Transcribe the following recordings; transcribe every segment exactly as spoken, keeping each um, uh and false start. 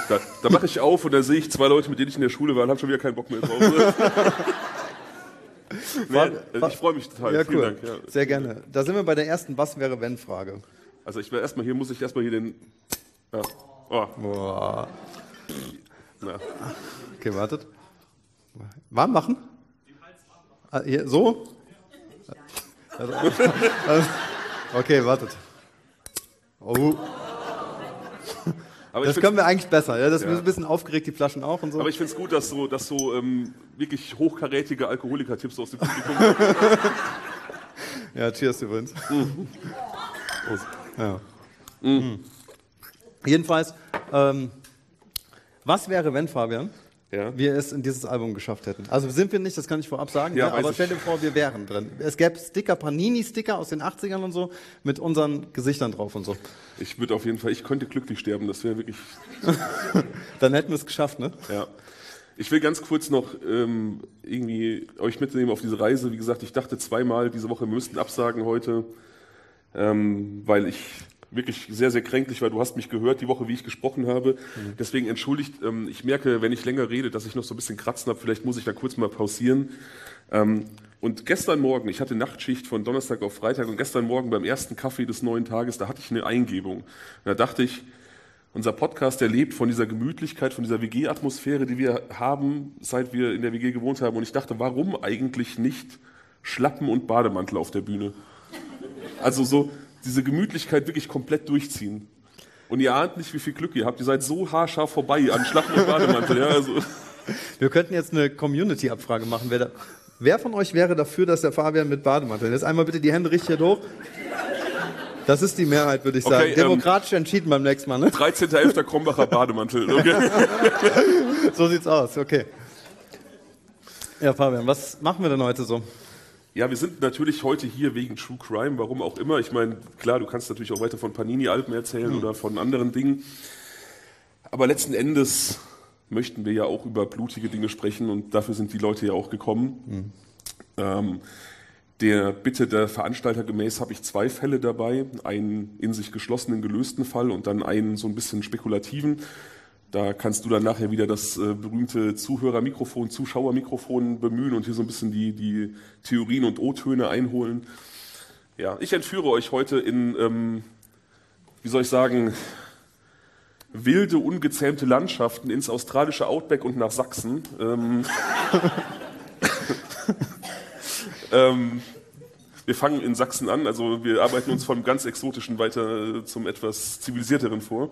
Da, da mache ich auf und da sehe ich zwei Leute, mit denen ich in der Schule war und habe schon wieder keinen Bock mehr drauf. Nee, ich freue mich total. Ja, Vielen cool. Dank. Ja. Sehr gerne. Da sind wir bei der ersten Was-wäre-wenn-Frage. Also ich will erstmal hier, muss ich erstmal hier den... Ja. Oh. Boah. Na. Okay, wartet. Warm machen? Ah, hier, so? Also, also, okay, wartet. Oh. Aber das ich können wir eigentlich besser. Ja? Das Ja. ist ein bisschen aufgeregt, die Flaschen auch und so. Aber ich finde es gut, dass so, dass so ähm, wirklich hochkarätige Alkoholiker-Tipps aus dem Publikum Ja, cheers übrigens. Mhm. Ja. Mhm. Jedenfalls, ähm, was wäre, wenn, Fabian, Ja. wir es in dieses Album geschafft hätten? Also sind wir nicht, das kann ich vorab sagen, Ja, ja, weiß aber ich. stell dir vor, wir wären drin. Es gäbe Sticker, Panini-Sticker aus den achtzigern und so, mit unseren Gesichtern drauf und so. Ich würde auf jeden Fall, ich könnte glücklich sterben, das wäre wirklich, Dann hätten wir es geschafft, ne? ja. Ich will ganz kurz noch ähm, irgendwie euch mitnehmen auf diese Reise. Wie gesagt, ich dachte zweimal diese Woche, wir müssten absagen heute, ähm, weil ich wirklich sehr, sehr kränklich war. Du hast mich gehört die Woche, wie ich gesprochen habe. Mhm. Deswegen entschuldigt, ähm, ich merke, wenn ich länger rede, dass ich noch so ein bisschen Kratzen habe. Vielleicht muss ich da kurz mal pausieren. Ähm, und gestern Morgen, ich hatte Nachtschicht von Donnerstag auf Freitag und gestern Morgen beim ersten Kaffee des neuen Tages, da hatte ich eine Eingebung. Da dachte ich, unser Podcast, der lebt von dieser Gemütlichkeit, von dieser W G-Atmosphäre, die wir haben, seit wir in der W G gewohnt haben. Und ich dachte, warum eigentlich nicht Schlappen und Bademantel auf der Bühne? Also so diese Gemütlichkeit wirklich komplett durchziehen. Und ihr ahnt nicht, wie viel Glück ihr habt. Ihr seid so haarscharf vorbei an Schlappen und Bademantel. Ja, also. Wir könnten jetzt eine Community-Abfrage machen. Wer, da, wer von euch wäre dafür, dass der Fabian mit Bademantel? Jetzt einmal bitte die Hände richtig hoch. Das ist die Mehrheit, würde ich sagen. Okay, Demokratisch ähm, entschieden beim nächsten Mal, ne? dreizehnter elfter Krombacher Bademantel. Okay. So sieht's aus, okay. Ja, Fabian, was machen wir denn heute so? Ja, wir sind natürlich heute hier wegen True Crime, warum auch immer. Ich meine, klar, du kannst natürlich auch weiter von Panini-Alben erzählen mhm. oder von anderen Dingen. Aber letzten Endes möchten wir ja auch über blutige Dinge sprechen und dafür sind die Leute ja auch gekommen. Mhm. Ähm, Der Bitte der Veranstalter gemäß habe ich zwei Fälle dabei, einen in sich geschlossenen, gelösten Fall und dann einen so ein bisschen spekulativen. Da kannst du dann nachher wieder das äh, berühmte Zuhörermikrofon, Zuschauermikrofon bemühen und hier so ein bisschen die, die Theorien und O-Töne einholen. Ja, ich entführe euch heute in, ähm, wie soll ich sagen, wilde, ungezähmte Landschaften ins australische Outback und nach Sachsen. Ähm, Ähm, wir fangen in Sachsen an, also wir arbeiten uns vom ganz Exotischen weiter zum etwas Zivilisierteren vor.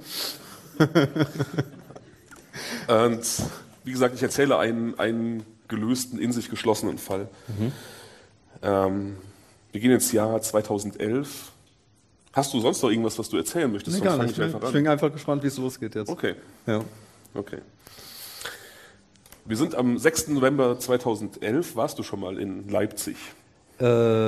Und wie gesagt, ich erzähle einen, einen gelösten, in sich geschlossenen Fall. Mhm. Ähm, wir gehen ins Jahr zweitausendelf. Hast du sonst noch irgendwas, was du erzählen möchtest? Nee, gar nicht. Ich, einfach ich bin einfach gespannt, wie es losgeht jetzt. Okay. Ja. Okay. Wir sind am sechsten November zweitausendelf. Warst du schon mal in Leipzig? Äh,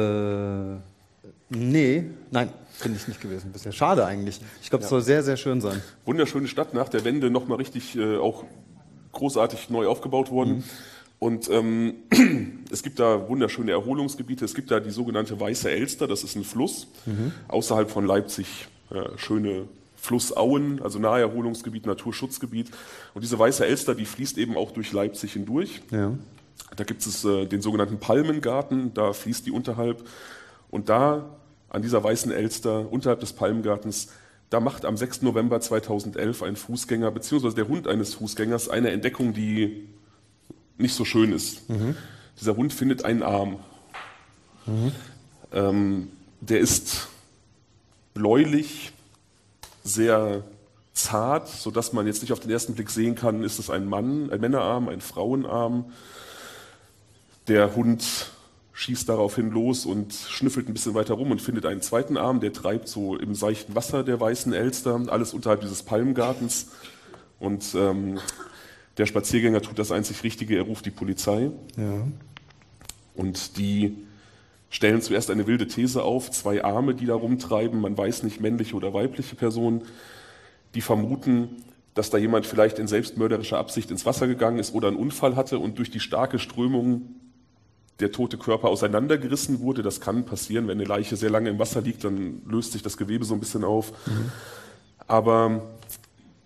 nee, nein, bin ich nicht gewesen bisher. Schade eigentlich. Ich glaube, es ja. soll sehr, sehr schön sein. Wunderschöne Stadt, nach der Wende nochmal richtig äh, auch großartig neu aufgebaut worden. Mhm. Und ähm, es gibt da wunderschöne Erholungsgebiete. Es gibt da die sogenannte Weiße Elster, das ist ein Fluss. Mhm. Außerhalb von Leipzig äh, schöne Flussauen, also Naherholungsgebiet, Naturschutzgebiet. Und diese Weiße Elster, die fließt eben auch durch Leipzig hindurch. Ja. Da gibt es äh, den sogenannten Palmengarten, da fließt die unterhalb. Und da, an dieser Weißen Elster, unterhalb des Palmengartens, da macht am sechsten November zweitausendelf ein Fußgänger, beziehungsweise der Hund eines Fußgängers, eine Entdeckung, die nicht so schön ist. Mhm. Dieser Hund findet einen Arm. Mhm. Ähm, der ist bläulich, sehr zart, sodass man jetzt nicht auf den ersten Blick sehen kann, ist es ein Mann, ein Männerarm, ein Frauenarm. Der Hund schießt daraufhin los und schnüffelt ein bisschen weiter rum und findet einen zweiten Arm, der treibt so im seichten Wasser der Weißen Elster, alles unterhalb dieses Palmgartens. Und ähm, der Spaziergänger tut das einzig Richtige, er ruft die Polizei. Ja. Und die stellen zuerst eine wilde These auf, zwei Arme, die da rumtreiben, man weiß nicht, männliche oder weibliche Personen, die vermuten, dass da jemand vielleicht in selbstmörderischer Absicht ins Wasser gegangen ist oder einen Unfall hatte und durch die starke Strömung der tote Körper auseinandergerissen wurde. Das kann passieren, wenn eine Leiche sehr lange im Wasser liegt, dann löst sich das Gewebe so ein bisschen auf. Mhm. Aber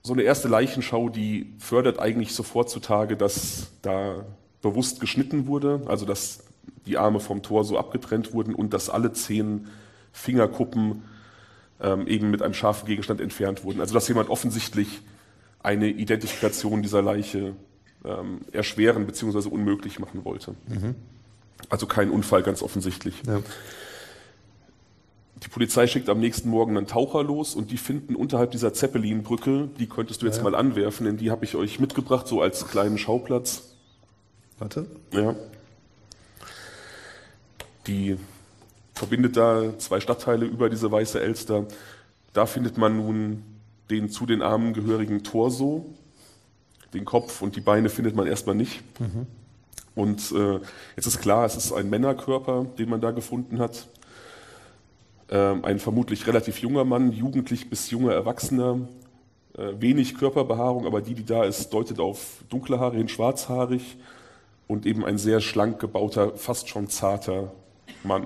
so eine erste Leichenschau, die fördert eigentlich sofort zutage, dass da bewusst geschnitten wurde, also dass die Arme vom Torso abgetrennt wurden und dass alle zehn Fingerkuppen ähm, eben mit einem scharfen Gegenstand entfernt wurden. Also dass jemand offensichtlich eine Identifikation dieser Leiche ähm, erschweren bzw. unmöglich machen wollte. Mhm. Also kein Unfall, ganz offensichtlich. Ja. Die Polizei schickt am nächsten Morgen einen Taucher los und die finden unterhalb dieser Zeppelinbrücke, die könntest du jetzt ja, ja. mal anwerfen, denn die habe ich euch mitgebracht, so als kleinen Schauplatz. Warte. Ja. Die verbindet da zwei Stadtteile über diese Weiße Elster. Da findet man nun den zu den Armen gehörigen Torso. Den Kopf und die Beine findet man erstmal nicht. Mhm. Und äh, jetzt ist klar, es ist ein Männerkörper, den man da gefunden hat. Ähm, ein vermutlich relativ junger Mann, jugendlich bis junger Erwachsener. Äh, wenig Körperbehaarung, aber die, die da ist, deutet auf dunkle Haare hin, schwarzhaarig. Und eben ein sehr schlank gebauter, fast schon zarter Mann.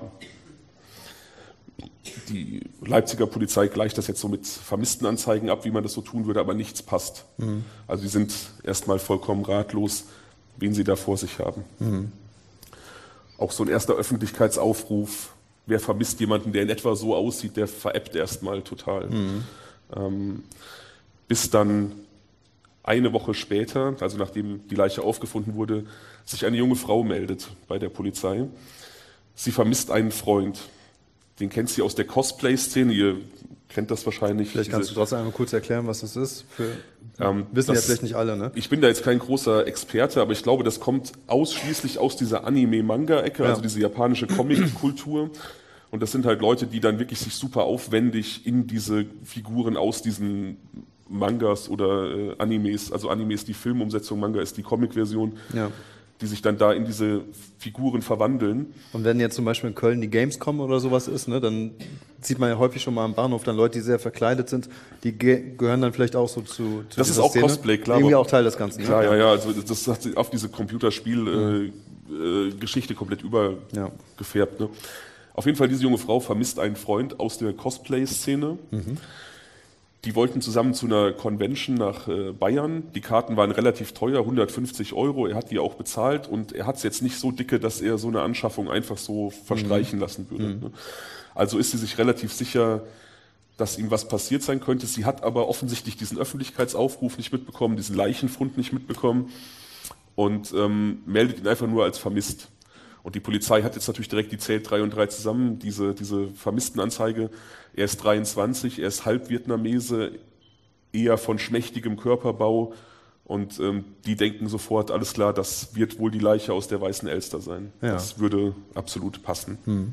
Die Leipziger Polizei gleicht das jetzt so mit Vermisstenanzeigen ab, wie man das so tun würde, aber nichts passt. Mhm. Also die sind erstmal vollkommen ratlos, wen sie da vor sich haben. Mhm. Auch so ein erster Öffentlichkeitsaufruf, wer vermisst jemanden, der in etwa so aussieht, der veräppt erstmal total. Mhm. Ähm, bis dann eine Woche später, also nachdem die Leiche aufgefunden wurde, sich eine junge Frau meldet bei der Polizei. Sie vermisst einen Freund. Den kennt sie aus der Cosplay-Szene. Ihr kennt das wahrscheinlich. Vielleicht kannst du trotzdem einmal kurz erklären, was das ist. Für, ähm, wissen das, ja vielleicht nicht alle, ne? Ich bin da jetzt kein großer Experte, aber ich glaube, das kommt ausschließlich aus dieser Anime-Manga-Ecke, ja. also diese japanische Comic-Kultur. Und das sind halt Leute, die dann wirklich sich super aufwendig in diese Figuren aus diesen Mangas oder äh, Animes, also Anime ist die Filmumsetzung, Manga ist die Comic-Version, ja. die sich dann da in diese Figuren verwandeln. Und wenn jetzt zum Beispiel in Köln die Gamescom oder sowas ist, ne, dann sieht man ja häufig schon mal am Bahnhof dann Leute, die sehr verkleidet sind, die ge- gehören dann vielleicht auch so zu, zu Das ist auch Szene. Cosplay, klar. Irgendwie auch Teil des Ganzen. Klar, ja, ja, also das hat sich auf diese Computerspiel-Geschichte äh, äh, komplett übergefärbt. Ne? Auf jeden Fall, diese junge Frau vermisst einen Freund aus der Cosplay-Szene. Mhm. Die wollten zusammen zu einer Convention nach äh, Bayern. Die Karten waren relativ teuer, hundertfünfzig Euro. Er hat die auch bezahlt und er hat es jetzt nicht so dicke, dass er so eine Anschaffung einfach so verstreichen mhm. lassen würde. Mhm. Also ist sie sich relativ sicher, dass ihm was passiert sein könnte. Sie hat aber offensichtlich diesen Öffentlichkeitsaufruf nicht mitbekommen, diesen Leichenfund nicht mitbekommen und ähm, meldet ihn einfach nur als vermisst. Und die Polizei hat jetzt natürlich direkt, die zählt drei und drei zusammen, diese, diese Vermisstenanzeige. Er ist dreiundzwanzig, er ist Halbvietnamese, eher von schmächtigem Körperbau. Und ähm, die denken sofort, alles klar, das wird wohl die Leiche aus der Weißen Elster sein. Ja. Das würde absolut passen. Hm.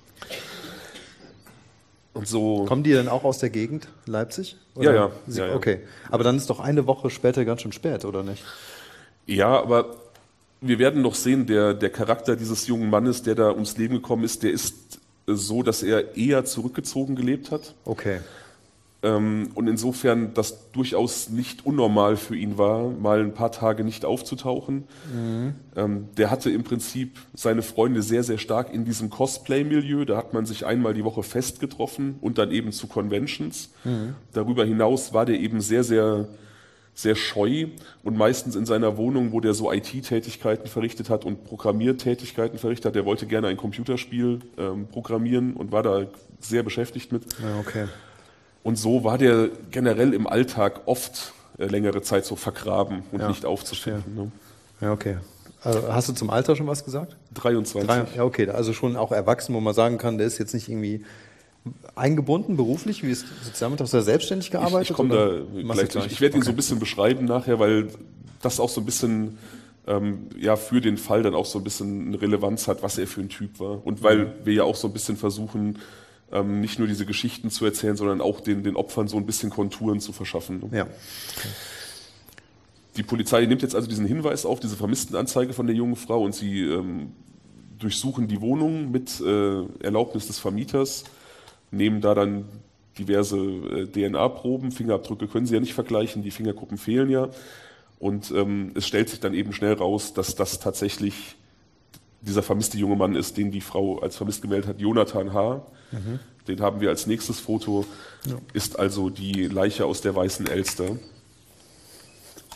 Und so kommen die denn auch aus der Gegend, Leipzig? Oder? Ja, ja, Sie, ja, ja. Okay, aber dann ist doch eine Woche später ganz schön spät, oder nicht? Ja, aber wir werden noch sehen, der, der Charakter dieses jungen Mannes, der da ums Leben gekommen ist, der ist so, dass er eher zurückgezogen gelebt hat. Okay. Ähm, und insofern das durchaus nicht unnormal für ihn war, mal ein paar Tage nicht aufzutauchen. Mhm. Ähm, der hatte im Prinzip seine Freunde sehr, sehr stark in diesem Cosplay-Milieu. Da hat man sich einmal die Woche fest getroffen und dann eben zu Conventions. Mhm. Darüber hinaus war der eben sehr, sehr sehr scheu und meistens in seiner Wohnung, wo der so I T-Tätigkeiten verrichtet hat und Programmiertätigkeiten verrichtet hat. Der wollte gerne ein Computerspiel ähm, programmieren und war da sehr beschäftigt mit. Ja, okay. Und so war der generell im Alltag oft äh, längere Zeit so vergraben und ja, nicht aufzufinden. Ne? Ja, okay. Also hast du zum Alter schon was gesagt? dreiundzwanzig. Drei, ja, okay. Also schon auch erwachsen, wo man sagen kann, der ist jetzt nicht irgendwie eingebunden beruflich, wie ist damit? Hast du da selbstständig gearbeitet? Ich, ich komme da gleich zu. Ich werde ihn okay. so ein bisschen beschreiben nachher, weil das auch so ein bisschen ähm, ja für den Fall dann auch so ein bisschen eine Relevanz hat, was er für ein Typ war. Und weil mhm. wir ja auch so ein bisschen versuchen, ähm, nicht nur diese Geschichten zu erzählen, sondern auch den, den Opfern so ein bisschen Konturen zu verschaffen. Ja. Okay. Die Polizei nimmt jetzt also diesen Hinweis auf, diese Vermisstenanzeige von der jungen Frau und sie ähm, durchsuchen die Wohnung mit äh, Erlaubnis des Vermieters, nehmen da dann diverse äh, D N A-Proben, Fingerabdrücke können sie ja nicht vergleichen, die Fingerkuppen fehlen ja. Und ähm, es stellt sich dann eben schnell raus, dass das tatsächlich dieser vermisste junge Mann ist, den die Frau als vermisst gemeldet hat, Jonathan H. Mhm. Den haben wir als nächstes Foto, ja. Ist also die Leiche aus der Weißen Elster.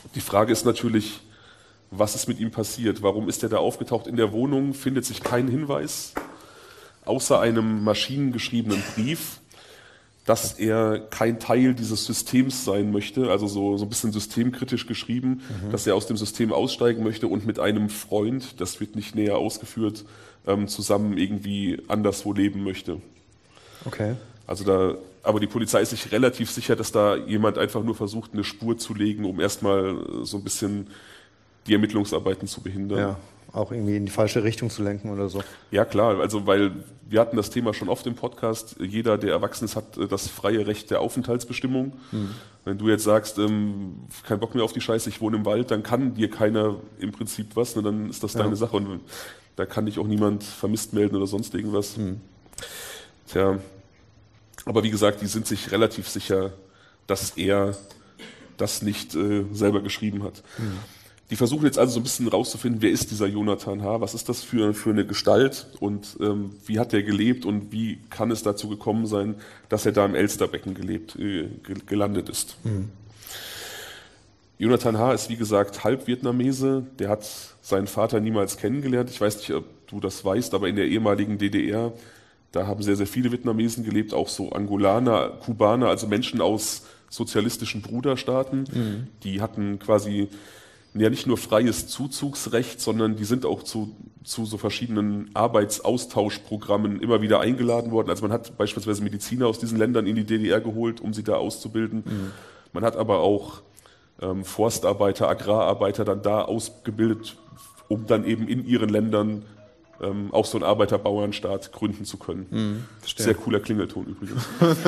Die Frage ist natürlich, was ist mit ihm passiert? Warum ist er da aufgetaucht in der Wohnung? Findet sich kein Hinweis, außer einem maschinengeschriebenen Brief, dass er kein Teil dieses Systems sein möchte, also so, so ein bisschen systemkritisch geschrieben, mhm. dass er aus dem System aussteigen möchte und mit einem Freund, das wird nicht näher ausgeführt, ähm, zusammen irgendwie anderswo leben möchte. Okay. Also da, aber die Polizei ist sich relativ sicher, dass da jemand einfach nur versucht, eine Spur zu legen, um erstmal so ein bisschen die Ermittlungsarbeiten zu behindern. Ja, auch irgendwie in die falsche Richtung zu lenken oder so. Ja klar, also weil wir hatten das Thema schon oft im Podcast, jeder, der erwachsen ist, hat das freie Recht der Aufenthaltsbestimmung. Mhm. Wenn du jetzt sagst, ähm, kein Bock mehr auf die Scheiße, ich wohne im Wald, dann kann dir keiner im Prinzip was, ne, dann ist das ja. deine Sache und da kann dich auch niemand vermisst melden oder sonst irgendwas. Mhm. Tja, aber wie gesagt, die sind sich relativ sicher, dass er das nicht äh, selber geschrieben hat. Mhm. Die versuchen jetzt also so ein bisschen rauszufinden, wer ist dieser Jonathan H., was ist das für, für eine Gestalt und ähm, wie hat er gelebt und wie kann es dazu gekommen sein, dass er da im Elsterbecken gelebt, äh, gelandet ist. Mhm. Jonathan H. ist wie gesagt halb Vietnamese, der hat seinen Vater niemals kennengelernt. Ich weiß nicht, ob du das weißt, aber in der ehemaligen D D R, da haben sehr, sehr viele Vietnamesen gelebt, auch so Angolaner, Kubaner, also Menschen aus sozialistischen Bruderstaaten, mhm. die hatten quasi ja nicht nur freies Zuzugsrecht, sondern die sind auch zu, zu so verschiedenen Arbeitsaustauschprogrammen immer wieder eingeladen worden. Also man hat beispielsweise Mediziner aus diesen Ländern in die D D R geholt, um sie da auszubilden. Mhm. Man hat aber auch ähm, Forstarbeiter, Agrararbeiter dann da ausgebildet, um dann eben in ihren Ländern ähm, auch so einen Arbeiterbauernstaat gründen zu können. Mhm, sehr cooler Klingelton übrigens.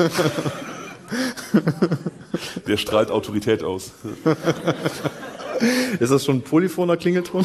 Der strahlt Autorität aus. Ist das schon ein polyphoner Klingelton?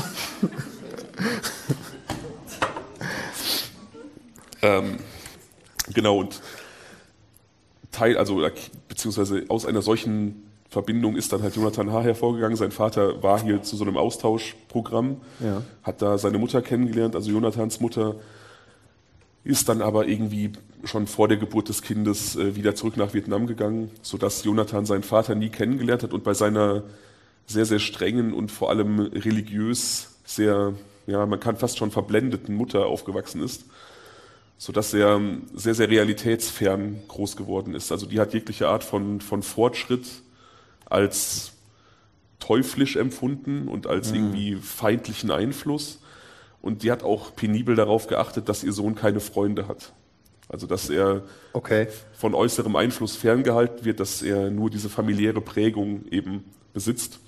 ähm, genau, und Teil, also beziehungsweise aus einer solchen Verbindung ist dann halt Jonathan H. hervorgegangen. Sein Vater war hier zu so einem Austauschprogramm, ja. hat da seine Mutter kennengelernt, also Jonathans Mutter, ist dann aber irgendwie schon vor der Geburt des Kindes äh, wieder zurück nach Vietnam gegangen, sodass Jonathan seinen Vater nie kennengelernt hat und bei seiner sehr, sehr strengen und vor allem religiös sehr, ja, man kann fast schon verblendeten Mutter aufgewachsen ist, sodass er sehr, sehr realitätsfern groß geworden ist. Also die hat jegliche Art von, von Fortschritt als teuflisch empfunden und als mhm. irgendwie feindlichen Einfluss. Und die hat auch penibel darauf geachtet, dass ihr Sohn keine Freunde hat. Also dass er okay. von äußerem Einfluss ferngehalten wird, dass er nur diese familiäre Prägung eben besitzt.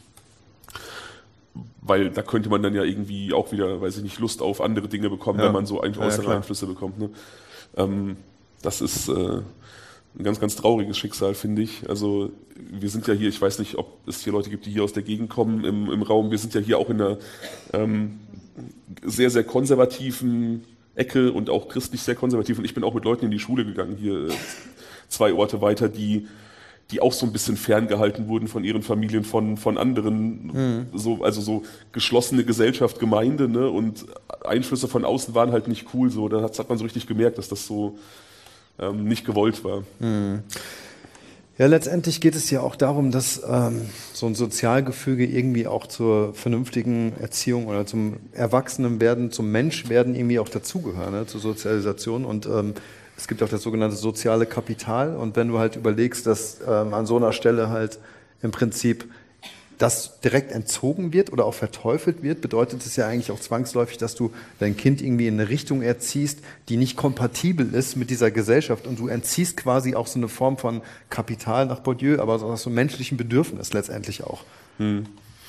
Weil da könnte man dann ja irgendwie auch wieder, weiß ich nicht, Lust auf andere Dinge bekommen, ja. wenn man so ein, äußere ja, Einflüsse bekommt. Ne? Ähm, das ist äh, ein ganz, ganz trauriges Schicksal, finde ich. Also wir sind ja hier, ich weiß nicht, ob es hier Leute gibt, die hier aus der Gegend kommen im, im Raum. Wir sind ja hier auch in einer ähm, sehr, sehr konservativen Ecke und auch christlich sehr konservativ. Und ich bin auch mit Leuten in die Schule gegangen, hier äh, zwei Orte weiter, die die auch so ein bisschen ferngehalten wurden von ihren Familien, von, von anderen, mhm. so, also so geschlossene Gesellschaft, Gemeinde, ne, und Einflüsse von außen waren halt nicht cool, so, da hat, hat man so richtig gemerkt, dass das so ähm, nicht gewollt war. Mhm. Ja, letztendlich geht es ja auch darum, dass ähm, so ein Sozialgefüge irgendwie auch zur vernünftigen Erziehung oder zum Erwachsenenwerden, zum Menschwerden irgendwie auch dazugehören, ne, zur Sozialisation und ähm, es gibt auch das sogenannte soziale Kapital und wenn du halt überlegst, dass ähm, an so einer Stelle halt im Prinzip das direkt entzogen wird oder auch verteufelt wird, bedeutet es ja eigentlich auch zwangsläufig, dass du dein Kind irgendwie in eine Richtung erziehst, die nicht kompatibel ist mit dieser Gesellschaft und du entziehst quasi auch so eine Form von Kapital nach Bourdieu, aber so einem menschlichen Bedürfnis letztendlich auch. Hm.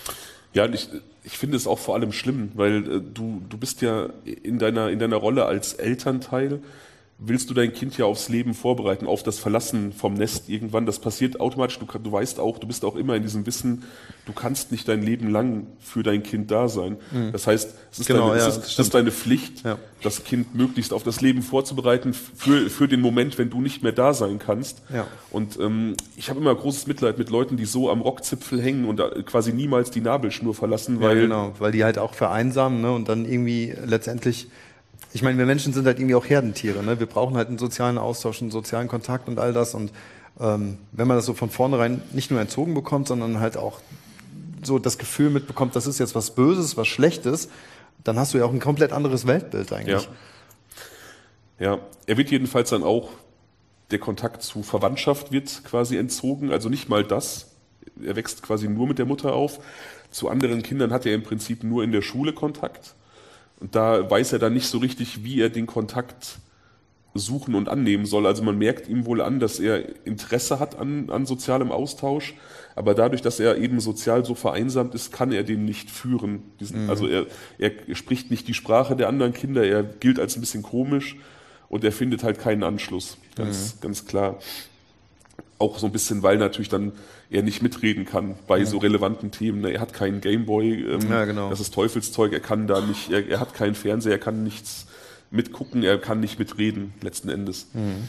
Ja, ich, ich finde es auch vor allem schlimm, weil äh, du, du bist ja in deiner, in deiner Rolle als Elternteil, willst du dein Kind ja aufs Leben vorbereiten, auf das Verlassen vom Nest irgendwann. Das passiert automatisch. Du, du weißt auch, du bist auch immer in diesem Wissen, du kannst nicht dein Leben lang für dein Kind da sein. Mhm. Das heißt, es ist, genau, deine, ja, es ist, es ist deine Pflicht, ja. das Kind möglichst auf das Leben vorzubereiten für, für den Moment, wenn du nicht mehr da sein kannst. Ja. Und ähm, ich habe immer großes Mitleid mit Leuten, die so am Rockzipfel hängen und da quasi niemals die Nabelschnur verlassen. Weil ja, genau, weil die halt auch vereinsamen, ne, und dann irgendwie letztendlich. Ich meine, wir Menschen sind halt irgendwie auch Herdentiere, ne? Wir brauchen halt einen sozialen Austausch, einen sozialen Kontakt und all das. Und ähm, wenn man das so von vornherein nicht nur entzogen bekommt, sondern halt auch so das Gefühl mitbekommt, das ist jetzt was Böses, was Schlechtes, dann hast du ja auch ein komplett anderes Weltbild eigentlich. Ja, ja. Er wird jedenfalls dann auch, der Kontakt zu Verwandtschaft wird quasi entzogen, also nicht mal das. Er wächst quasi nur mit der Mutter auf. Zu anderen Kindern hat er im Prinzip nur in der Schule Kontakt. Und da weiß er dann nicht so richtig, wie er den Kontakt suchen und annehmen soll. Also man merkt ihm wohl an, dass er Interesse hat an, an sozialem Austausch, aber dadurch, dass er eben sozial so vereinsamt ist, kann er den nicht führen. Diesen, mhm. Also er, er spricht nicht die Sprache der anderen Kinder, er gilt als ein bisschen komisch und er findet halt keinen Anschluss, ganz, mhm. ganz klar. Auch so ein bisschen, weil natürlich dann er nicht mitreden kann bei mhm. so relevanten Themen. Er hat keinen Gameboy, ähm, ja, genau. Das ist Teufelszeug, er kann da nicht, er, er hat keinen Fernseher, er kann nichts mitgucken, er kann nicht mitreden, letzten Endes. Mhm.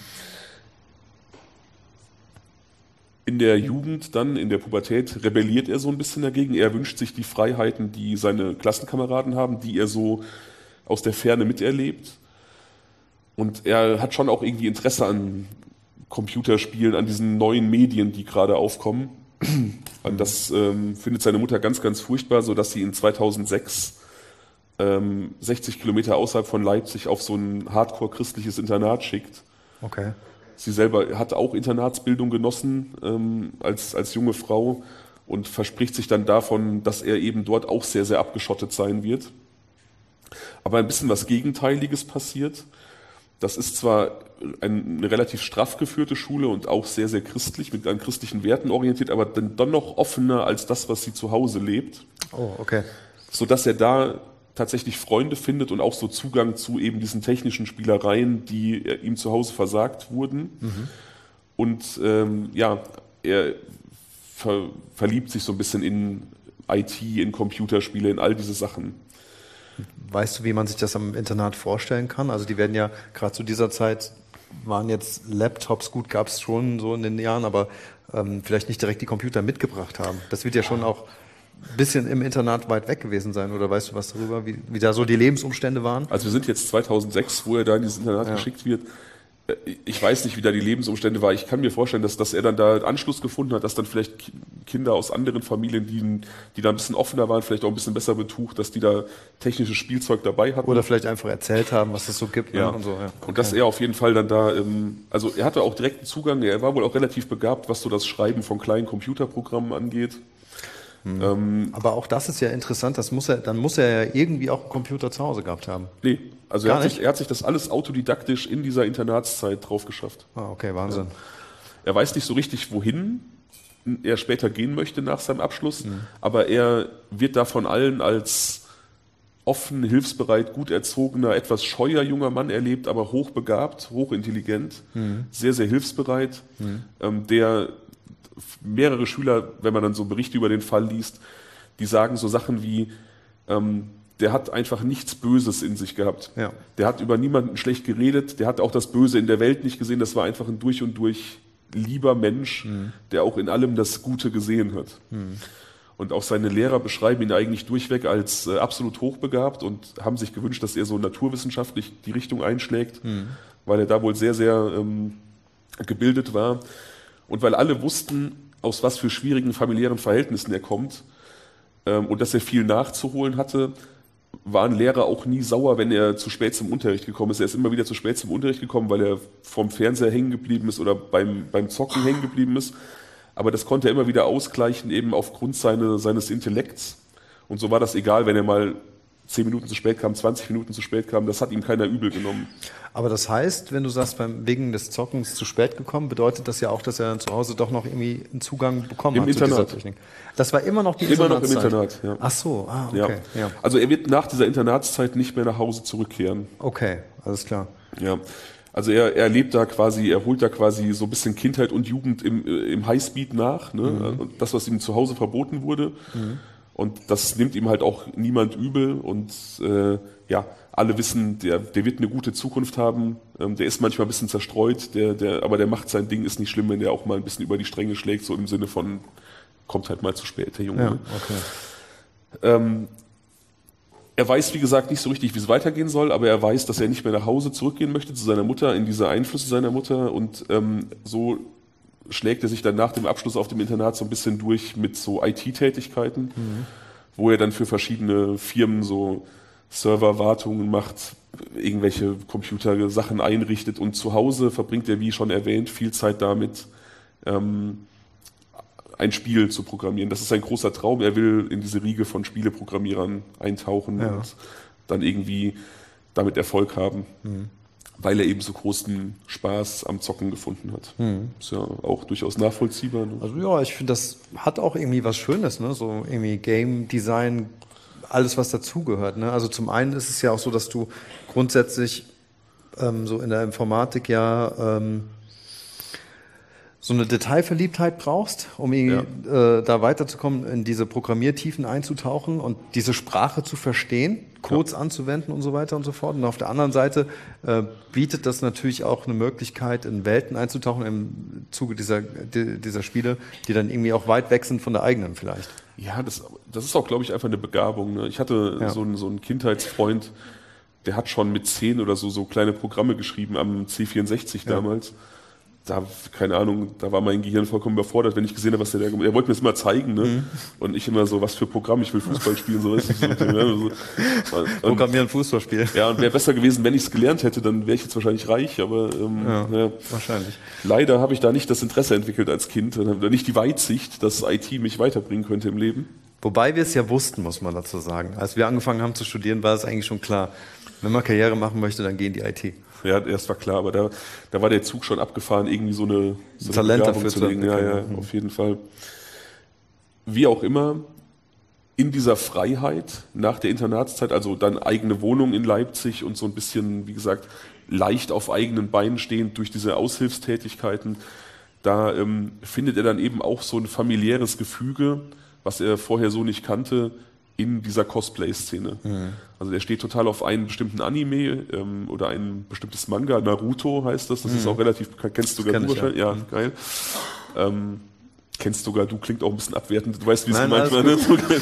In der Jugend dann, in der Pubertät, rebelliert er so ein bisschen dagegen. Er wünscht sich die Freiheiten, die seine Klassenkameraden haben, die er so aus der Ferne miterlebt. Und er hat schon auch irgendwie Interesse an Computerspielen, an diesen neuen Medien, die gerade aufkommen. Und das ähm, findet seine Mutter ganz, ganz furchtbar, sodass sie in zweitausendsechs ähm, sechzig Kilometer außerhalb von Leipzig auf so ein hardcore-christliches Internat schickt. Okay. Sie selber hat auch Internatsbildung genossen ähm, als, als junge Frau und verspricht sich dann davon, dass er eben dort auch sehr, sehr abgeschottet sein wird. Aber ein bisschen was Gegenteiliges passiert. Das ist zwar eine relativ straff geführte Schule und auch sehr, sehr christlich, mit an christlichen Werten orientiert, aber dann, dann noch offener als das, was sie zu Hause lebt. Oh, okay. Sodass er da tatsächlich Freunde findet und auch so Zugang zu eben diesen technischen Spielereien, die ihm zu Hause versagt wurden. Mhm. Und ähm, ja, er ver verliebt sich so ein bisschen in I T, in Computerspiele, in all diese Sachen. Weißt du, wie man sich das am Internat vorstellen kann? Also die werden ja gerade zu dieser Zeit, waren jetzt Laptops, gut, gab es schon so in den Jahren, aber ähm, vielleicht nicht direkt die Computer mitgebracht haben. Das wird ja schon auch ein bisschen im Internat weit weg gewesen sein, oder weißt du was darüber, wie, wie da so die Lebensumstände waren? Also wir sind jetzt zweitausendsechs, wo er da in dieses Internat ja. geschickt wird. Ich weiß nicht, wie da die Lebensumstände waren. Ich kann mir vorstellen, dass, dass er dann da Anschluss gefunden hat, dass dann vielleicht Kinder aus anderen Familien, die, die da ein bisschen offener waren, vielleicht auch ein bisschen besser betucht, dass die da technisches Spielzeug dabei hatten. Oder vielleicht einfach erzählt haben, was es so gibt. Ja. Ne? Und, so, ja. Okay. Und dass er auf jeden Fall dann da, also er hatte auch direkten Zugang, er war wohl auch relativ begabt, was so das Schreiben von kleinen Computerprogrammen angeht. Hm. Ähm, Aber auch das ist ja interessant, das muss er, dann muss er ja irgendwie auch einen Computer zu Hause gehabt haben. Nee, also er hat, sich, er hat sich das alles autodidaktisch in dieser Internatszeit drauf geschafft. Ah, okay, Wahnsinn. Ja. Er weiß nicht so richtig, wohin er später gehen möchte nach seinem Abschluss, mhm. aber er wird da von allen als offen, hilfsbereit, gut erzogener, etwas scheuer junger Mann erlebt, aber hochbegabt, hochintelligent, mhm. sehr, sehr hilfsbereit, mhm. ähm, der mehrere Schüler, wenn man dann so Berichte über den Fall liest, die sagen so Sachen wie, ähm, der hat einfach nichts Böses in sich gehabt. Ja. Der hat über niemanden schlecht geredet, der hat auch das Böse in der Welt nicht gesehen, das war einfach ein durch und durch lieber Mensch, mhm. der auch in allem das Gute gesehen hat. Mhm. Und auch seine Lehrer beschreiben ihn eigentlich durchweg als äh, absolut hochbegabt und haben sich gewünscht, dass er so naturwissenschaftlich die Richtung einschlägt, mhm. weil er da wohl sehr, sehr ähm, gebildet war. Und weil alle wussten, aus was für schwierigen familiären Verhältnissen er kommt ähm, und dass er viel nachzuholen hatte, waren Lehrer auch nie sauer, wenn er zu spät zum Unterricht gekommen ist. Er ist immer wieder zu spät zum Unterricht gekommen, weil er vom Fernseher hängen geblieben ist oder beim, beim Zocken hängen geblieben ist. Aber das konnte er immer wieder ausgleichen, eben aufgrund seine, seines Intellekts. Und so war das egal, wenn er mal zehn Minuten zu spät kam, zwanzig Minuten zu spät kam, das hat ihm keiner übel genommen. Aber das heißt, wenn du sagst, beim, wegen des Zockens zu spät gekommen, bedeutet das ja auch, dass er dann zu Hause doch noch irgendwie einen Zugang bekommen Im hat Internat. zu dieser Technik. Das war immer noch die Immer noch im Internat, ja. Ach so, ah, okay. Ja. Ja. Also er wird nach dieser Internatszeit nicht mehr nach Hause zurückkehren. Okay, alles klar. Ja. Also er, er lebt da quasi, er holt da quasi so ein bisschen Kindheit und Jugend im, im Highspeed nach, ne? Mhm. Das, was ihm zu Hause verboten wurde. Mhm. Und das nimmt ihm halt auch niemand übel und äh, ja, alle wissen, der, der wird eine gute Zukunft haben, ähm, der ist manchmal ein bisschen zerstreut, der, der, aber der macht sein Ding, ist nicht schlimm, wenn der auch mal ein bisschen über die Stränge schlägt, so im Sinne von, kommt halt mal zu spät, der Junge. Ja, okay. Ähm, er weiß, wie gesagt, nicht so richtig, wie es weitergehen soll, aber er weiß, dass er nicht mehr nach Hause zurückgehen möchte, zu seiner Mutter, in diese Einflüsse seiner Mutter und ähm, so schlägt er sich dann nach dem Abschluss auf dem Internat so ein bisschen durch mit so I T-Tätigkeiten, mhm. wo er dann für verschiedene Firmen so Serverwartungen macht, irgendwelche Computersachen einrichtet und zu Hause verbringt er, wie schon erwähnt, viel Zeit damit, ähm, ein Spiel zu programmieren. Das ist sein großer Traum. Er will in diese Riege von Spieleprogrammierern eintauchen ja. und dann irgendwie damit Erfolg haben, mhm. weil er eben so großen Spaß am Zocken gefunden hat. Mhm. Ist ja auch durchaus nachvollziehbar. Ne? Also ja, ich finde, das hat auch irgendwie was Schönes, ne? So irgendwie Game Design, alles, was dazugehört. Ne? Also zum einen ist es ja auch so, dass du grundsätzlich ähm, so in der Informatik ja ähm, so eine Detailverliebtheit brauchst, um ja. äh, da weiterzukommen, in diese Programmiertiefen einzutauchen und diese Sprache zu verstehen, Codes ja. anzuwenden und so weiter und so fort. Und auf der anderen Seite äh, bietet das natürlich auch eine Möglichkeit, in Welten einzutauchen im Zuge dieser, die, dieser Spiele, die dann irgendwie auch weit weg sind von der eigenen vielleicht. Ja, das, das ist auch, glaube ich, einfach eine Begabung. Ne? Ich hatte ja. so, einen, so einen Kindheitsfreund, der hat schon mit zehn oder so so kleine Programme geschrieben am C vierundsechzig ja. damals. Da, keine Ahnung, da war mein Gehirn vollkommen überfordert, wenn ich gesehen habe, was der da gemacht hat. Er wollte mir das mal zeigen, ne? Mhm. Und ich immer so, was für Programm, ich will Fußball spielen, so. so, so. Programmieren, Fußball spielen. Ja, und wäre besser gewesen, wenn ich es gelernt hätte, dann wäre ich jetzt wahrscheinlich reich, aber ähm, ja, ja. wahrscheinlich. Leider habe ich da nicht das Interesse entwickelt als Kind, nicht die Weitsicht, dass I T mich weiterbringen könnte im Leben. Wobei wir es ja wussten, muss man dazu sagen. Als wir angefangen haben zu studieren, war es eigentlich schon klar, wenn man Karriere machen möchte, dann geh in die I T. Ja, das war klar, aber da, da war der Zug schon abgefahren, irgendwie so eine, so Talent dafür zu legen. Ja, ja, mhm. auf jeden Fall. Wie auch immer, in dieser Freiheit nach der Internatszeit, also dann eigene Wohnung in Leipzig und so ein bisschen, wie gesagt, leicht auf eigenen Beinen stehend durch diese Aushilfstätigkeiten, da ähm, findet er dann eben auch so ein familiäres Gefüge, was er vorher so nicht kannte, in dieser Cosplay-Szene. Mhm. Also der steht total auf einen bestimmten Anime ähm, oder ein bestimmtes Manga, Naruto heißt das, das mhm. ist auch relativ, kennst du sogar du wahrscheinlich? Ja, ja mhm. geil. Ähm, kennst sogar du, klingt auch ein bisschen abwertend, du weißt, wie es gemeint war.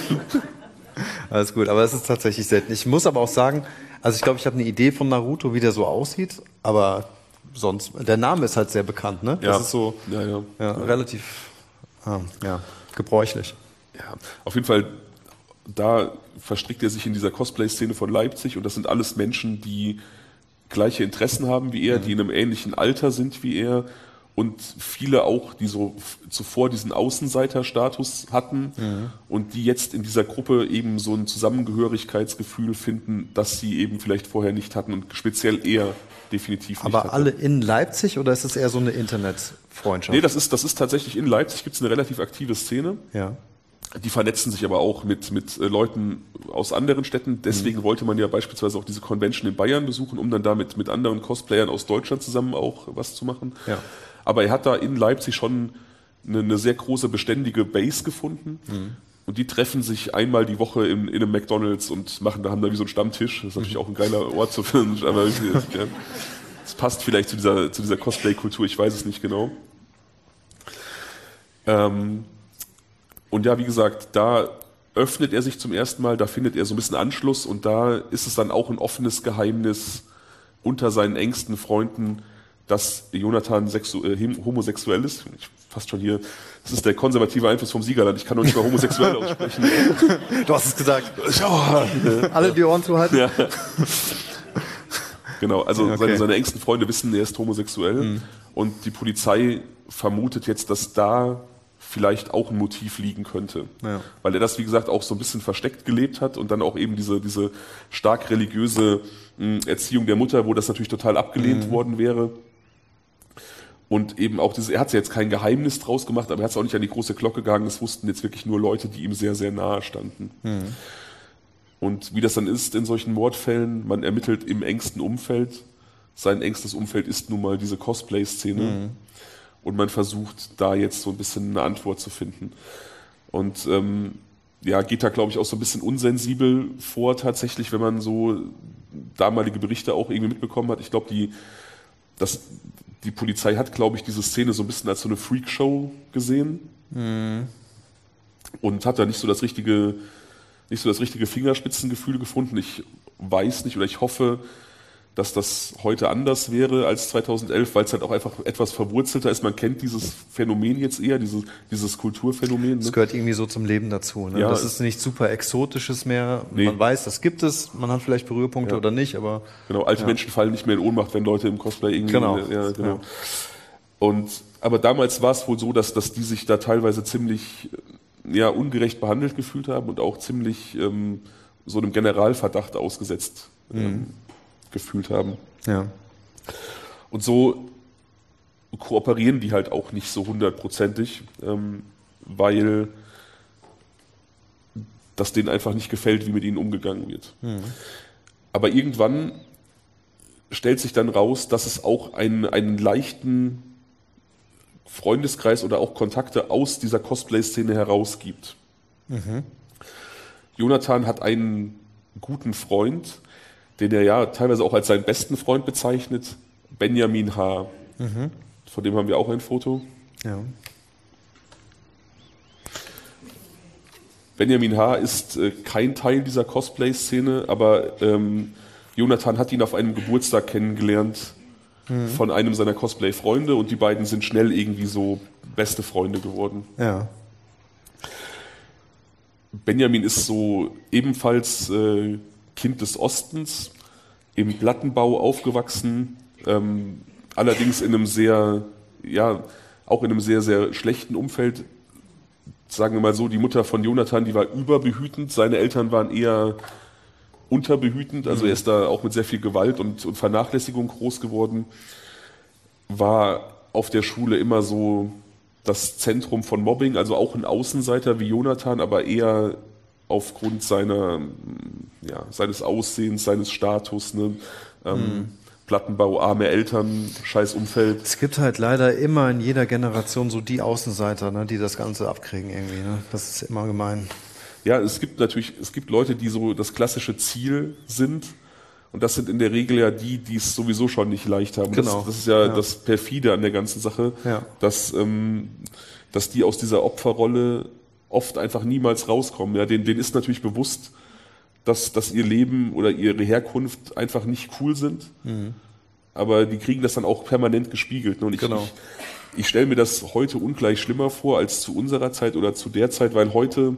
Alles gut, aber es ist tatsächlich selten. Ich muss aber auch sagen, also ich glaube, ich habe eine Idee von Naruto, wie der so aussieht, aber sonst, der Name ist halt sehr bekannt, ne? Ja. Das ist so ja, ja. Ja, ja. relativ ah, ja, gebräuchlich. Ja, auf jeden Fall, da verstrickt er sich in dieser Cosplay-Szene von Leipzig und das sind alles Menschen, die gleiche Interessen haben wie er, mhm. die in einem ähnlichen Alter sind wie er und viele auch, die so zuvor diesen Außenseiter-Status hatten mhm. und die jetzt in dieser Gruppe eben so ein Zusammengehörigkeitsgefühl finden, das sie eben vielleicht vorher nicht hatten und speziell er definitiv nicht Aber hatte. alle in Leipzig oder ist es eher so eine Internetfreundschaft? Nee, das ist, das ist tatsächlich in Leipzig, gibt es eine relativ aktive Szene. Ja. Die vernetzen sich aber auch mit, mit Leuten aus anderen Städten. Deswegen mhm. wollte man ja beispielsweise auch diese Convention in Bayern besuchen, um dann damit mit anderen Cosplayern aus Deutschland zusammen auch was zu machen. Ja. Aber er hat da in Leipzig schon eine, eine sehr große, beständige Base gefunden. Mhm. Und die treffen sich einmal die Woche in, in einem McDonald's und machen, da haben da wie so einen Stammtisch. Das ist natürlich auch ein geiler Ort zu finden. Aber es passt vielleicht zu dieser, zu dieser Cosplay-Kultur, ich weiß es nicht genau. Ähm, Und ja, wie gesagt, da öffnet er sich zum ersten Mal, da findet er so ein bisschen Anschluss und da ist es dann auch ein offenes Geheimnis unter seinen engsten Freunden, dass Jonathan sexu- äh, homosexuell ist. Ich fast schon hier, das ist der konservative Einfluss vom Siegerland, ich kann noch nicht mal homosexuell aussprechen. Du hast es gesagt. Alle die Ohren zuhalten. Ja. Genau, also okay. seine, seine engsten Freunde wissen, er ist homosexuell mhm. und die Polizei vermutet jetzt, dass da vielleicht auch ein Motiv liegen könnte. Ja. Weil er das, wie gesagt, auch so ein bisschen versteckt gelebt hat und dann auch eben diese, diese stark religiöse mh, Erziehung der Mutter, wo das natürlich total abgelehnt mhm. worden wäre. Und eben auch dieses, er hat ja jetzt kein Geheimnis draus gemacht, aber er hat es auch nicht an die große Glocke gehangen, das wussten jetzt wirklich nur Leute, die ihm sehr, sehr nahe standen. Mhm. Und wie das dann ist in solchen Mordfällen, man ermittelt im engsten Umfeld. Sein engstes Umfeld ist nun mal diese Cosplay-Szene. Mhm. Und man versucht da jetzt so ein bisschen eine Antwort zu finden. Und ähm, ja, geht da, glaube ich, auch so ein bisschen unsensibel vor tatsächlich, wenn man so damalige Berichte auch irgendwie mitbekommen hat. Ich glaube, die, das, die Polizei hat, glaube ich, diese Szene so ein bisschen als so eine Freakshow gesehen. Mhm. Und hat da nicht so das richtige, nicht so das richtige Fingerspitzengefühl gefunden. Ich weiß nicht oder ich hoffe, dass das heute anders wäre als zweitausendelf, weil es halt auch einfach etwas verwurzelter ist. Man kennt dieses Phänomen jetzt eher, dieses, dieses Kulturphänomen. Ne? Das gehört irgendwie so zum Leben dazu. Ne? Ja, das ist nicht super Exotisches mehr. Nee. Man weiß, das gibt es. Man hat vielleicht Berührpunkte Ja. oder nicht, aber... Genau, alte Ja. Menschen fallen nicht mehr in Ohnmacht, wenn Leute im Cosplay irgendwie... Genau. Ja, genau. Ja. Und, aber damals war es wohl so, dass, dass die sich da teilweise ziemlich ja, ungerecht behandelt gefühlt haben und auch ziemlich ähm, so einem Generalverdacht ausgesetzt ähm, Mhm. gefühlt haben. Ja. Und so kooperieren die halt auch nicht so hundertprozentig, ähm, weil das denen einfach nicht gefällt, wie mit ihnen umgegangen wird. Mhm. Aber irgendwann stellt sich dann raus, dass es auch einen, einen leichten Freundeskreis oder auch Kontakte aus dieser Cosplay-Szene heraus gibt. Mhm. Jonathan hat einen guten Freund, den er ja teilweise auch als seinen besten Freund bezeichnet, Benjamin H. Mhm. Von dem haben wir auch ein Foto. Ja. Benjamin H. ist äh, kein Teil dieser Cosplay-Szene, aber ähm, Jonathan hat ihn auf einem Geburtstag kennengelernt mhm. von einem seiner Cosplay-Freunde und die beiden sind schnell irgendwie so beste Freunde geworden. Ja. Benjamin ist so ebenfalls äh, Kind des Ostens, im Plattenbau aufgewachsen, ähm, allerdings in einem sehr, ja, auch in einem sehr, sehr schlechten Umfeld. Sagen wir mal so, die Mutter von Jonathan, die war überbehütend, seine Eltern waren eher unterbehütend, also er ist da auch mit sehr viel Gewalt und, und Vernachlässigung groß geworden, war auf der Schule immer so das Zentrum von Mobbing, also auch ein Außenseiter wie Jonathan, aber eher aufgrund seiner, ja, seines Aussehens, seines Status, ne? ähm, mhm. Plattenbau, arme Eltern, scheiß Umfeld. Es gibt halt leider immer in jeder Generation so die Außenseiter, ne, die das Ganze abkriegen irgendwie. Ne? Das ist immer gemein. Ja, es gibt natürlich, es gibt Leute, die so das klassische Ziel sind. Und das sind in der Regel ja die, die es sowieso schon nicht leicht haben. Genau. Das, das ist ja, ja das Perfide an der ganzen Sache, ja. dass, ähm, dass die aus dieser Opferrolle oft einfach niemals rauskommen. Ja, denen, denen ist natürlich bewusst, dass, dass ihr Leben oder ihre Herkunft einfach nicht cool sind. Mhm. Aber die kriegen das dann auch permanent gespiegelt. Und ich, genau. ich, ich stelle mir das heute ungleich schlimmer vor als zu unserer Zeit oder zu der Zeit, weil heute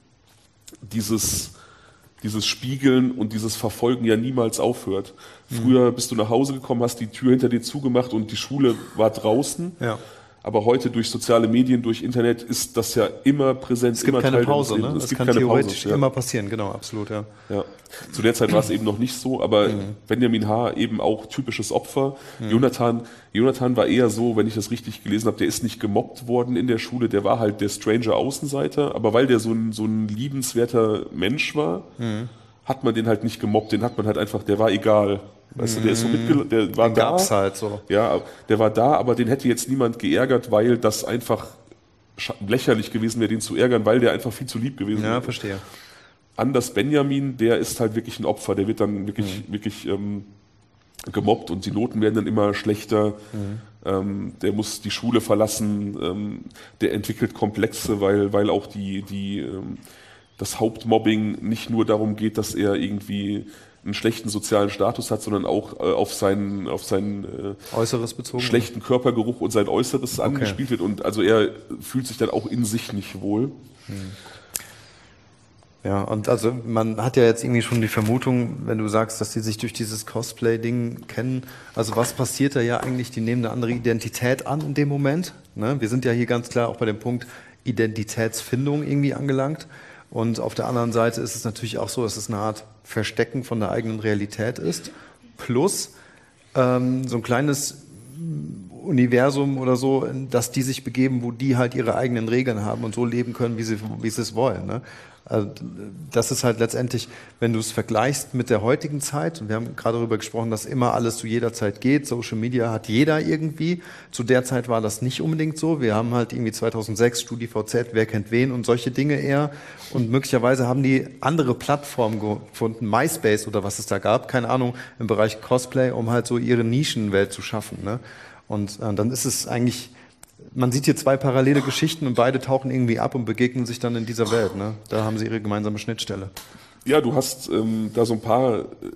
dieses, dieses Spiegeln und dieses Verfolgen ja niemals aufhört. Früher bist du nach Hause gekommen, hast die Tür hinter dir zugemacht und die Schule war draußen. Ja. Aber heute durch soziale Medien, durch Internet ist das ja immer präsent. Es gibt immer keine Teil Pause, ne? Es Das gibt kann keine theoretisch Pause, ja. immer passieren, genau, absolut, ja. Ja. Zu der Zeit war es eben noch nicht so, aber Mhm. Benjamin H. eben auch typisches Opfer. Mhm. Jonathan, Jonathan war eher so, wenn ich das richtig gelesen habe, der ist nicht gemobbt worden in der Schule, der war halt der Stranger Außenseiter, aber weil der so ein, so ein liebenswerter Mensch war, mhm. hat man den halt nicht gemobbt, den hat man halt einfach, der war egal. Weißt du, der ist so mitgel- der war den da. Gab's halt so. Ja, der war da, aber den hätte jetzt niemand geärgert, weil das einfach scha- lächerlich gewesen wäre, den zu ärgern, weil der einfach viel zu lieb gewesen wäre. Ja, verstehe. Anders Benjamin, der ist halt wirklich ein Opfer, der wird dann wirklich, mhm. wirklich ähm, gemobbt und die Noten werden dann immer schlechter. Mhm. Ähm, der muss die Schule verlassen, ähm, der entwickelt Komplexe, weil, weil auch die, die, ähm, das Hauptmobbing nicht nur darum geht, dass er irgendwie einen schlechten sozialen Status hat, sondern auch äh, auf seinen, auf seinen äh, Äußeres bezogen, schlechten Körpergeruch und sein Äußeres okay. angespielt wird. Und also er fühlt sich dann auch in sich nicht wohl. Mhm. Ja, und also man hat ja jetzt irgendwie schon die Vermutung, wenn du sagst, dass die sich durch dieses Cosplay-Ding kennen, also was passiert da ja eigentlich? Die nehmen eine andere Identität an in dem Moment. Ne? Wir sind ja hier ganz klar auch bei dem Punkt Identitätsfindung irgendwie angelangt. Und auf der anderen Seite ist es natürlich auch so, dass es eine Art Verstecken von der eigenen Realität ist. Plus ähm, so ein kleines Universum oder so, in das die sich begeben, wo die halt ihre eigenen Regeln haben und so leben können, wie sie, wie sie es wollen. Ne? Also das ist halt letztendlich, wenn du es vergleichst mit der heutigen Zeit, und wir haben gerade darüber gesprochen, dass immer alles zu jeder Zeit geht, Social Media hat jeder irgendwie, zu der Zeit war das nicht unbedingt so, wir haben halt irgendwie zweitausendsechs StudiVZ, wer kennt wen und solche Dinge eher und möglicherweise haben die andere Plattformen gefunden, MySpace oder was es da gab, keine Ahnung, im Bereich Cosplay, um halt so ihre Nischenwelt zu schaffen, ne? Und äh, dann ist es eigentlich, man sieht hier zwei parallele Geschichten und beide tauchen irgendwie ab und begegnen sich dann in dieser Welt. Ne? Da haben sie ihre gemeinsame Schnittstelle. Ja, du hast ähm, da so ein paar äh,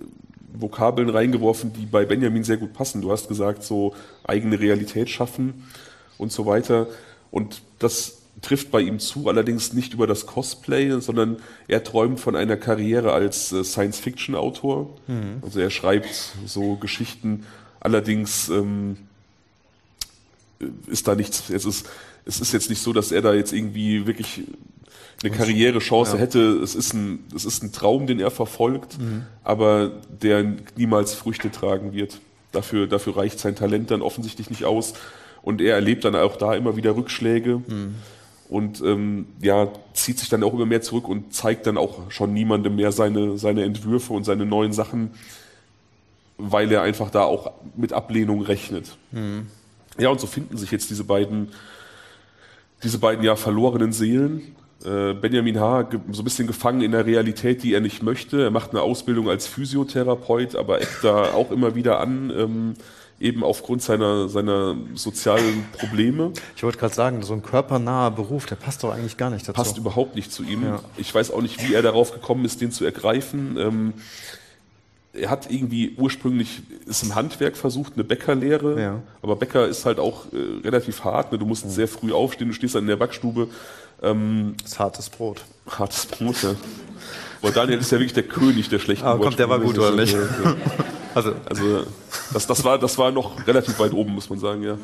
Vokabeln reingeworfen, die bei Benjamin sehr gut passen. Du hast gesagt, so eigene Realität schaffen und so weiter. Und das trifft bei ihm zu, allerdings nicht über das Cosplay, sondern er träumt von einer Karriere als äh, Science-Fiction-Autor. Mhm. Also er schreibt so Geschichten, allerdings ähm, ist da nichts, es ist, es ist jetzt nicht so, dass er da jetzt irgendwie wirklich eine Karrierechance ja. hätte. Es ist ein, es ist ein Traum, den er verfolgt, mhm. aber der niemals Früchte tragen wird. Dafür, dafür reicht sein Talent dann offensichtlich nicht aus. Und er erlebt dann auch da immer wieder Rückschläge mhm. und ähm, ja, zieht sich dann auch immer mehr zurück und zeigt dann auch schon niemandem mehr seine, seine Entwürfe und seine neuen Sachen, weil er einfach da auch mit Ablehnung rechnet. Mhm. Ja, und so finden sich jetzt diese beiden, diese beiden ja verlorenen Seelen. Äh, Benjamin H. so ein bisschen gefangen in der Realität, die er nicht möchte. Er macht eine Ausbildung als Physiotherapeut, aber eckt da auch immer wieder an, ähm, eben aufgrund seiner, seiner sozialen Probleme. Ich wollte gerade sagen, so ein körpernaher Beruf, der passt doch eigentlich gar nicht dazu. Passt überhaupt nicht zu ihm. Ja. Ich weiß auch nicht, wie er darauf gekommen ist, den zu ergreifen. Ähm, er hat irgendwie ursprünglich, ist im Handwerk versucht, eine Bäckerlehre, ja. aber Bäcker ist halt auch äh, relativ hart. Ne? Du musst ja. sehr früh aufstehen, du stehst dann in der Backstube. Ähm, das ist hartes Brot. Hartes Brot, ja. Und Daniel ist ja wirklich der König der schlechten Aber kommt, der war gut, oder nicht? Also, also das, das, war, das war noch relativ weit oben, muss man sagen, ja.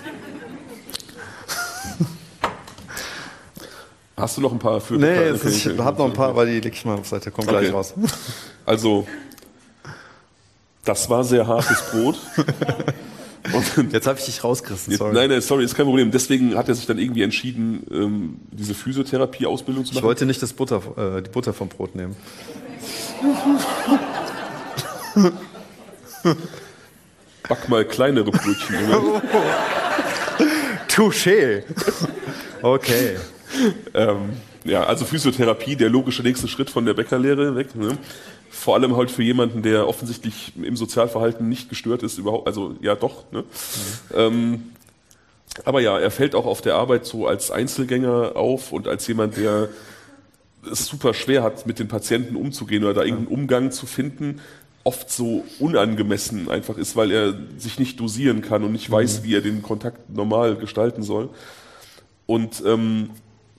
Hast du noch ein paar für? Nee, okay, ich okay, habe noch ein paar, aber die leg ich mal auf Seite, kommt okay. gleich raus. Also, das war sehr hartes Brot. Und jetzt habe ich dich rausgerissen, sorry. Nein, nein, sorry, ist kein Problem. Deswegen hat er sich dann irgendwie entschieden, ähm, diese Physiotherapie-Ausbildung zu machen. Ich wollte nicht das Butter, äh, die Butter vom Brot nehmen. Back mal kleinere Brötchen. Touché. Okay. ähm, ja, also Physiotherapie, der logische nächste Schritt von der Bäckerlehre weg. Ne? Vor allem halt für jemanden, der offensichtlich im Sozialverhalten nicht gestört ist, überhaupt, also ja doch. Ne? Mhm. Ähm, aber ja, er fällt auch auf der Arbeit so als Einzelgänger auf und als jemand, der es super schwer hat, mit den Patienten umzugehen oder da irgendeinen Umgang zu finden, oft so unangemessen einfach ist, weil er sich nicht dosieren kann und nicht weiß, mhm. wie er den Kontakt normal gestalten soll. Und ähm,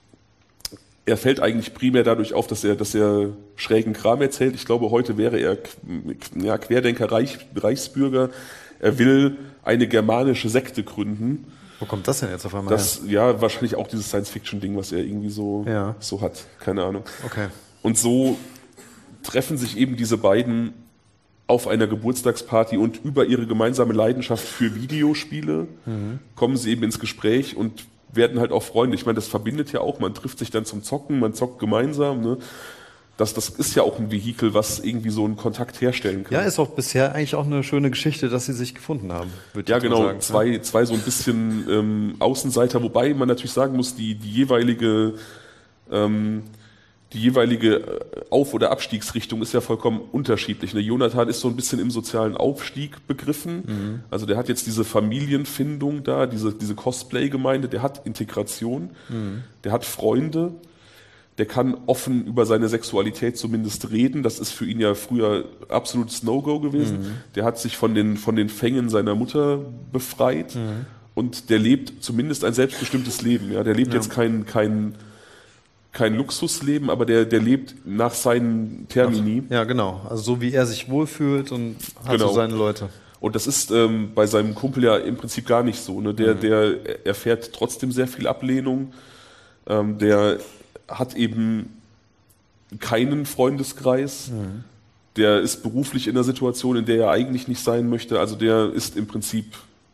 er fällt eigentlich primär dadurch auf, dass er, dass er schrägen Kram erzählt. Ich glaube, heute wäre er ja, Querdenker, Reich, Reichsbürger. Er will eine germanische Sekte gründen. Wo kommt das denn jetzt auf einmal das, her? Ja, wahrscheinlich auch dieses Science-Fiction-Ding, was er irgendwie so, ja. so hat. Keine Ahnung. Okay. Und so treffen sich eben diese beiden auf einer Geburtstagsparty und über ihre gemeinsame Leidenschaft für Videospiele mhm. kommen sie eben ins Gespräch und werden halt auch Freunde. Ich meine, das verbindet ja auch. Man trifft sich dann zum Zocken, man zockt gemeinsam. Ne? Das, das ist ja auch ein Vehikel, was irgendwie so einen Kontakt herstellen kann. Ja, ist auch bisher eigentlich auch eine schöne Geschichte, dass sie sich gefunden haben. Würde ja, genau. Sagen. Zwei, zwei so ein bisschen ähm, Außenseiter, wobei man natürlich sagen muss, die, die jeweilige ähm, die jeweilige Auf- oder Abstiegsrichtung ist ja vollkommen unterschiedlich. Ne? Jonathan ist so ein bisschen im sozialen Aufstieg begriffen. Mhm. Also der hat jetzt diese Familienfindung da, diese, diese Cosplay-Gemeinde, der hat Integration, mhm. der hat Freunde, der kann offen über seine Sexualität zumindest reden. Das ist für ihn ja früher absolutes No-Go gewesen. Mhm. Der hat sich von den, von den Fängen seiner Mutter befreit mhm. und der lebt zumindest ein selbstbestimmtes Leben. Ja? Der lebt ja. jetzt kein, kein kein Luxusleben, aber der, der lebt nach seinen Termini. Ja, genau. Also so wie er sich wohlfühlt und hat genau. so seine Leute. Und das ist ähm, bei seinem Kumpel ja im Prinzip gar nicht so. Ne? Der, mhm. der erfährt trotzdem sehr viel Ablehnung. Ähm, der hat eben keinen Freundeskreis. Mhm. Der ist beruflich in einer Situation, in der er eigentlich nicht sein möchte. Also der ist im Prinzip,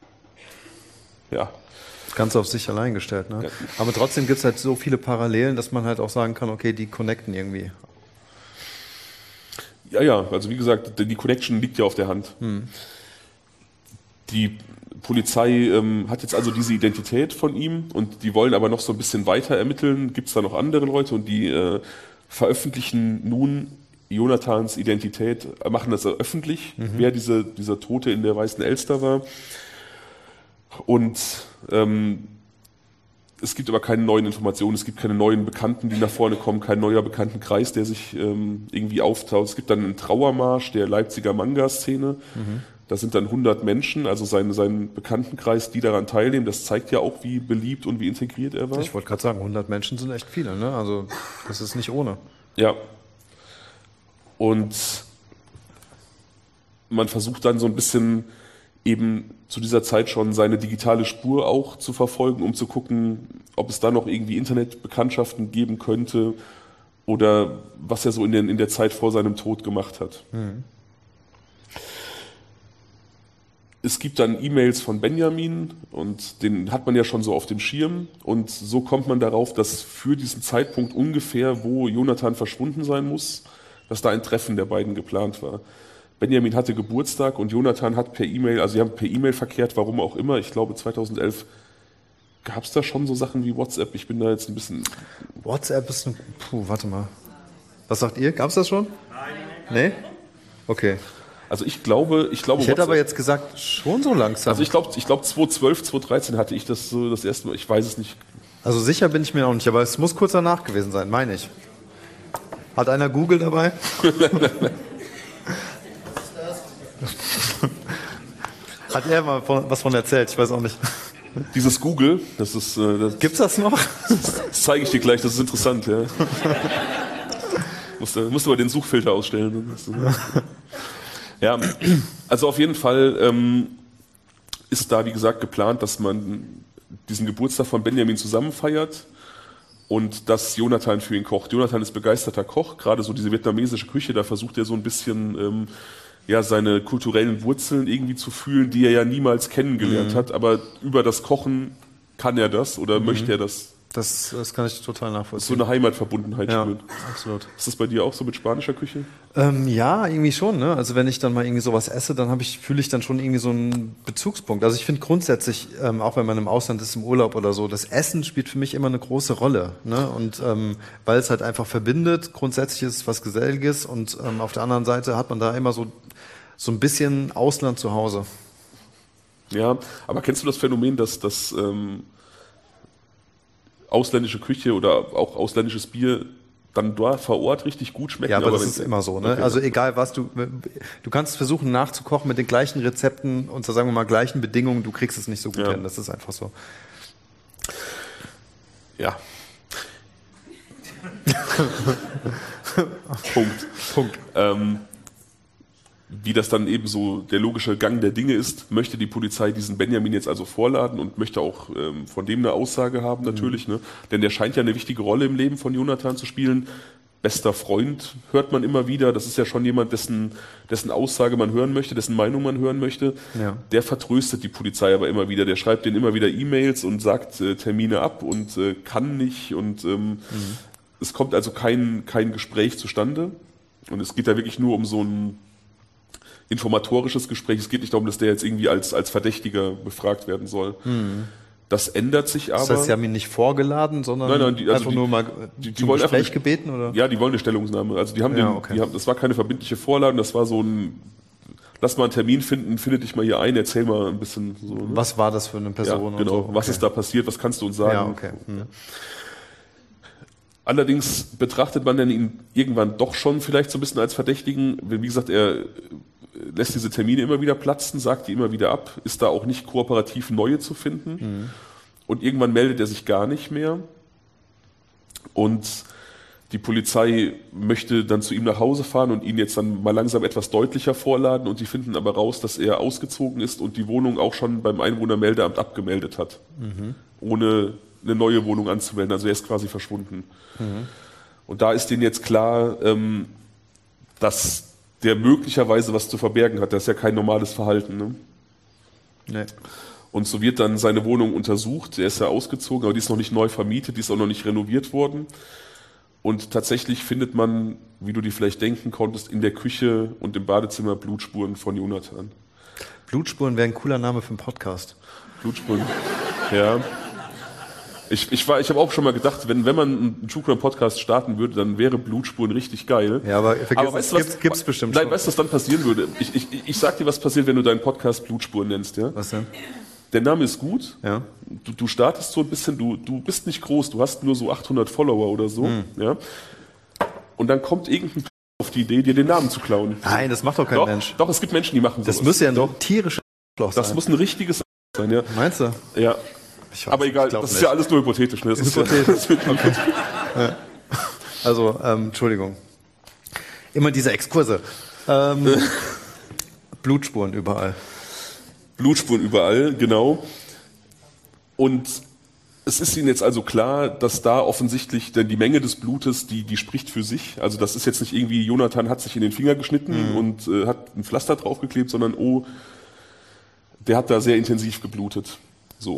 ja... Ganz auf sich allein gestellt, ne? Ja. Aber trotzdem gibt es halt so viele Parallelen, dass man halt auch sagen kann, okay, die connecten irgendwie. Ja, ja, also wie gesagt, die Connection liegt ja auf der Hand. Hm. Die Polizei ähm, hat jetzt also diese Identität von ihm und die wollen aber noch so ein bisschen weiter ermitteln. Gibt es da noch andere Leute und die äh, veröffentlichen nun Jonathans Identität, machen das öffentlich, mhm. wer diese, dieser Tote in der Weißen Elster war. Und ähm, es gibt aber keine neuen Informationen, es gibt keine neuen Bekannten, die nach vorne kommen, kein neuer Bekanntenkreis, der sich ähm, irgendwie auftaucht. Es gibt dann einen Trauermarsch der Leipziger Manga-Szene. Mhm. Da sind dann hundert Menschen, also sein, sein Bekanntenkreis, die daran teilnehmen. Das zeigt ja auch, wie beliebt und wie integriert er war. Ich wollte gerade sagen, hundert Menschen sind echt viele, ne? Also das ist nicht ohne. Ja. Und man versucht dann so ein bisschen eben zu dieser Zeit schon seine digitale Spur auch zu verfolgen, um zu gucken, ob es da noch irgendwie Internetbekanntschaften geben könnte oder was er so in der, in der Zeit vor seinem Tod gemacht hat. Mhm. Es gibt dann E-Mails von Benjamin und den hat man ja schon so auf dem Schirm und so kommt man darauf, dass für diesen Zeitpunkt ungefähr, wo Jonathan verschwunden sein muss, dass da ein Treffen der beiden geplant war. Benjamin hatte Geburtstag und Jonathan hat per E-Mail, also sie haben per E-Mail verkehrt, warum auch immer, ich glaube zweitausendelf gab es da schon so Sachen wie WhatsApp, ich bin da jetzt ein bisschen... WhatsApp ist ein... Puh, warte mal. Was sagt ihr? Gab es das schon? Nein. Nee? Okay. Also ich glaube, ich glaube. Ich hätte WhatsApp, aber jetzt gesagt, schon so langsam. Also ich glaube, ich glaube zweitausendzwölf, zweitausenddreizehn hatte ich das so das erste Mal, ich weiß es nicht. Also sicher bin ich mir noch nicht, aber es muss kurz danach gewesen sein, meine ich. Hat einer Google dabei? Hat er mal von, was von erzählt, ich weiß auch nicht. Dieses Google, das ist... Äh, das Gibt's das noch? Das zeige ich dir gleich, das ist interessant, ja. musst, musst du mal den Suchfilter ausstellen. Ja, also auf jeden Fall ähm, ist da, wie gesagt, geplant, dass man diesen Geburtstag von Benjamin zusammen feiert und dass Jonathan für ihn kocht. Jonathan ist begeisterter Koch, gerade so diese vietnamesische Küche, da versucht er so ein bisschen ähm, ja, seine kulturellen Wurzeln irgendwie zu fühlen, die er ja niemals kennengelernt mhm. hat, aber über das Kochen kann er das oder mhm. möchte er das. Das, das kann ich total nachvollziehen. So eine Heimatverbundenheit ja, spüren. Absolut. Ist das bei dir auch so mit spanischer Küche? Ähm, ja, irgendwie schon. Ne? Also wenn ich dann mal irgendwie sowas esse, dann habe ich fühle ich dann schon irgendwie so einen Bezugspunkt. Also ich finde grundsätzlich, ähm, auch wenn man im Ausland ist, im Urlaub oder so, das Essen spielt für mich immer eine große Rolle. Ne? Und ähm, weil es halt einfach verbindet, grundsätzlich ist es was Geselliges und ähm, auf der anderen Seite hat man da immer so, so ein bisschen Ausland zu Hause. Ja, aber kennst du das Phänomen, dass das... Ähm, ausländische Küche oder auch ausländisches Bier dann dort vor Ort richtig gut schmeckt. Ja, aber, aber das ist immer so. Ne? Okay. Also egal was, du, du kannst versuchen nachzukochen mit den gleichen Rezepten und sagen wir mal gleichen Bedingungen, du kriegst es nicht so gut ja. hin. Das ist einfach so. Ja. Punkt. Punkt. Ähm, wie das dann eben so der logische Gang der Dinge ist, möchte die Polizei diesen Benjamin jetzt also vorladen und möchte auch ähm, von dem eine Aussage haben natürlich, mhm. ne? Denn der scheint ja eine wichtige Rolle im Leben von Jonathan zu spielen. Bester Freund hört man immer wieder, das ist ja schon jemand, dessen, dessen Aussage man hören möchte, dessen Meinung man hören möchte. Ja. Der vertröstet die Polizei aber immer wieder, der schreibt denen immer wieder E-Mails und sagt äh, Termine ab und äh, kann nicht und ähm, mhm. es kommt also kein, kein Gespräch zustande und es geht da wirklich nur um so ein informatorisches Gespräch. Es geht nicht darum, dass der jetzt irgendwie als, als Verdächtiger befragt werden soll. Mhm. Das ändert sich aber. Das heißt, Sie haben ihn nicht vorgeladen, sondern nein, nein, die, also einfach die, nur mal die, die zum wollen Gespräch einfach, gebeten? Oder? Ja, die wollen eine Stellungnahme. Also die haben ja, den, okay. die haben, das war keine verbindliche Vorladung, das war so ein, lass mal einen Termin finden, finde dich mal hier ein, erzähl mal ein bisschen so. Ne? Was war das für eine Person? Ja, genau, und so? Okay. Was ist da passiert, was kannst du uns sagen? Ja, okay. Mhm. Allerdings betrachtet man dann ihn irgendwann doch schon vielleicht so ein bisschen als Verdächtigen. Wie gesagt, er lässt diese Termine immer wieder platzen, sagt die immer wieder ab, ist da auch nicht kooperativ neue zu finden. Mhm. Und irgendwann meldet er sich gar nicht mehr. Und die Polizei möchte dann zu ihm nach Hause fahren und ihn jetzt dann mal langsam etwas deutlicher vorladen. Und die finden aber raus, dass er ausgezogen ist und die Wohnung auch schon beim Einwohnermeldeamt abgemeldet hat. Mhm. Ohne eine neue Wohnung anzumelden. Also er ist quasi verschwunden. Mhm. Und da ist denen jetzt klar, ähm, dass der möglicherweise was zu verbergen hat. Das ist ja kein normales Verhalten. Ne? Nee. Und so wird dann seine Wohnung untersucht. Er ist ja ausgezogen, aber die ist noch nicht neu vermietet, die ist auch noch nicht renoviert worden. Und tatsächlich findet man, wie du dir vielleicht denken konntest, in der Küche und im Badezimmer Blutspuren von Jonathan. Blutspuren wäre ein cooler Name für einen Podcast. Blutspuren, ja. Ich, ich, war, ich habe auch schon mal gedacht, wenn, wenn man einen True Crime Podcast starten würde, dann wäre Blutspuren richtig geil. Ja, aber vergiss, aber weißt du, was, gibt's bestimmt nein, schon. Weißt du, was dann passieren würde? Ich, ich, ich sag dir, was passiert, wenn du deinen Podcast Blutspuren nennst, ja? Was denn? der Name ist gut. Ja. Du, du startest so ein bisschen, du, du bist nicht groß, du hast nur so achthundert Follower oder so. Mhm. Ja. Und dann kommt irgendein auf die Idee, dir den Namen zu klauen. Nein, das macht doch kein doch, Mensch. Doch, es gibt Menschen, die machen sowas. Das müsste ja ein doch. tierisches Arschloch sein. Das muss ein richtiges sein, ja. Meinst du? Ja. Ich weiß, aber egal, das ist nicht. Ja alles nur hypothetisch. Ne? Das ist hypothetisch. Ja, okay. Ja. Also, ähm, Entschuldigung. Immer diese Exkurse. Ähm, Blutspuren überall. Blutspuren überall, genau. Und es ist Ihnen jetzt also klar, dass da offensichtlich denn die Menge des Blutes, die, die spricht für sich. Also das ist jetzt nicht irgendwie, Jonathan hat sich in den Finger geschnitten mhm. und äh, hat ein Pflaster draufgeklebt, sondern oh, der hat da sehr intensiv geblutet. So.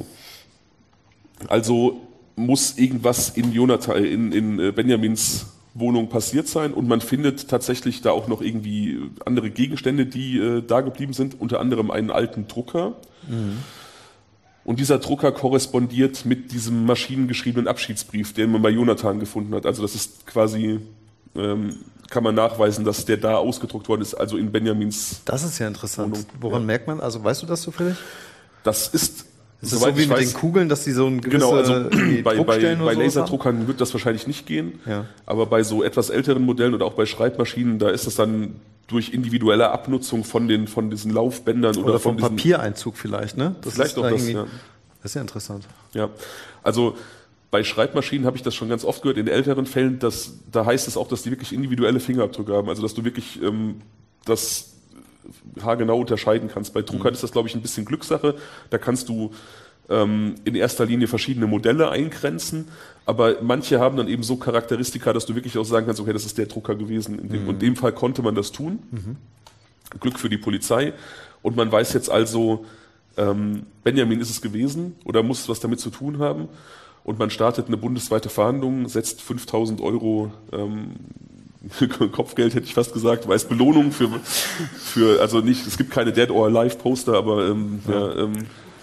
Also muss irgendwas in Jonathan, in, in Benjamins Wohnung passiert sein und man findet tatsächlich da auch noch irgendwie andere Gegenstände, die äh, da geblieben sind, unter anderem einen alten Drucker. Mhm. Und dieser Drucker korrespondiert mit diesem maschinengeschriebenen Abschiedsbrief, den man bei Jonathan gefunden hat. Also das ist quasi, ähm, kann man nachweisen, dass der da ausgedruckt worden ist, also in Benjamins Das ist ja interessant. Wohnung. Woran ja. merkt man, also weißt du das zufällig? Das ist... Ist das so wie mit weiß, den Kugeln, dass die so ein gewisse genau, also bei, Druck bei, stellen bei oder Laserdruckern so wird das wahrscheinlich nicht gehen, ja. aber bei so etwas älteren Modellen oder auch bei Schreibmaschinen, da ist es dann durch individuelle Abnutzung von den von diesen Laufbändern oder, oder vom von Papiereinzug vielleicht, ne? Das vielleicht ist auch das, ja. Das ist ja interessant. Ja, also bei Schreibmaschinen habe ich das schon ganz oft gehört, in älteren Fällen, dass, da heißt es auch, dass die wirklich individuelle Fingerabdrücke haben, also dass du wirklich ähm, das haargenau unterscheiden kannst. Bei Druckern mhm. ist das, glaube ich, ein bisschen Glückssache, da kannst du in erster Linie verschiedene Modelle eingrenzen, aber manche haben dann eben so Charakteristika, dass du wirklich auch sagen kannst, okay, das ist der Drucker gewesen. In dem, mhm. und in dem Fall konnte man das tun. Mhm. Glück für die Polizei. Und man weiß jetzt also, ähm, Benjamin ist es gewesen oder muss was damit zu tun haben. Und man startet eine bundesweite Verhandlung, setzt fünftausend Euro ähm, Kopfgeld, hätte ich fast gesagt, weil es Belohnung für, für, also nicht, es gibt keine Dead or Alive Poster, aber ähm, ja, ja ähm,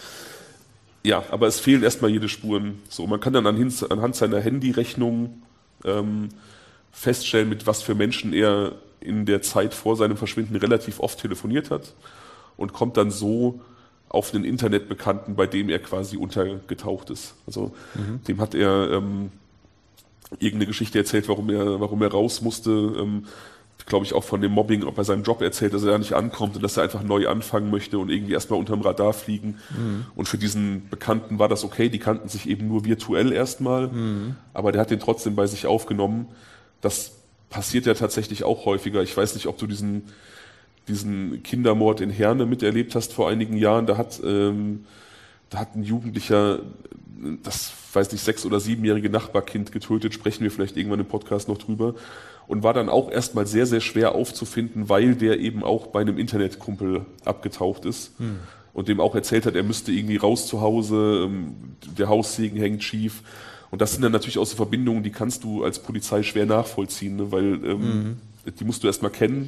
Ja, aber es fehlen erstmal jede Spuren. So, man kann dann anhand, anhand seiner Handyrechnung ähm, feststellen, mit was für Menschen er in der Zeit vor seinem Verschwinden relativ oft telefoniert hat und kommt dann so auf einen Internetbekannten, bei dem er quasi untergetaucht ist. Also mhm. dem hat er ähm, irgendeine Geschichte erzählt, warum er, warum er raus musste. Ähm, glaube ich, auch von dem Mobbing, ob er seinen Job erzählt, dass er da nicht ankommt und dass er einfach neu anfangen möchte und irgendwie erstmal unterm Radar fliegen. Mhm. Und für diesen Bekannten war das okay, die kannten sich eben nur virtuell erstmal, mhm. aber der hat den trotzdem bei sich aufgenommen. Das passiert ja tatsächlich auch häufiger. Ich weiß nicht, ob du diesen, diesen Kindermord in Herne miterlebt hast vor einigen Jahren. Da hat, ähm, da hat ein Jugendlicher das, weiß nicht, sechs- oder siebenjährige Nachbarkind getötet, sprechen wir vielleicht irgendwann im Podcast noch drüber. Und war dann auch erstmal sehr, sehr schwer aufzufinden, weil der eben auch bei einem Internetkumpel abgetaucht ist hm. und dem auch erzählt hat, er müsste irgendwie raus zu Hause, der Haussegen hängt schief. Und das sind dann natürlich auch so Verbindungen, die kannst du als Polizei schwer nachvollziehen, ne? Weil ähm, mhm. die musst du erstmal kennen.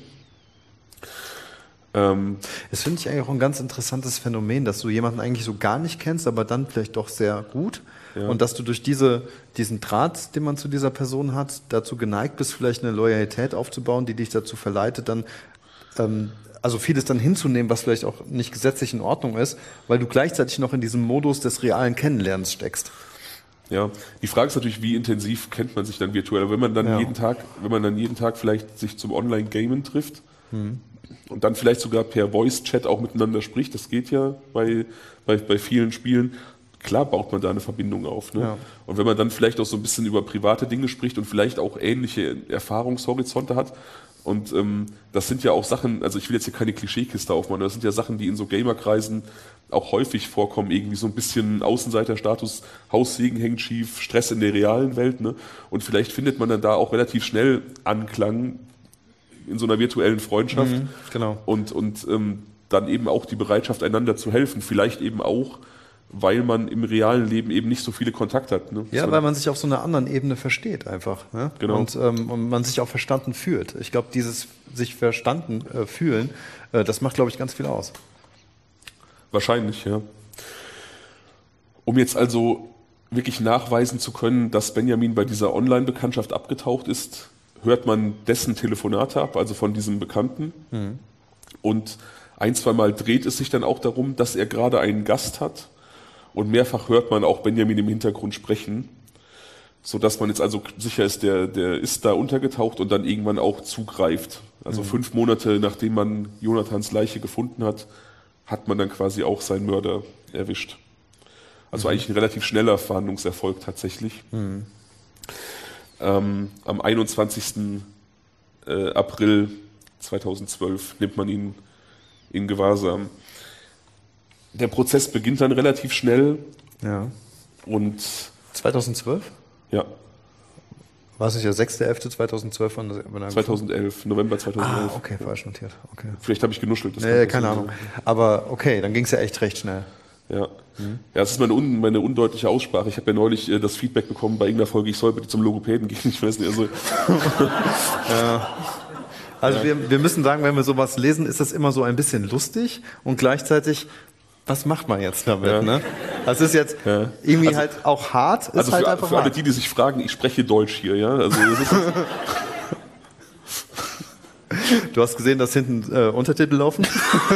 Ähm, das finde ich eigentlich auch ein ganz interessantes Phänomen, dass du jemanden eigentlich so gar nicht kennst, aber dann vielleicht doch sehr gut. Ja. Und dass du durch diese, diesen Draht, den man zu dieser Person hat, dazu geneigt bist, vielleicht eine Loyalität aufzubauen, die dich dazu verleitet, dann ähm, also vieles dann hinzunehmen, was vielleicht auch nicht gesetzlich in Ordnung ist, weil du gleichzeitig noch in diesem Modus des realen Kennenlernens steckst. Ja, die Frage ist natürlich, wie intensiv kennt man sich dann virtuell? Aber wenn man dann ja. jeden Tag, wenn man dann jeden Tag vielleicht sich zum Online-Gamen trifft hm. und dann vielleicht sogar per Voice-Chat auch miteinander spricht, das geht ja bei, bei, bei vielen Spielen. Klar baut man da eine Verbindung auf. Ne? Ja. Und wenn man dann vielleicht auch so ein bisschen über private Dinge spricht und vielleicht auch ähnliche Erfahrungshorizonte hat, und ähm, das sind ja auch Sachen, also ich will jetzt hier keine Klischeekiste aufmachen, das sind ja Sachen, die in so Gamerkreisen auch häufig vorkommen, irgendwie so ein bisschen Außenseiterstatus, Haussegen hängt schief, Stress in der realen Welt. Ne? Und vielleicht findet man dann da auch relativ schnell Anklang in so einer virtuellen Freundschaft. Mhm, genau. Und, und ähm, dann eben auch die Bereitschaft, einander zu helfen. Vielleicht eben auch, weil man im realen Leben eben nicht so viele Kontakte hat. Ne? Ja, weil man sich auf so einer anderen Ebene versteht einfach. Ne? Genau. Und, ähm, und man sich auch verstanden fühlt. Ich glaube, dieses sich verstanden äh, fühlen, äh, das macht, glaube ich, ganz viel aus. Wahrscheinlich, ja. Um jetzt also wirklich nachweisen zu können, dass Benjamin bei dieser Online-Bekanntschaft abgetaucht ist, hört man dessen Telefonate ab, also von diesem Bekannten. Mhm. Und ein, zwei Mal dreht es sich dann auch darum, dass er gerade einen Gast hat, Und mehrfach hört man auch Benjamin im Hintergrund sprechen, sodass man jetzt also sicher ist, der, der ist da untergetaucht und dann irgendwann auch zugreift. Also mhm. fünf Monate nachdem man Jonathans Leiche gefunden hat, hat man dann quasi auch seinen Mörder erwischt. Also mhm. eigentlich ein relativ schneller Fahndungserfolg tatsächlich. Mhm. Ähm, am einundzwanzigsten April zweitausendzwölf nimmt man ihn in Gewahrsam. Der Prozess beginnt dann relativ schnell. Ja. Und zweitausendzwölf? Ja. War es nicht der sechster elfter zweitausendzwölf? zweitausendelf, November zweitausendelf. Ah, okay, falsch notiert. Okay. Vielleicht habe ich genuschelt. Das nee, keine Ahnung. Aber okay, dann ging es ja echt recht schnell. Ja, mhm. ja, das ist meine, un, meine undeutliche Aussprache. Ich habe ja neulich äh, das Feedback bekommen bei irgendeiner Folge, ich soll bitte zum Logopäden gehen. Ich weiß nicht, also. ja. Also ja. wir, wir müssen sagen, wenn wir sowas lesen, ist das immer so ein bisschen lustig und gleichzeitig, was macht man jetzt damit? Ja. Ne? Das ist jetzt ja. irgendwie also, halt auch hart. Ist also halt für, einfach für alle die, die sich fragen, ich spreche Deutsch hier, ja. Also das ist du hast gesehen, dass hinten äh, Untertitel laufen?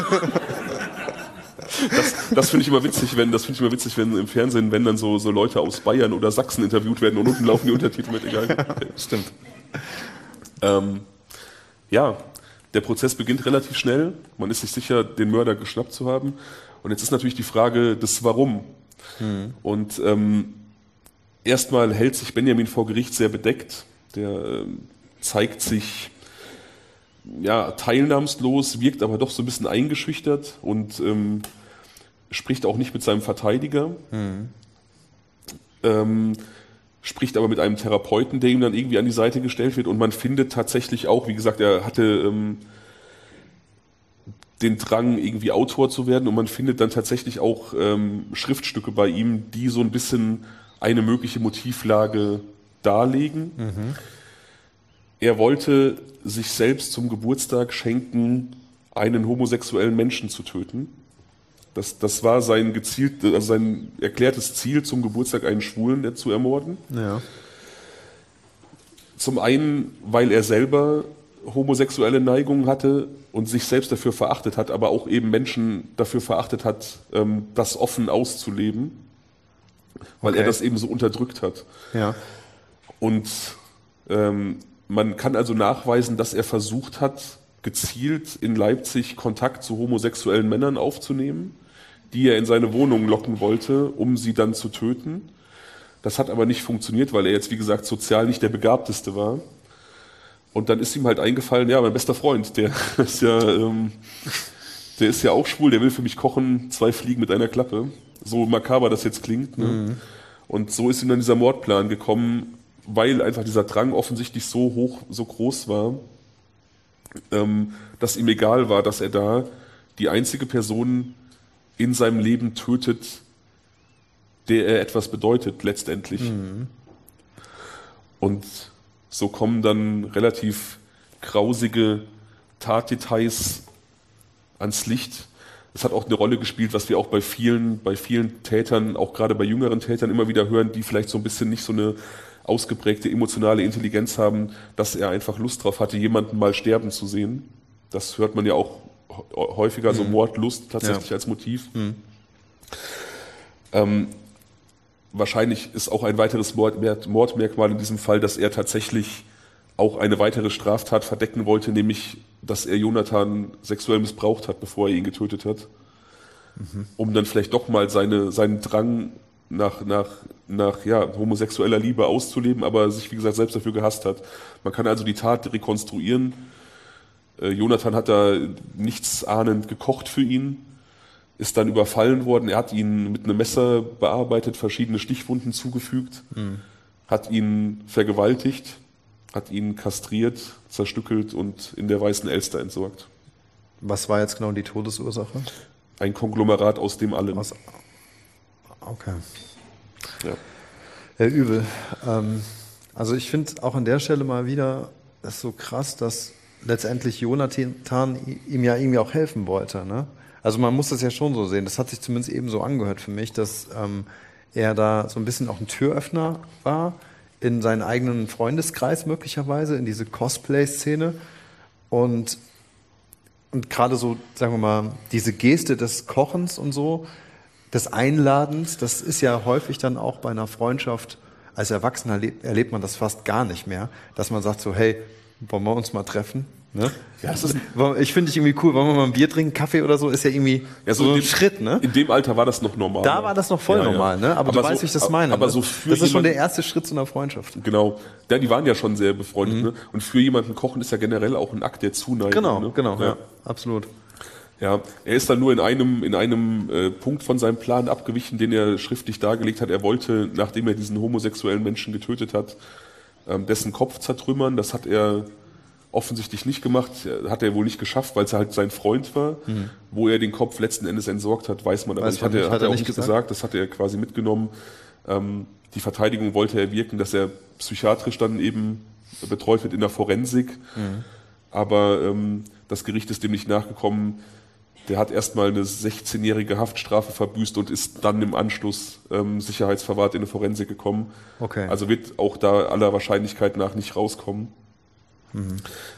Das, das finde ich immer witzig, wenn das finde ich immer witzig, wenn im Fernsehen, wenn dann so, so Leute aus Bayern oder Sachsen interviewt werden und unten laufen die Untertitel mit, egal. Ja, stimmt. Ähm, ja, der Prozess beginnt relativ schnell. Man ist sich sicher, den Mörder geschnappt zu haben. Und jetzt ist natürlich die Frage des Warum. Hm. Und ähm, erstmal hält sich Benjamin vor Gericht sehr bedeckt. Der äh, zeigt sich ja teilnahmslos, wirkt aber doch so ein bisschen eingeschüchtert und ähm, spricht auch nicht mit seinem Verteidiger, mhm. ähm, spricht aber mit einem Therapeuten, der ihm dann irgendwie an die Seite gestellt wird und man findet tatsächlich auch, wie gesagt, er hatte ähm, den Drang, irgendwie Autor zu werden und man findet dann tatsächlich auch ähm, Schriftstücke bei ihm, die so ein bisschen eine mögliche Motivlage darlegen. Mhm. Er wollte sich selbst zum Geburtstag schenken, einen homosexuellen Menschen zu töten. Das, das war sein gezielt, also sein erklärtes Ziel, zum Geburtstag einen Schwulen zu ermorden. Ja. Zum einen, weil er selber homosexuelle Neigungen hatte und sich selbst dafür verachtet hat, aber auch eben Menschen dafür verachtet hat, das offen auszuleben, weil okay. er das eben so unterdrückt hat. Ja. Und ähm, man kann also nachweisen, dass er versucht hat, gezielt in Leipzig Kontakt zu homosexuellen Männern aufzunehmen, die er in seine Wohnung locken wollte, um sie dann zu töten. Das hat aber nicht funktioniert, weil er jetzt, wie gesagt, sozial nicht der Begabteste war. Und dann ist ihm halt eingefallen, ja, mein bester Freund, der ist ja, ähm, der ist ja auch schwul, der will für mich kochen, zwei Fliegen mit einer Klappe. So makaber das jetzt klingt. Ne? Mhm. Und so ist ihm dann dieser Mordplan gekommen, weil einfach dieser Drang offensichtlich so hoch, so groß war, ähm, dass ihm egal war, dass er da die einzige Person in seinem Leben tötet, der er etwas bedeutet, letztendlich. Mhm. Und so kommen dann relativ grausige Tatdetails ans Licht. Es hat auch eine Rolle gespielt, was wir auch bei vielen, bei vielen Tätern, auch gerade bei jüngeren Tätern immer wieder hören, die vielleicht so ein bisschen nicht so eine ausgeprägte emotionale Intelligenz haben, dass er einfach Lust drauf hatte, jemanden mal sterben zu sehen. Das hört man ja auch häufiger, so mhm. Mordlust tatsächlich ja. als Motiv. Mhm. Ähm, wahrscheinlich ist auch ein weiteres Mord, Mordmerkmal in diesem Fall, dass er tatsächlich auch eine weitere Straftat verdecken wollte, nämlich, dass er Jonathan sexuell missbraucht hat, bevor er ihn getötet hat. Mhm. Um dann vielleicht doch mal seine, seinen Drang nach, nach, nach ja, homosexueller Liebe auszuleben, aber sich, wie gesagt, selbst dafür gehasst hat. Man kann also die Tat rekonstruieren. Äh, Jonathan hat da nichts ahnend gekocht für ihn, ist dann überfallen worden. Er hat ihn mit einem Messer bearbeitet, verschiedene Stichwunden zugefügt, mhm. hat ihn vergewaltigt, hat ihn kastriert, zerstückelt und in der Weißen Elster entsorgt. Was war jetzt genau die Todesursache? Ein Konglomerat aus dem Allen. Aus Okay. Ja. Ja, übel. Ähm, also ich finde auch an der Stelle mal wieder, das ist so krass, dass letztendlich Jonathan ihm ja irgendwie auch helfen wollte. Ne? Also man muss das ja schon so sehen. Das hat sich zumindest eben so angehört für mich, dass ähm, er da so ein bisschen auch ein Türöffner war in seinen eigenen Freundeskreis möglicherweise, in diese Cosplay-Szene. Und, und gerade so, sagen wir mal, diese Geste des Kochens und so, des Einladens, das ist ja häufig dann auch bei einer Freundschaft, als Erwachsener erlebt, erlebt man das fast gar nicht mehr, dass man sagt so, hey, wollen wir uns mal treffen? Ne? Ja, das ist ich finde ich irgendwie cool, wollen wir mal ein Bier trinken, Kaffee oder so, ist ja irgendwie ja, so, so ein dem, Schritt, ne? In dem Alter war das noch normal. Da war das noch voll ja, normal, ja. ne? Aber, aber du so, weißt, wie ich das meine. Aber ne? so für das ist schon jemanden, der erste Schritt zu einer Freundschaft. Genau. Ja, die waren ja schon sehr befreundet. Mhm. Ne? Und für jemanden kochen ist ja generell auch ein Akt der Zuneigung. Genau, ne? genau, ja. ja, absolut. Ja, er ist dann nur in einem, in einem äh, Punkt von seinem Plan abgewichen, den er schriftlich dargelegt hat. Er wollte, nachdem er diesen homosexuellen Menschen getötet hat, ähm, dessen Kopf zertrümmern. Das hat er offensichtlich nicht gemacht, hat er wohl nicht geschafft, weil es halt sein Freund war. Mhm. Wo er den Kopf letzten Endes entsorgt hat, weiß man aber nicht. Hat er, hat er auch nicht gesagt? gesagt, das hat er quasi mitgenommen. Ähm, die Verteidigung wollte erwirken, dass er psychiatrisch dann eben betreut wird in der Forensik. Mhm. Aber ähm, das Gericht ist dem nicht nachgekommen. Der hat erstmal eine sechzehnjährige Haftstrafe verbüßt und ist dann im Anschluss ähm, sicherheitsverwahrt in eine Forensik gekommen. Okay. Also wird auch da aller Wahrscheinlichkeit nach nicht rauskommen. Mhm.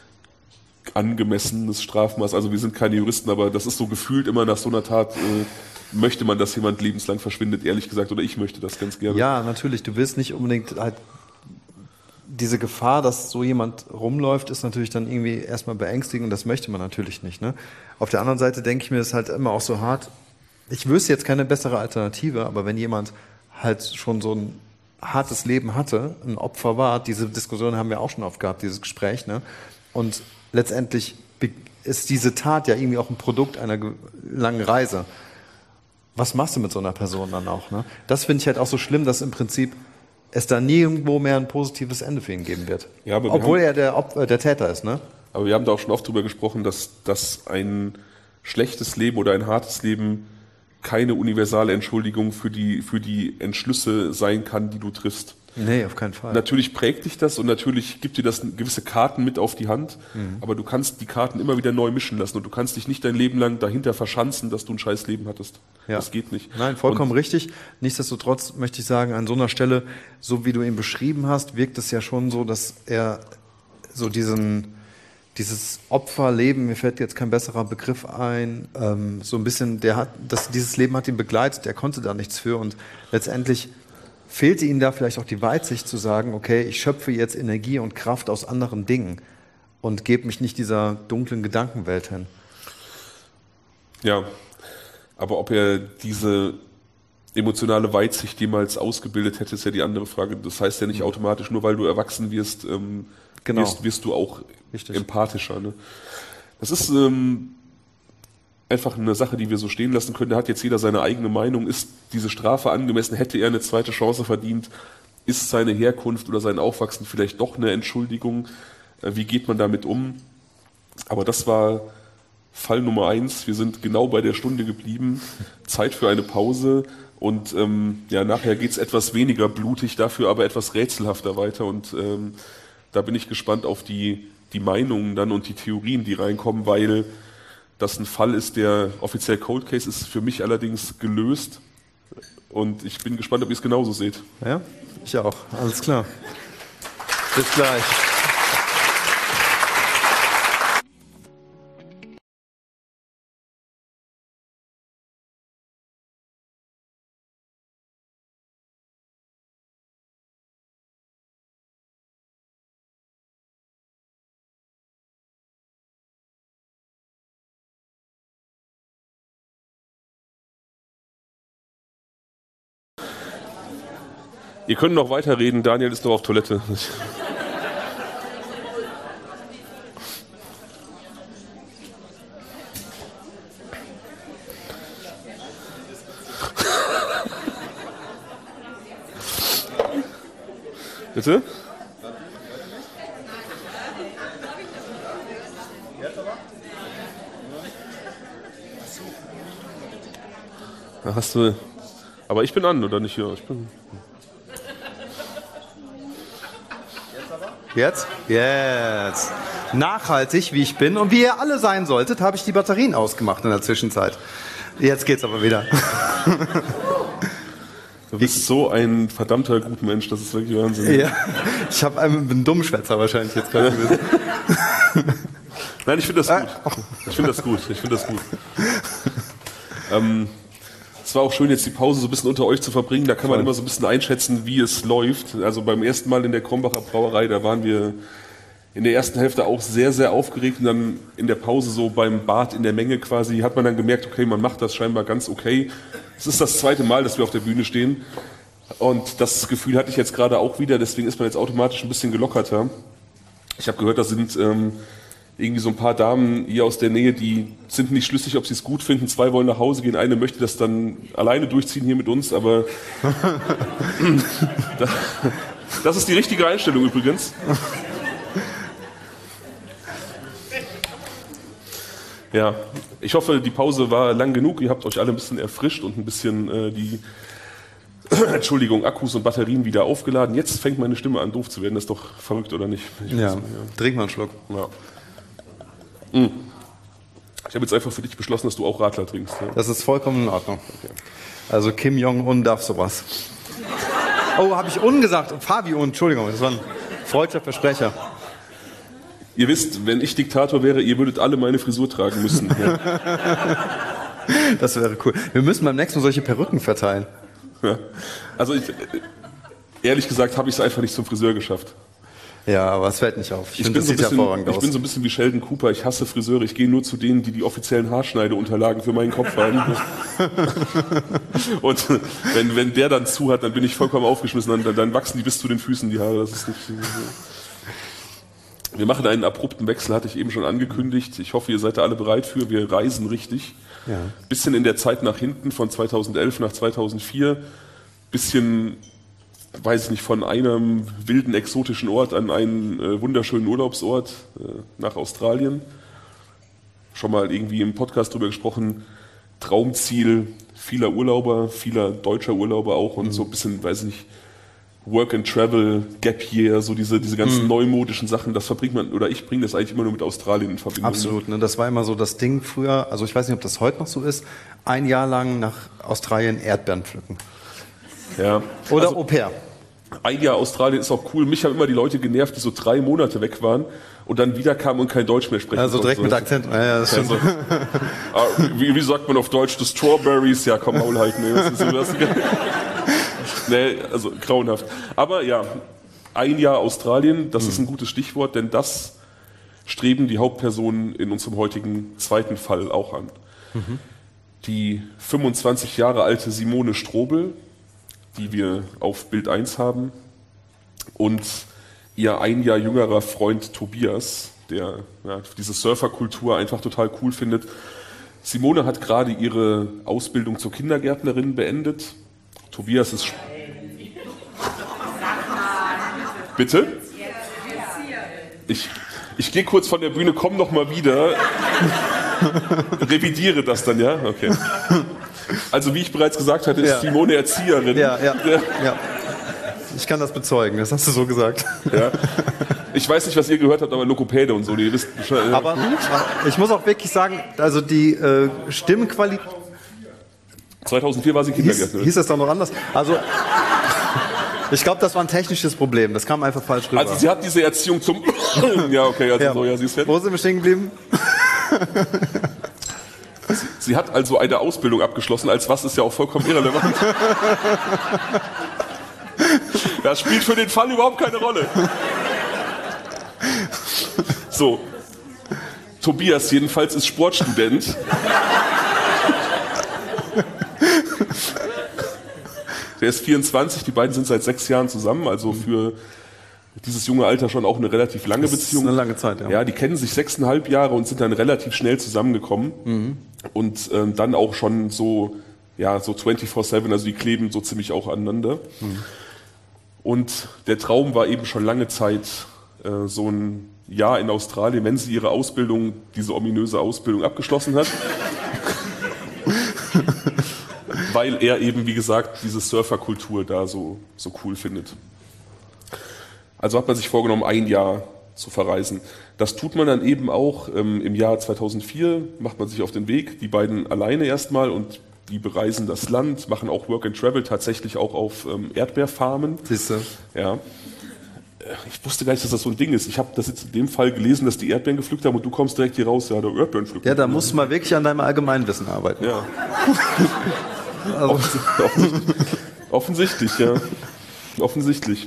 Angemessenes Strafmaß, also wir sind keine Juristen, aber das ist so gefühlt immer nach so einer Tat, äh, möchte man, dass jemand lebenslang verschwindet, ehrlich gesagt, oder ich möchte das ganz gerne. Ja, natürlich, du willst nicht unbedingt halt, diese Gefahr, dass so jemand rumläuft, ist natürlich dann irgendwie erstmal beängstigend und das möchte man natürlich nicht. Ne? Auf der anderen Seite denke ich mir, das ist halt immer auch so hart, ich wüsste jetzt keine bessere Alternative, aber wenn jemand halt schon so ein hartes Leben hatte, ein Opfer war, diese Diskussion haben wir auch schon oft gehabt, dieses Gespräch, ne? Und letztendlich ist diese Tat ja irgendwie auch ein Produkt einer langen Reise. Was machst du mit so einer Person dann auch, ne? Das finde ich halt auch so schlimm, dass im Prinzip es da nirgendwo mehr ein positives Ende für ihn geben wird. Ja, aber obwohl haben, er der, Op- der Täter ist, ne? Aber wir haben da auch schon oft drüber gesprochen, dass, dass ein schlechtes Leben oder ein hartes Leben keine universale Entschuldigung für die, für die Entschlüsse sein kann, die du triffst. Nee, auf keinen Fall. Natürlich prägt dich das und natürlich gibt dir das gewisse Karten mit auf die Hand, mhm. aber du kannst die Karten immer wieder neu mischen lassen und du kannst dich nicht dein Leben lang dahinter verschanzen, dass du ein scheiß Leben hattest. Ja. Das geht nicht. Nein, vollkommen und richtig. Nichtsdestotrotz möchte ich sagen, an so einer Stelle, so wie du ihn beschrieben hast, wirkt es ja schon so, dass er so diesen, dieses Opferleben, mir fällt jetzt kein besserer Begriff ein, ähm, so ein bisschen, der hat, das, dieses Leben hat ihn begleitet, er konnte da nichts für und letztendlich fehlte ihnen da vielleicht auch die Weitsicht zu sagen, okay, ich schöpfe jetzt Energie und Kraft aus anderen Dingen und gebe mich nicht dieser dunklen Gedankenwelt hin. Ja, aber ob er diese emotionale Weitsicht jemals ausgebildet hätte, ist ja die andere Frage. Das heißt ja nicht automatisch, nur weil du erwachsen wirst, ähm, genau. wirst, wirst du auch Richtig. empathischer. Ne? Das ist ähm, einfach eine Sache, die wir so stehen lassen können. Da hat jetzt jeder seine eigene Meinung. Ist diese Strafe angemessen? Hätte er eine zweite Chance verdient? Ist seine Herkunft oder sein Aufwachsen vielleicht doch eine Entschuldigung? Wie geht man damit um? Aber das war Fall Nummer eins. Wir sind genau bei der Stunde geblieben. Zeit für eine Pause. Und ähm, ja, nachher geht's etwas weniger blutig, dafür aber etwas rätselhafter weiter. Und ähm, da bin ich gespannt auf die, die Meinungen dann und die Theorien, die reinkommen, weil das ein Fall ist, der offiziell Cold Case ist, für mich allerdings gelöst. Und ich bin gespannt, ob ihr es genauso seht. Ja, ich auch. Alles klar. Bis gleich. Ihr könnt noch weiterreden, Daniel ist noch auf Toilette. Bitte? Da hast du. Aber ich bin an, oder nicht? Ja, ich bin. Jetzt? Jetzt. Nachhaltig, wie ich bin und wie ihr alle sein solltet, habe ich die Batterien ausgemacht in der Zwischenzeit. Jetzt geht's aber wieder. Du bist so ein verdammter guter Mensch, das ist wirklich Wahnsinn. Ja, ich hab einen, bin ein Dummschwätzer wahrscheinlich jetzt gerade gewesen. Nein, ich finde das gut. Ich finde das gut. Ich finde das gut. Ähm, Es war auch schön, jetzt die Pause so ein bisschen unter euch zu verbringen. Da kann man immer so ein bisschen einschätzen, wie es läuft. Also beim ersten Mal in der Krombacher Brauerei, da waren wir in der ersten Hälfte auch sehr, sehr aufgeregt. Und dann in der Pause so beim Bad in der Menge quasi hat man dann gemerkt, okay, man macht das scheinbar ganz okay. Es ist das zweite Mal, dass wir auf der Bühne stehen. Und das Gefühl hatte ich jetzt gerade auch wieder. Deswegen ist man jetzt automatisch ein bisschen gelockerter. Ich habe gehört, da sind ähm, irgendwie so ein paar Damen hier aus der Nähe, die sind nicht schlüssig, ob sie es gut finden. Zwei wollen nach Hause gehen, eine möchte das dann alleine durchziehen hier mit uns, aber das, das ist die richtige Einstellung übrigens. Ja, ich hoffe, die Pause war lang genug. Ihr habt euch alle ein bisschen erfrischt und ein bisschen äh, die Entschuldigung, Akkus und Batterien wieder aufgeladen. Jetzt fängt meine Stimme an, doof zu werden. Das ist doch verrückt, oder nicht? Ich ja, trink mal einen Schluck. Ja. Ich habe jetzt einfach für dich beschlossen, dass du auch Radler trinkst. Ja? Das ist vollkommen in Ordnung. Okay. Also Kim Jong-un darf sowas. Oh, habe ich Un gesagt? Fabi Un, Entschuldigung, das war ein freudscher Versprecher. Ihr wisst, wenn ich Diktator wäre, ihr würdet alle meine Frisur tragen müssen. Ja. Das wäre cool. Wir müssen beim nächsten Mal solche Perücken verteilen. Ja. Also ich, ehrlich gesagt habe ich es einfach nicht zum Friseur geschafft. Ja, aber es fällt nicht auf. Ich, ich, finde, bin, so das sieht bisschen, hervorragend ich aus. bin so ein bisschen wie Sheldon Cooper. Ich hasse Friseure. Ich gehe nur zu denen, die die offiziellen Haarschneideunterlagen für meinen Kopf haben. Und wenn, wenn der dann zu hat, dann bin ich vollkommen aufgeschmissen. Dann, dann wachsen die bis zu den Füßen, die Haare. Das ist nicht. Wir machen einen abrupten Wechsel, hatte ich eben schon angekündigt. Ich hoffe, ihr seid da alle bereit für. Wir reisen richtig. Ja. Bisschen in der Zeit nach hinten, von zweitausendelf nach zweitausendvier. Bisschen, weiß ich nicht, von einem wilden, exotischen Ort an einen äh, wunderschönen Urlaubsort äh, nach Australien. Schon mal irgendwie im Podcast drüber gesprochen. Traumziel vieler Urlauber, vieler deutscher Urlauber auch und mhm. so ein bisschen, weiß ich nicht, Work and Travel, Gap Year, so diese, diese ganzen mhm. neumodischen Sachen, das verbringt man, oder ich bringe das eigentlich immer nur mit Australien in Verbindung. Absolut, ne? Das war immer so das Ding früher, also ich weiß nicht, ob das heute noch so ist, ein Jahr lang nach Australien Erdbeeren pflücken. Ja. Oder also, Au pair. Ein Jahr Australien ist auch cool. Mich haben immer die Leute genervt, die so drei Monate weg waren und dann wieder kamen und kein Deutsch mehr sprechen. Also direkt so. Mit Akzent. Ja, ja, das also, wie, wie sagt man auf Deutsch? The Strawberries? Ja, komm, Maul halten. Nee, das ist so, das nee, also grauenhaft. Aber ja, ein Jahr Australien, das mhm. ist ein gutes Stichwort, denn das streben die Hauptpersonen in unserem heutigen zweiten Fall auch an. Mhm. Die fünfundzwanzig Jahre alte Simone Strobel, die wir auf Bild eins haben, und ihr ein Jahr jüngerer Freund Tobias, der ja, diese Surferkultur einfach total cool findet. Simone hat gerade ihre Ausbildung zur Kindergärtnerin beendet. Tobias ist... Bitte? Ich, ich gehe kurz von der Bühne, komm noch mal wieder. Revidiere das dann, ja? Okay. Also wie ich bereits gesagt hatte, ist ja. Simone Erzieherin. Ja, ja, ja. Ich kann das bezeugen, das hast du so gesagt. Ja. Ich weiß nicht, was ihr gehört habt, aber Lokopäde und so, die wisst Bescheid. Aber ich muss auch wirklich sagen, also die äh, Stimmqualität... zweitausendvier war sie Kindergärtnerin. Hieß, hieß das doch noch anders? Also... Ich glaube, das war ein technisches Problem. Das kam einfach falsch rüber. Also sie hat diese Erziehung zum... ja, okay, also ja. so, ja, sie ist fertig. Wo sind wir stehen geblieben? sie, sie hat also eine Ausbildung abgeschlossen, als was ist ja auch vollkommen irrelevant. Das spielt für den Fall überhaupt keine Rolle. So, Tobias jedenfalls ist Sportstudent. Der ist vierundzwanzig, die beiden sind seit sechs Jahren zusammen, also für dieses junge Alter schon auch eine relativ lange das Beziehung. Ist eine lange Zeit, ja. Ja, die kennen sich sechseinhalb Jahre und sind dann relativ schnell zusammengekommen. Mhm. Und ähm, dann auch schon so, ja, so vierundzwanzig sieben, also die kleben so ziemlich auch aneinander. Mhm. Und der Traum war eben schon lange Zeit äh, so ein Jahr in Australien, wenn sie ihre Ausbildung, diese ominöse Ausbildung abgeschlossen hat. Weil er eben, wie gesagt, diese Surferkultur da so, so cool findet. Also hat man sich vorgenommen, ein Jahr zu verreisen. Das tut man dann eben auch ähm, im Jahr zweitausendvier, macht man sich auf den Weg, die beiden alleine erstmal, und die bereisen das Land, machen auch Work and Travel, tatsächlich auch auf ähm, Erdbeerfarmen. Siehst du? Ja. Ich wusste gar nicht, dass das so ein Ding ist. Ich habe das jetzt in dem Fall gelesen, dass die Erdbeeren gepflückt haben und du kommst direkt hier raus, ja, der Erdbeeren pflückt. Ja, da musst du mal wirklich an deinem Allgemeinwissen arbeiten. Ja. Also. Offensichtlich, offensichtlich, ja. Offensichtlich.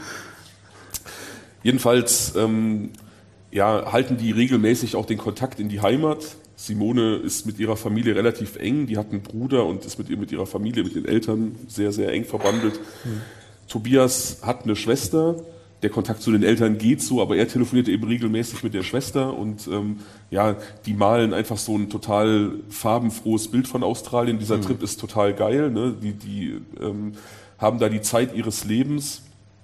Jedenfalls ähm, ja, halten die regelmäßig auch den Kontakt in die Heimat. Simone ist mit ihrer Familie relativ eng. Die hat einen Bruder und ist mit, ihr, mit ihrer Familie, mit den Eltern sehr, sehr eng verbandelt. Mhm. Tobias hat eine Schwester. Der Kontakt zu den Eltern geht so, aber er telefoniert eben regelmäßig mit der Schwester. Und ähm, ja, die malen einfach so ein total farbenfrohes Bild von Australien. Dieser mhm. Trip ist total geil. Ne? Die, die ähm, haben da die Zeit ihres Lebens.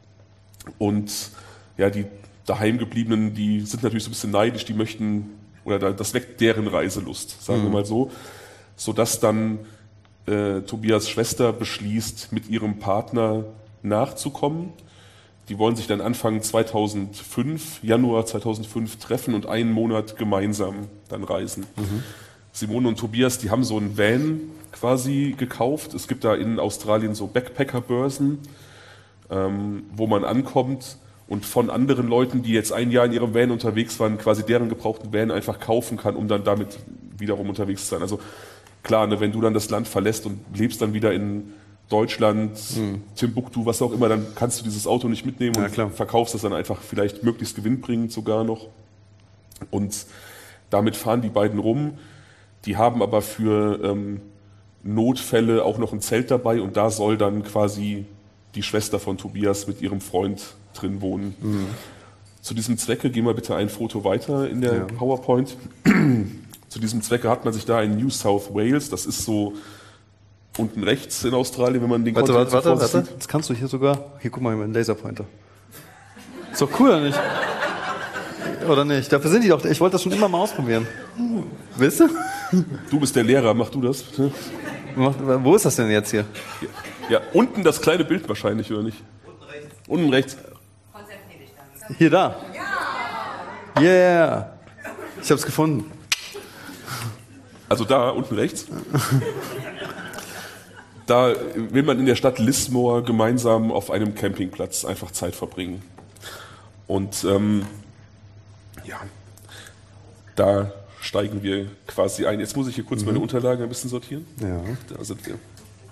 Und ja, die Daheimgebliebenen, die sind natürlich so ein bisschen neidisch, die möchten, oder das weckt deren Reiselust, sagen mhm. wir mal so, sodass dann äh, Tobias Schwester beschließt, mit ihrem Partner nachzukommen. Die wollen sich dann Anfang zweitausendfünf, Januar zweitausendfünf treffen und einen Monat gemeinsam dann reisen. Mhm. Simone und Tobias, die haben so einen Van quasi gekauft. Es gibt da in Australien so Backpacker-Börsen, ähm, wo man ankommt und von anderen Leuten, die jetzt ein Jahr in ihrem Van unterwegs waren, quasi deren gebrauchten Van einfach kaufen kann, um dann damit wiederum unterwegs zu sein. Also klar, ne, wenn du dann das Land verlässt und lebst dann wieder in Deutschland, hm. Timbuktu, was auch immer, dann kannst du dieses Auto nicht mitnehmen und ja, verkaufst es dann einfach vielleicht möglichst gewinnbringend sogar noch. Und damit fahren die beiden rum. Die haben aber für ähm, Notfälle auch noch ein Zelt dabei und da soll dann quasi die Schwester von Tobias mit ihrem Freund drin wohnen. Mhm. Zu diesem Zwecke, gehen wir bitte ein Foto weiter in der ja. PowerPoint. Zu diesem Zwecke hat man sich da in New South Wales, das ist so unten rechts in Australien, wenn man den Warte, warte, warte, warte. Das kannst du hier sogar, hier guck mal, einen Laserpointer. Ist doch cool, oder nicht? Oder nicht? Dafür sind die doch, ich wollte das schon immer mal ausprobieren. Willst du? Du bist der Lehrer, mach du das bitte. Wo ist das denn jetzt hier? Ja, unten das kleine Bild wahrscheinlich, oder nicht? Unten rechts. Hier, da. Ja! Yeah! Ich hab's gefunden. Also da, unten rechts. Da will man in der Stadt Lismore gemeinsam auf einem Campingplatz einfach Zeit verbringen. Und ähm, ja, da steigen wir quasi ein. Jetzt muss ich hier kurz mhm. meine Unterlagen ein bisschen sortieren. Ja. Da sind wir.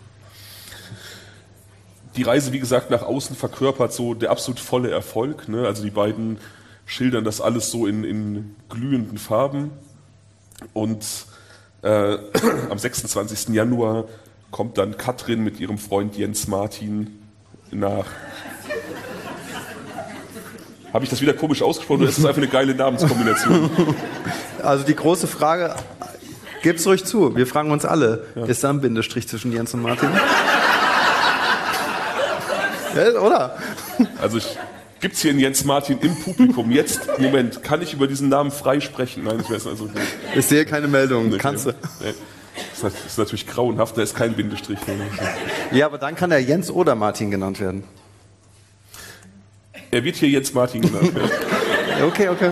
Die Reise, wie gesagt, nach außen verkörpert so der absolut volle Erfolg. Ne? Also die beiden schildern das alles so in, in glühenden Farben. Und äh, am sechsundzwanzigsten Januar kommt dann Katrin mit ihrem Freund Jens Martin nach. Habe ich das wieder komisch ausgesprochen oder ist das einfach eine geile Namenskombination? Also die große Frage, gib's ruhig zu, wir fragen uns alle, ja. Ist da ein Bindestrich zwischen Jens und Martin? Ja, oder? Also ich, gibt's hier einen Jens Martin im Publikum? Jetzt, Moment, kann ich über diesen Namen frei sprechen? Nein, ich weiß also nicht. Ich sehe keine Meldung, nee, kannst du. Nee. Das ist natürlich grauenhaft, da ist kein Bindestrich. Ja, aber dann kann er Jens oder Martin genannt werden. Er wird hier Jens Martin genannt werden. Okay, okay.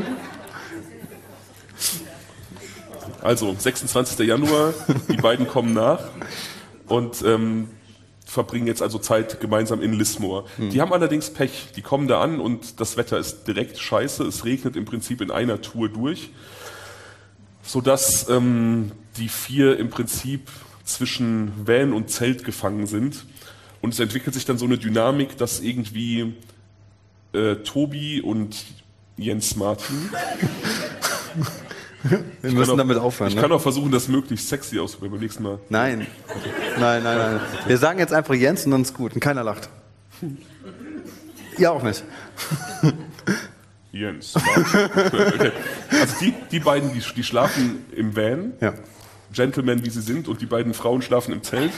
Also, sechsundzwanzigsten Januar, die beiden kommen nach und ähm, verbringen jetzt also Zeit gemeinsam in Lismore. Hm. Die haben allerdings Pech, die kommen da an und das Wetter ist direkt scheiße, es regnet im Prinzip in einer Tour durch, sodass ähm, die vier im Prinzip zwischen Van und Zelt gefangen sind und es entwickelt sich dann so eine Dynamik, dass irgendwie äh, Tobi und Jens Martin Wir müssen auch, damit aufhören. Ich ne? kann auch versuchen, das möglichst sexy auszuprobieren beim nächsten Mal. Nein. Nein, nein, nein. Wir sagen jetzt einfach Jens und dann ist gut. Und keiner lacht. Ihr auch nicht. Jens. Okay. Also die, die beiden, die, die schlafen im Van. Ja. Gentlemen, wie sie sind. Und die beiden Frauen schlafen im Zelt.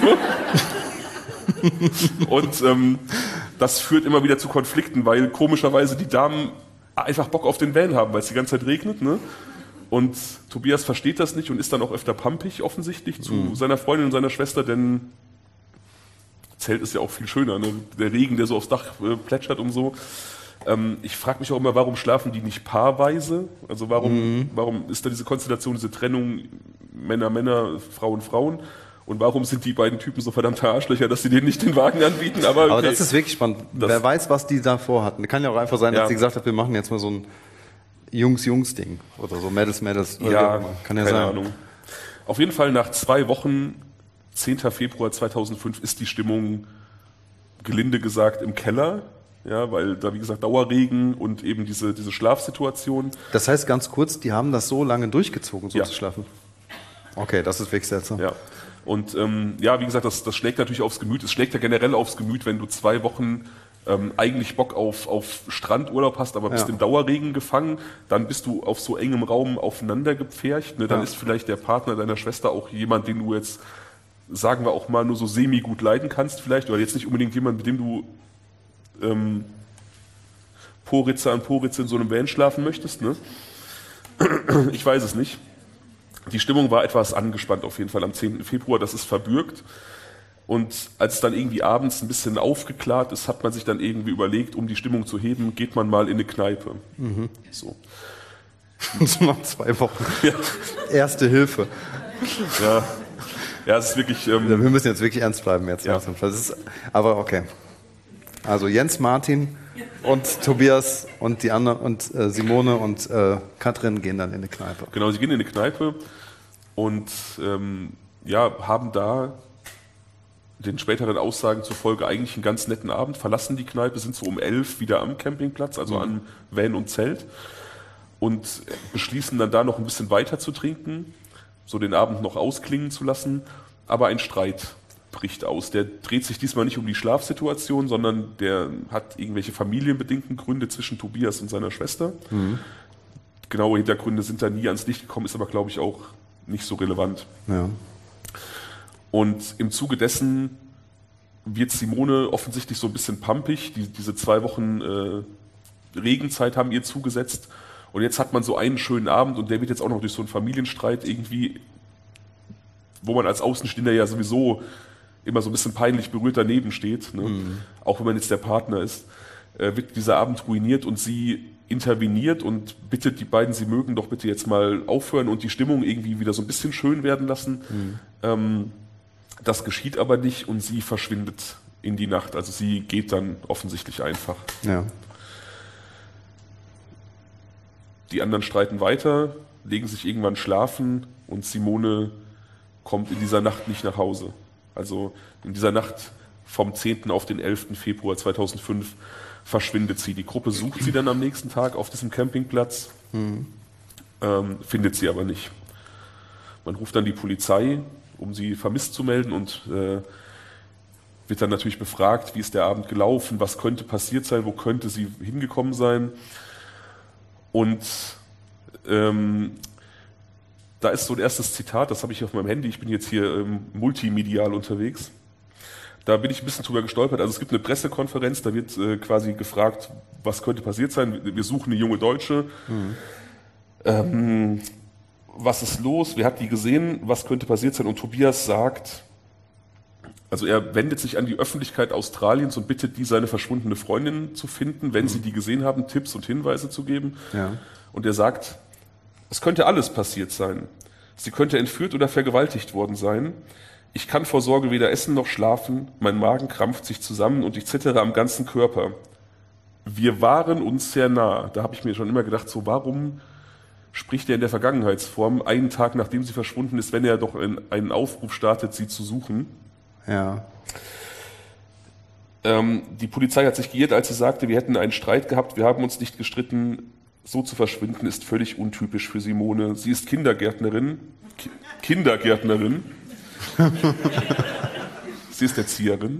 Und ähm, das führt immer wieder zu Konflikten, weil komischerweise die Damen einfach Bock auf den Van haben, weil es die ganze Zeit regnet, ne? Und Tobias versteht das nicht und ist dann auch öfter pampig offensichtlich zu mhm. seiner Freundin und seiner Schwester, denn Zelt ist ja auch viel schöner, ne? Der Regen, der so aufs Dach äh, plätschert und so. Ähm, ich frage mich auch immer, warum schlafen die nicht paarweise? Also warum, mhm. warum ist da diese Konstellation, diese Trennung Männer, Männer, Frauen, Frauen? Und warum sind die beiden Typen so verdammte Arschlöcher, dass sie denen nicht den Wagen anbieten? Aber, okay. Aber das ist wirklich spannend. Das Wer weiß, was die da vorhatten. Kann ja auch einfach sein, dass ja. sie gesagt hat, wir machen jetzt mal so ein Jungs-Jungs-Ding. Oder so Mädels-Mädels. Ja, Kann ja keine sein. Ahnung. Auf jeden Fall nach zwei Wochen zehnter Februar zweitausendfünf ist die Stimmung, gelinde gesagt, im Keller. Ja, weil da, wie gesagt, Dauerregen und eben diese, diese Schlafsituation. Das heißt, ganz kurz, die haben das so lange durchgezogen, so ja. zu schlafen? Okay, das ist wirklich seltsam. Ja. Und ähm, ja, wie gesagt, das, das schlägt natürlich aufs Gemüt. Es schlägt ja generell aufs Gemüt, wenn du zwei Wochen ähm, eigentlich Bock auf, auf Strandurlaub hast, aber bist ja. im Dauerregen gefangen. Dann bist du auf so engem Raum aufeinander gepfercht. Ne? Dann ja. ist vielleicht der Partner deiner Schwester auch jemand, den du jetzt, sagen wir auch mal, nur so semi gut leiden kannst vielleicht. Oder jetzt nicht unbedingt jemand, mit dem du ähm, Poritze an Poritze in so einem Van schlafen möchtest. Ne? Ich weiß es nicht. Die Stimmung war etwas angespannt auf jeden Fall am zehnten Februar, das ist verbürgt. Und als es dann irgendwie abends ein bisschen aufgeklärt ist, hat man sich dann irgendwie überlegt, um die Stimmung zu heben, geht man mal in eine Kneipe. Mhm. So. So nach zwei Wochen. Ja. Erste Hilfe. Ja, ja, es ist wirklich... Ähm, Wir müssen jetzt wirklich ernst bleiben jetzt. Ja. Das ist, aber okay. Also Jens, Martin und Tobias und die anderen und äh, Simone und äh, Katrin gehen dann in eine Kneipe. Genau, sie gehen in eine Kneipe und ähm, ja, haben da den späteren Aussagen zufolge eigentlich einen ganz netten Abend, verlassen die Kneipe, sind so um elf wieder am Campingplatz, also mhm. am Van und Zelt und beschließen dann da noch ein bisschen weiter zu trinken, so den Abend noch ausklingen zu lassen, aber ein Streit bricht aus. Der dreht sich diesmal nicht um die Schlafsituation, sondern der hat irgendwelche familienbedingten Gründe zwischen Tobias und seiner Schwester. Mhm. Genaue Hintergründe sind da nie ans Licht gekommen, ist aber, glaube ich, auch nicht so relevant. Ja. Und im Zuge dessen wird Simone offensichtlich so ein bisschen pumpig. Die, diese zwei Wochen äh, Regenzeit haben ihr zugesetzt. Und jetzt hat man so einen schönen Abend und der wird jetzt auch noch durch so einen Familienstreit irgendwie, wo man als Außenstehender ja sowieso immer so ein bisschen peinlich berührt daneben steht, ne? Mhm. Auch wenn man jetzt der Partner ist, äh, wird dieser Abend ruiniert und sie interveniert und bittet die beiden, sie mögen doch bitte jetzt mal aufhören und die Stimmung irgendwie wieder so ein bisschen schön werden lassen. Mhm. Ähm, das geschieht aber nicht und sie verschwindet in die Nacht. Also sie geht dann offensichtlich einfach. Ja. Die anderen streiten weiter, legen sich irgendwann schlafen und Simone kommt in dieser Nacht nicht nach Hause. Also in dieser Nacht vom zehnten auf den elften Februar zweitausendfünf verschwindet sie. Die Gruppe sucht sie dann am nächsten Tag auf diesem Campingplatz, mhm. ähm, findet sie aber nicht. Man ruft dann die Polizei, um sie vermisst zu melden und äh, wird dann natürlich befragt, wie ist der Abend gelaufen, was könnte passiert sein, wo könnte sie hingekommen sein. Und ähm, da ist so ein erstes Zitat, das habe ich auf meinem Handy, ich bin jetzt hier ähm, multimedial unterwegs. Da bin ich ein bisschen drüber gestolpert. Also es gibt eine Pressekonferenz, da wird äh, quasi gefragt, was könnte passiert sein. Wir suchen eine junge Deutsche. Mhm. Ähm, was ist los? Wer hat die gesehen? Was könnte passiert sein? Und Tobias sagt, also er wendet sich an die Öffentlichkeit Australiens und bittet die, seine verschwundene Freundin zu finden, wenn mhm. sie die gesehen haben, Tipps und Hinweise zu geben. Ja. Und er sagt, es könnte alles passiert sein. Sie könnte entführt oder vergewaltigt worden sein. Ich kann vor Sorge weder essen noch schlafen. Mein Magen krampft sich zusammen und ich zittere am ganzen Körper. Wir waren uns sehr nah. Da habe ich mir schon immer gedacht, so warum spricht er in der Vergangenheitsform einen Tag nachdem sie verschwunden ist, wenn er doch einen Aufruf startet, sie zu suchen? Ja. Ähm, die Polizei hat sich geirrt, als sie sagte, wir hätten einen Streit gehabt, wir haben uns nicht gestritten. So zu verschwinden ist völlig untypisch für Simone. Sie ist Kindergärtnerin. Ki- Kindergärtnerin. Sie ist Erzieherin.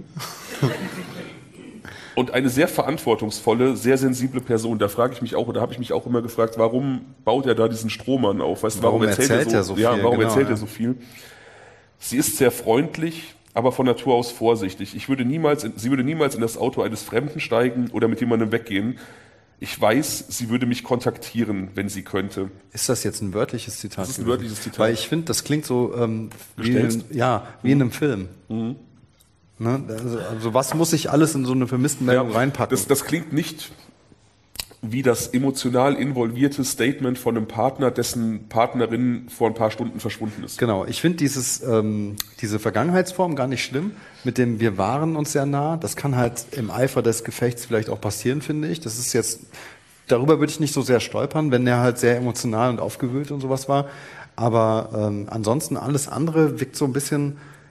Und eine sehr verantwortungsvolle, sehr sensible Person. Da frage ich mich auch, oder habe ich mich auch immer gefragt, warum baut er da diesen Strohmann auf? Weißt du, warum, warum erzählt, erzählt er so, er so viel? Ja, warum genau, erzählt ja. er so viel? Sie ist sehr freundlich, aber von Natur aus vorsichtig. Ich würde niemals, sie würde niemals in das Auto eines Fremden steigen oder mit jemandem weggehen. Ich weiß, sie würde mich kontaktieren, wenn sie könnte. Ist das jetzt ein wörtliches Zitat? Das ist ein wörtliches Zitat. Weil ich finde, das klingt so ähm, wie, in, ja, wie mhm. in einem Film. Mhm. Ne? Also, also was muss ich alles in so eine Vermisstenmeldung ja, reinpacken? Das, das klingt nicht wie das emotional involvierte Statement von einem Partner, dessen Partnerin vor ein paar Stunden verschwunden ist. Genau, ich finde dieses ähm, diese Vergangenheitsform gar nicht schlimm, mit dem wir waren uns sehr nah. Das kann halt im Eifer des Gefechts vielleicht auch passieren, finde ich. Das ist jetzt, darüber würde ich nicht so sehr stolpern, wenn der halt sehr emotional und aufgewühlt und sowas war. Aber ähm, ansonsten alles andere wirkt so ein bisschen,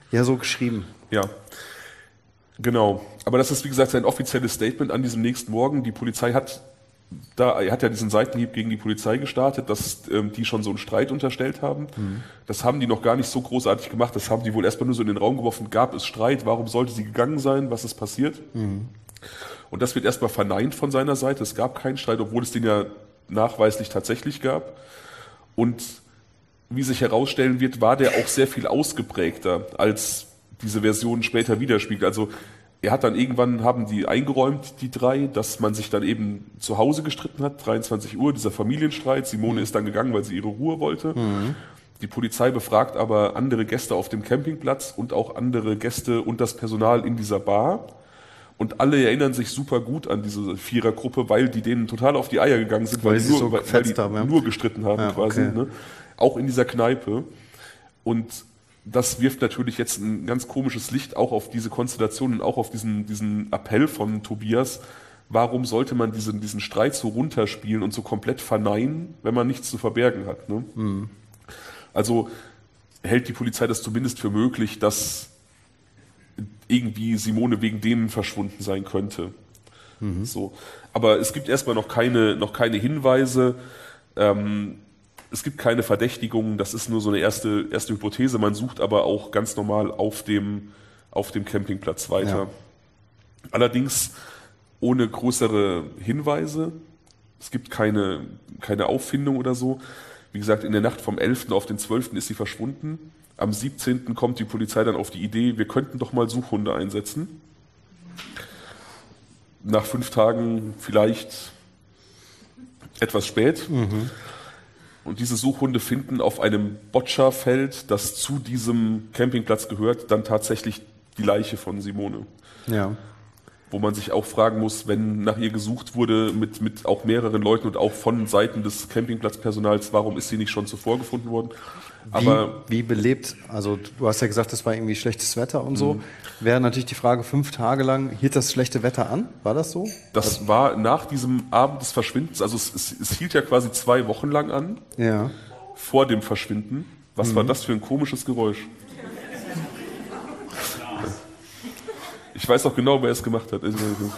Ja, so geschrieben. Ja, genau. Aber das ist, wie gesagt, sein offizielles Statement an diesem nächsten Morgen. Die Polizei hat da, er hat ja diesen Seitenhieb gegen die Polizei gestartet, dass ähm, die schon so einen Streit unterstellt haben. Mhm. Das haben die noch gar nicht so großartig gemacht. Das haben die wohl erstmal nur so in den Raum geworfen. Gab es Streit? Warum sollte sie gegangen sein? Was ist passiert? Mhm. Und das wird erstmal verneint von seiner Seite. Es gab keinen Streit, obwohl es den ja nachweislich tatsächlich gab. Und wie sich herausstellen wird, war der auch sehr viel ausgeprägter, als diese Version später widerspiegelt. Also er hat dann irgendwann, haben die eingeräumt, die drei, dass man sich dann eben zu Hause gestritten hat, dreiundzwanzig Uhr, dieser Familienstreit. Simone mhm. ist dann gegangen, weil sie ihre Ruhe wollte. Mhm. Die Polizei befragt aber andere Gäste auf dem Campingplatz und auch andere Gäste und das Personal in dieser Bar. Und alle erinnern sich super gut an diese Vierergruppe, weil die denen total auf die Eier gegangen sind, weil, weil die, nur, so weil, weil die haben, ja. nur gestritten haben ja, quasi. Okay. Ne? Auch in dieser Kneipe. Und das wirft natürlich jetzt ein ganz komisches Licht auch auf diese Konstellation und auch auf diesen, diesen Appell von Tobias. Warum sollte man diesen, diesen Streit so runterspielen und so komplett verneinen, wenn man nichts zu verbergen hat? Ne? Mhm. Also hält die Polizei das zumindest für möglich, dass irgendwie Simone wegen dem verschwunden sein könnte. Mhm. So. Aber es gibt erstmal noch keine, noch keine Hinweise. Ähm, Es gibt keine Verdächtigungen, das ist nur so eine erste, erste Hypothese. Man sucht aber auch ganz normal auf dem, auf dem Campingplatz weiter. Ja. Allerdings ohne größere Hinweise. Es gibt keine, keine Auffindung oder so. Wie gesagt, in der Nacht vom elften auf den zwölften ist sie verschwunden. Am siebzehnten kommt die Polizei dann auf die Idee, wir könnten doch mal Suchhunde einsetzen. Nach fünf Tagen vielleicht etwas spät. Mhm. Und diese Suchhunde finden auf einem Boccia-Feld, das zu diesem Campingplatz gehört, dann tatsächlich die Leiche von Simone. Ja. Wo man sich auch fragen muss, wenn nach ihr gesucht wurde mit, mit auch mehreren Leuten und auch von Seiten des Campingplatzpersonals, warum ist sie nicht schon zuvor gefunden worden? Aber wie, wie belebt, also du hast ja gesagt, das war irgendwie schlechtes Wetter und so, mhm. wäre natürlich die Frage, fünf Tage lang hielt das schlechte Wetter an? War das so? Das also, war nach diesem Abend des Verschwindens, also es, es, es hielt ja quasi zwei Wochen lang an, ja. vor dem Verschwinden. Was mhm. war das für ein komisches Geräusch? Ich weiß auch genau, wer es gemacht hat.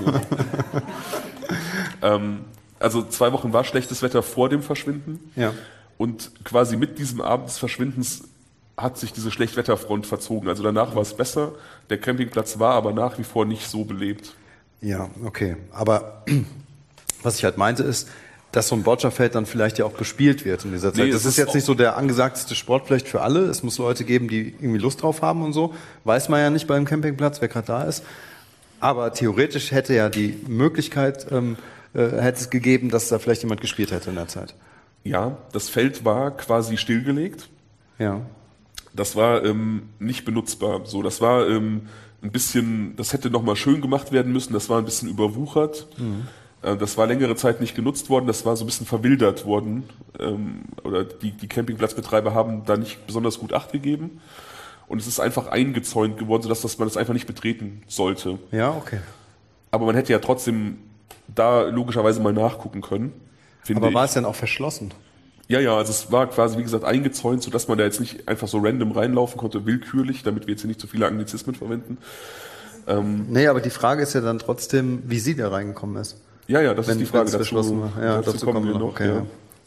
ähm, also zwei Wochen war schlechtes Wetter vor dem Verschwinden. Ja. Und quasi mit diesem Abend des Verschwindens hat sich diese Schlechtwetterfront verzogen. Also danach war es besser. Der Campingplatz war aber nach wie vor nicht so belebt. Ja, okay. Aber was ich halt meinte ist, dass so ein Boccia-Feld dann vielleicht ja auch bespielt wird in dieser Zeit. Nee, das ist jetzt nicht so der angesagteste Sport vielleicht für alle. Es muss Leute geben, die irgendwie Lust drauf haben und so. Weiß man ja nicht beim Campingplatz, wer gerade da ist. Aber theoretisch hätte ja die Möglichkeit, ähm, äh, hätte es gegeben, dass da vielleicht jemand gespielt hätte in der Zeit. Ja, das Feld war quasi stillgelegt. Ja. Das war ähm, nicht benutzbar. So, das war ähm, ein bisschen, das hätte nochmal schön gemacht werden müssen. Das war ein bisschen überwuchert. Mhm. Äh, das war längere Zeit nicht genutzt worden. Das war so ein bisschen verwildert worden. Ähm, oder die, die Campingplatzbetreiber haben da nicht besonders gut Acht gegeben. Und es ist einfach eingezäunt geworden, sodass das, man das einfach nicht betreten sollte. Ja, okay. Aber man hätte ja trotzdem da logischerweise mal nachgucken können. Aber war ich. es denn auch verschlossen? Ja, ja, also es war quasi, wie gesagt, eingezäunt, sodass man da jetzt nicht einfach so random reinlaufen konnte, willkürlich, damit wir jetzt hier nicht zu viele Anglizismen verwenden. Ähm, nee, aber die Frage ist ja dann trotzdem, wie sie da reingekommen ist. Ja, ja, das wenn, ist die Frage. Dazu, verschlossen war. Ja, dazu, dazu kommen wir noch. Okay, ja. Ja.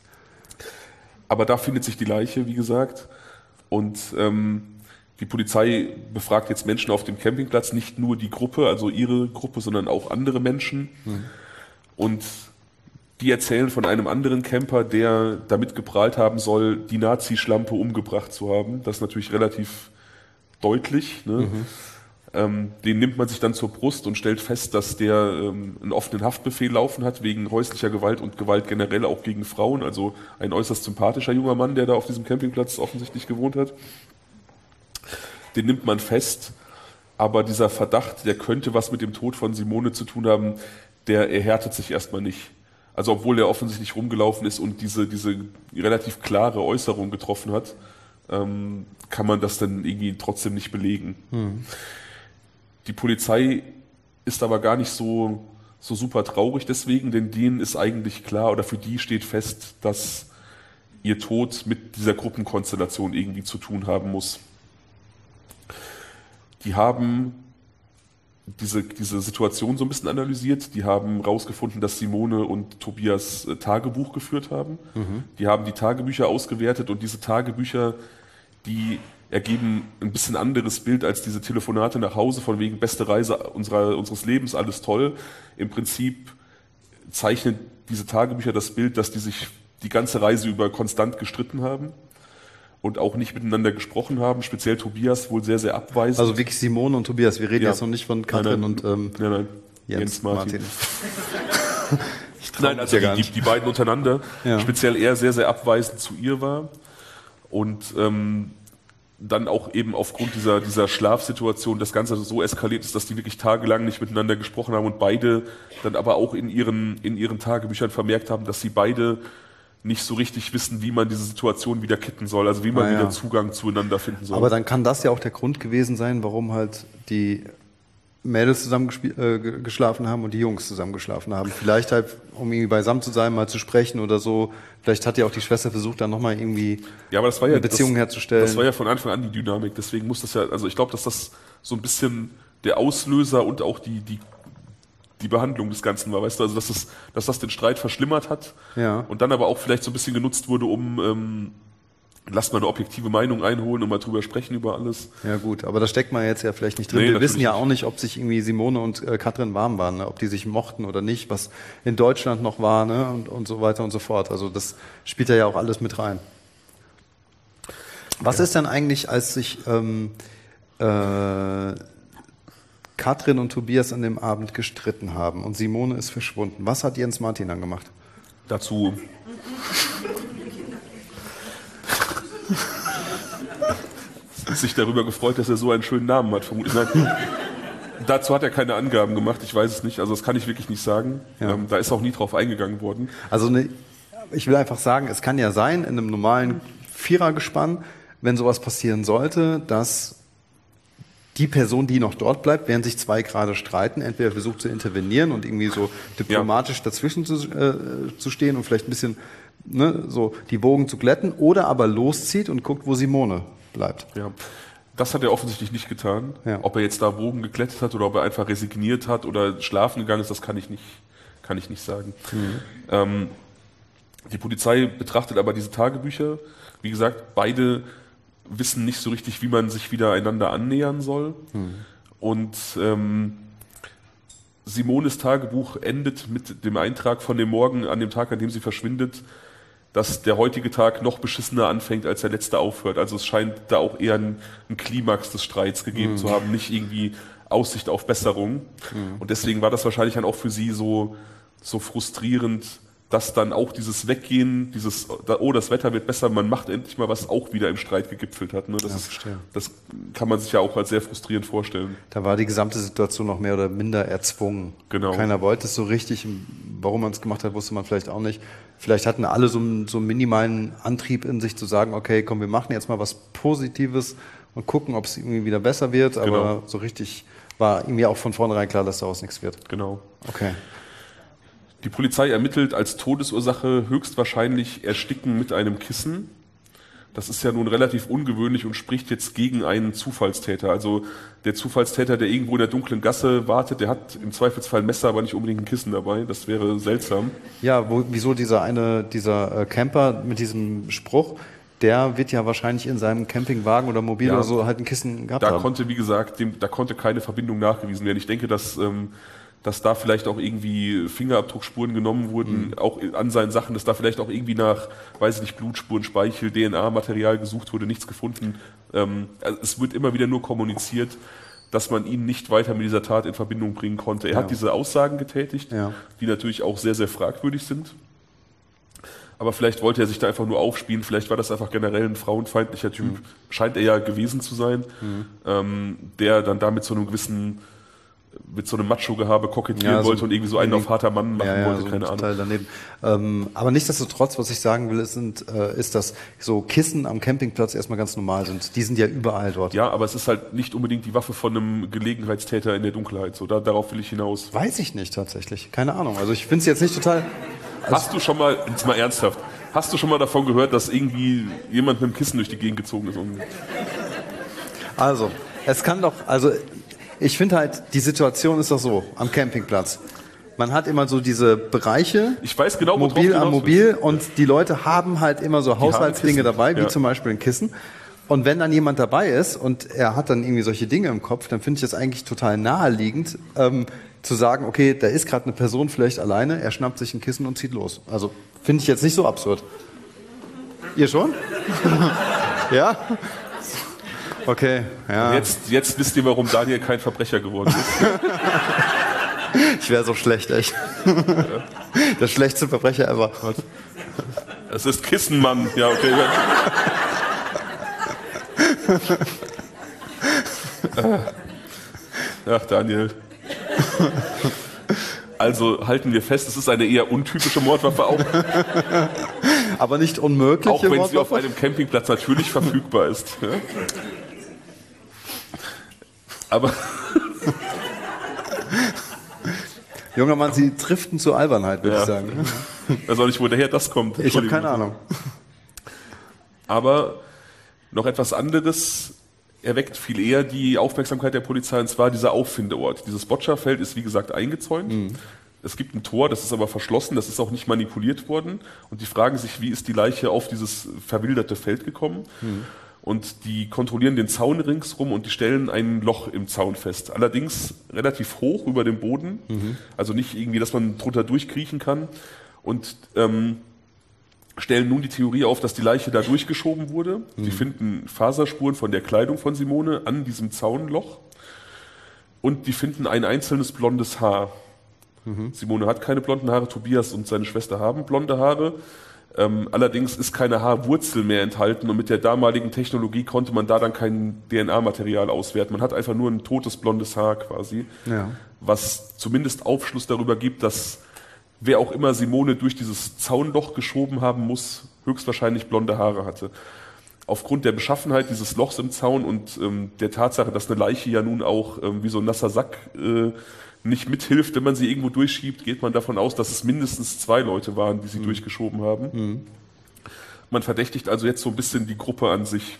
Aber da findet sich die Leiche, wie gesagt. Und ähm, die Polizei befragt jetzt Menschen auf dem Campingplatz, nicht nur die Gruppe, also ihre Gruppe, sondern auch andere Menschen. Hm. Und die erzählen von einem anderen Camper, der damit geprahlt haben soll, die Nazi-Schlampe umgebracht zu haben. Das ist natürlich relativ deutlich. Ne? Mhm. Ähm, den nimmt man sich dann zur Brust und stellt fest, dass der ähm, einen offenen Haftbefehl laufen hat wegen häuslicher Gewalt und Gewalt generell auch gegen Frauen. Also ein äußerst sympathischer junger Mann, der da auf diesem Campingplatz offensichtlich gewohnt hat. Den nimmt man fest, aber dieser Verdacht, der könnte was mit dem Tod von Simone zu tun haben, der erhärtet sich erstmal nicht. Also obwohl er offensichtlich rumgelaufen ist und diese, diese relativ klare Äußerung getroffen hat, ähm, kann man das dann irgendwie trotzdem nicht belegen. Hm. Die Polizei ist aber gar nicht so, so super traurig deswegen, denn denen ist eigentlich klar, oder für die steht fest, dass ihr Tod mit dieser Gruppenkonstellation irgendwie zu tun haben muss. die haben diese, diese Situation so ein bisschen analysiert. Die haben rausgefunden, dass Simone und Tobias äh, Tagebuch geführt haben. Mhm. Die haben die Tagebücher ausgewertet und diese Tagebücher, die ergeben ein bisschen anderes Bild als diese Telefonate nach Hause von wegen beste Reise unserer, unseres Lebens, alles toll. Im Prinzip zeichnen diese Tagebücher das Bild, dass die sich die ganze Reise über konstant gestritten haben und auch nicht miteinander gesprochen haben, speziell Tobias wohl sehr, sehr abweisend. Also wirklich Simone und Tobias, wir reden ja. jetzt noch nicht von Katrin nein, nein, und ähm, nein, nein. Jens, Jens Martin. Martin. Nein, also die, die, die beiden untereinander, ja. speziell er sehr, sehr abweisend zu ihr war und ähm, dann auch eben aufgrund dieser, dieser Schlafsituation das Ganze so eskaliert ist, dass die wirklich tagelang nicht miteinander gesprochen haben und beide dann aber auch in ihren, in ihren Tagebüchern vermerkt haben, dass sie beide nicht so richtig wissen, wie man diese Situation wieder kitten soll, also wie man ah, ja. wieder Zugang zueinander finden soll. Aber dann kann das ja auch der Grund gewesen sein, warum halt die Mädels zusammen äh, geschlafen haben und die Jungs zusammen geschlafen haben. Vielleicht halt, um irgendwie beisammen zu sein, mal zu sprechen oder so. Vielleicht hat ja auch die Schwester versucht, dann nochmal irgendwie ja, aber das war ja, eine Beziehung das, herzustellen. Das war ja von Anfang an die Dynamik. Deswegen muss das ja, also ich glaube, dass das so ein bisschen der Auslöser und auch die, die, die Behandlung des Ganzen war, weißt du, also dass das, dass das den Streit verschlimmert hat ja. und dann aber auch vielleicht so ein bisschen genutzt wurde, um ähm, lass mal eine objektive Meinung einholen und mal drüber sprechen über alles. Ja gut, aber da steckt man jetzt ja vielleicht nicht drin. Nee, wir wissen ja auch nicht, ob sich irgendwie Simone und äh, Katrin warm waren, ne? Ob die sich mochten oder nicht, was in Deutschland noch war, ne? und, und so weiter und so fort. Also das spielt ja auch alles mit rein. Was ja. ist denn eigentlich, als sich ähm, äh, Katrin und Tobias an dem Abend gestritten haben und Simone ist verschwunden? Was hat Jens Martin dann gemacht? Dazu sich darüber gefreut, dass er so einen schönen Namen hat, vermutlich. Nein, dazu hat er keine Angaben gemacht, ich weiß es nicht, also das kann ich wirklich nicht sagen. Ja. Ähm, da ist auch nie drauf eingegangen worden. Also ne, ich will einfach sagen, es kann ja sein, in einem normalen Vierergespann, wenn sowas passieren sollte, dass die Person, die noch dort bleibt, während sich zwei gerade streiten, entweder versucht zu intervenieren und irgendwie so diplomatisch ja. dazwischen zu, äh, zu stehen und vielleicht ein bisschen ne, so die Wogen zu glätten, oder aber loszieht und guckt, wo Simone bleibt. Ja, das hat er offensichtlich nicht getan. Ja. Ob er jetzt da Wogen geglättet hat oder ob er einfach resigniert hat oder schlafen gegangen ist, das kann ich nicht, kann ich nicht sagen. Mhm. Ähm, die Polizei betrachtet aber diese Tagebücher. Wie gesagt, beide wissen nicht so richtig, wie man sich wieder einander annähern soll. Mhm. Und ähm, Simones Tagebuch endet mit dem Eintrag von dem Morgen, an dem Tag, an dem sie verschwindet, dass der heutige Tag noch beschissener anfängt, als der letzte aufhört. Also es scheint da auch eher ein, ein Klimax des Streits gegeben mhm. zu haben, nicht irgendwie Aussicht auf Besserung. Mhm. Und deswegen war das wahrscheinlich dann auch für sie so, so frustrierend, dass dann auch dieses Weggehen, dieses, oh, das Wetter wird besser, man macht endlich mal was, auch wieder im Streit gegipfelt hat. Ne? Das, ja, ist, das kann man sich ja auch als sehr frustrierend vorstellen. Da war die gesamte Situation noch mehr oder minder erzwungen. Genau. Keiner wollte es so richtig. Warum man es gemacht hat, wusste man vielleicht auch nicht. Vielleicht hatten alle so einen, so einen minimalen Antrieb in sich zu sagen, okay, komm, wir machen jetzt mal was Positives und gucken, ob es irgendwie wieder besser wird. Aber genau. so richtig war irgendwie auch von vornherein klar, dass daraus nichts wird. Genau. Okay. Die Polizei ermittelt als Todesursache höchstwahrscheinlich Ersticken mit einem Kissen. Das ist ja nun relativ ungewöhnlich und spricht jetzt gegen einen Zufallstäter. Also der Zufallstäter, der irgendwo in der dunklen Gasse wartet, der hat im Zweifelsfall ein Messer, aber nicht unbedingt ein Kissen dabei. Das wäre seltsam. Ja, wo, wieso dieser eine, dieser Camper mit diesem Spruch, der wird ja wahrscheinlich in seinem Campingwagen oder Mobil ja, oder so halt ein Kissen gehabt da haben. Da konnte, wie gesagt, dem, da konnte keine Verbindung nachgewiesen werden. Ich denke, dass... Ähm, dass da vielleicht auch irgendwie Fingerabdruckspuren genommen wurden, mhm. auch an seinen Sachen, dass da vielleicht auch irgendwie nach, weiß ich nicht, Blutspuren, Speichel, D N A-Material gesucht wurde, nichts gefunden. Ähm, also es wird immer wieder nur kommuniziert, dass man ihn nicht weiter mit dieser Tat in Verbindung bringen konnte. Er ja. hat diese Aussagen getätigt, ja. die natürlich auch sehr, sehr fragwürdig sind. Aber vielleicht wollte er sich da einfach nur aufspielen, vielleicht war das einfach generell ein frauenfeindlicher Typ, mhm. scheint er ja gewesen zu sein, mhm. ähm, der dann da mit so einem gewissen mit so einem Macho-Gehabe kokettieren ja, so wollte und irgendwie so einen auf harter Mann machen ja, ja, wollte, so keine Ahnung. Daneben. Ähm, aber nichtsdestotrotz, was ich sagen will, ist, sind, äh, ist, dass so Kissen am Campingplatz erstmal ganz normal sind. Die sind ja überall dort. Ja, aber es ist halt nicht unbedingt die Waffe von einem Gelegenheitstäter in der Dunkelheit. So, da, darauf will ich hinaus. Weiß ich nicht tatsächlich. Keine Ahnung. Also ich finde es jetzt nicht total... Also hast du schon mal, jetzt mal ernsthaft, hast du schon mal davon gehört, dass irgendwie jemand mit einem Kissen durch die Gegend gezogen ist? Also... Es kann doch, also ich finde halt, die Situation ist doch so, am Campingplatz. Man hat immer so diese Bereiche, ich weiß genau, mobil am Mobil, und die Leute haben halt immer so Haushaltsdinge dabei, wie ja. zum Beispiel ein Kissen. Und wenn dann jemand dabei ist und er hat dann irgendwie solche Dinge im Kopf, dann finde ich das eigentlich total naheliegend, ähm, zu sagen, okay, da ist gerade eine Person vielleicht alleine, er schnappt sich ein Kissen und zieht los. Also finde ich jetzt nicht so absurd. Ihr schon? Ja? Okay, ja. Jetzt, jetzt wisst ihr, warum Daniel kein Verbrecher geworden ist. Ich wäre so schlecht, echt. Der schlechteste Verbrecher ever. Es ist Kissenmann. Ja, okay. Ach, Daniel. Also halten wir fest, es ist eine eher untypische Mordwaffe auch. Aber nicht unmöglich. Auch wenn Mordwaffe? Sie auf einem Campingplatz natürlich verfügbar ist. Ja? Aber... Junger Mann, Sie driften zur Albernheit, würde ja. ich sagen. Ich weiß auch nicht, woher das kommt. Ich habe keine Ahnung. Aber noch etwas anderes erweckt viel eher die Aufmerksamkeit der Polizei, und zwar dieser Auffindeort. Dieses Boccia-Feld ist, wie gesagt, eingezäunt. Mhm. Es gibt ein Tor, das ist aber verschlossen, das ist auch nicht manipuliert worden. Und die fragen sich, wie ist die Leiche auf dieses verwilderte Feld gekommen? Mhm. Und die kontrollieren den Zaun ringsrum und die stellen ein Loch im Zaun fest. Allerdings relativ hoch über dem Boden, mhm. also nicht irgendwie, dass man drunter durchkriechen kann. Und ähm, stellen nun die Theorie auf, dass die Leiche da durchgeschoben wurde. Mhm. Die finden Faserspuren von der Kleidung von Simone an diesem Zaunloch. Und die finden ein einzelnes blondes Haar. Mhm. Simone hat keine blonden Haare, Tobias und seine Schwester haben blonde Haare. Ähm, allerdings ist keine Haarwurzel mehr enthalten und mit der damaligen Technologie konnte man da dann kein D N A-Material auswerten. Man hat einfach nur ein totes blondes Haar quasi, ja. was zumindest Aufschluss darüber gibt, dass wer auch immer Simone durch dieses Zaunloch geschoben haben muss, höchstwahrscheinlich blonde Haare hatte. Aufgrund der Beschaffenheit dieses Lochs im Zaun und ähm, der Tatsache, dass eine Leiche ja nun auch ähm, wie so ein nasser Sack äh, nicht mithilft, wenn man sie irgendwo durchschiebt, geht man davon aus, dass es mindestens zwei Leute waren, die sie mhm. durchgeschoben haben. Mhm. Man verdächtigt also jetzt so ein bisschen die Gruppe an sich.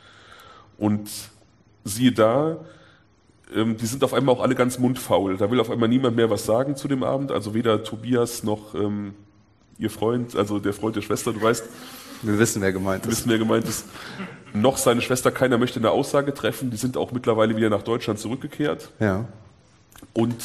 Und siehe da, ähm, die sind auf einmal auch alle ganz mundfaul. Da will auf einmal niemand mehr was sagen zu dem Abend. Also weder Tobias noch ähm, ihr Freund, also der Freund der Schwester, du weißt. Wir wissen, wer gemeint ist. Wir wissen, wer gemeint ist. Noch seine Schwester, keiner möchte eine Aussage treffen. Die sind auch mittlerweile wieder nach Deutschland zurückgekehrt. Ja. Und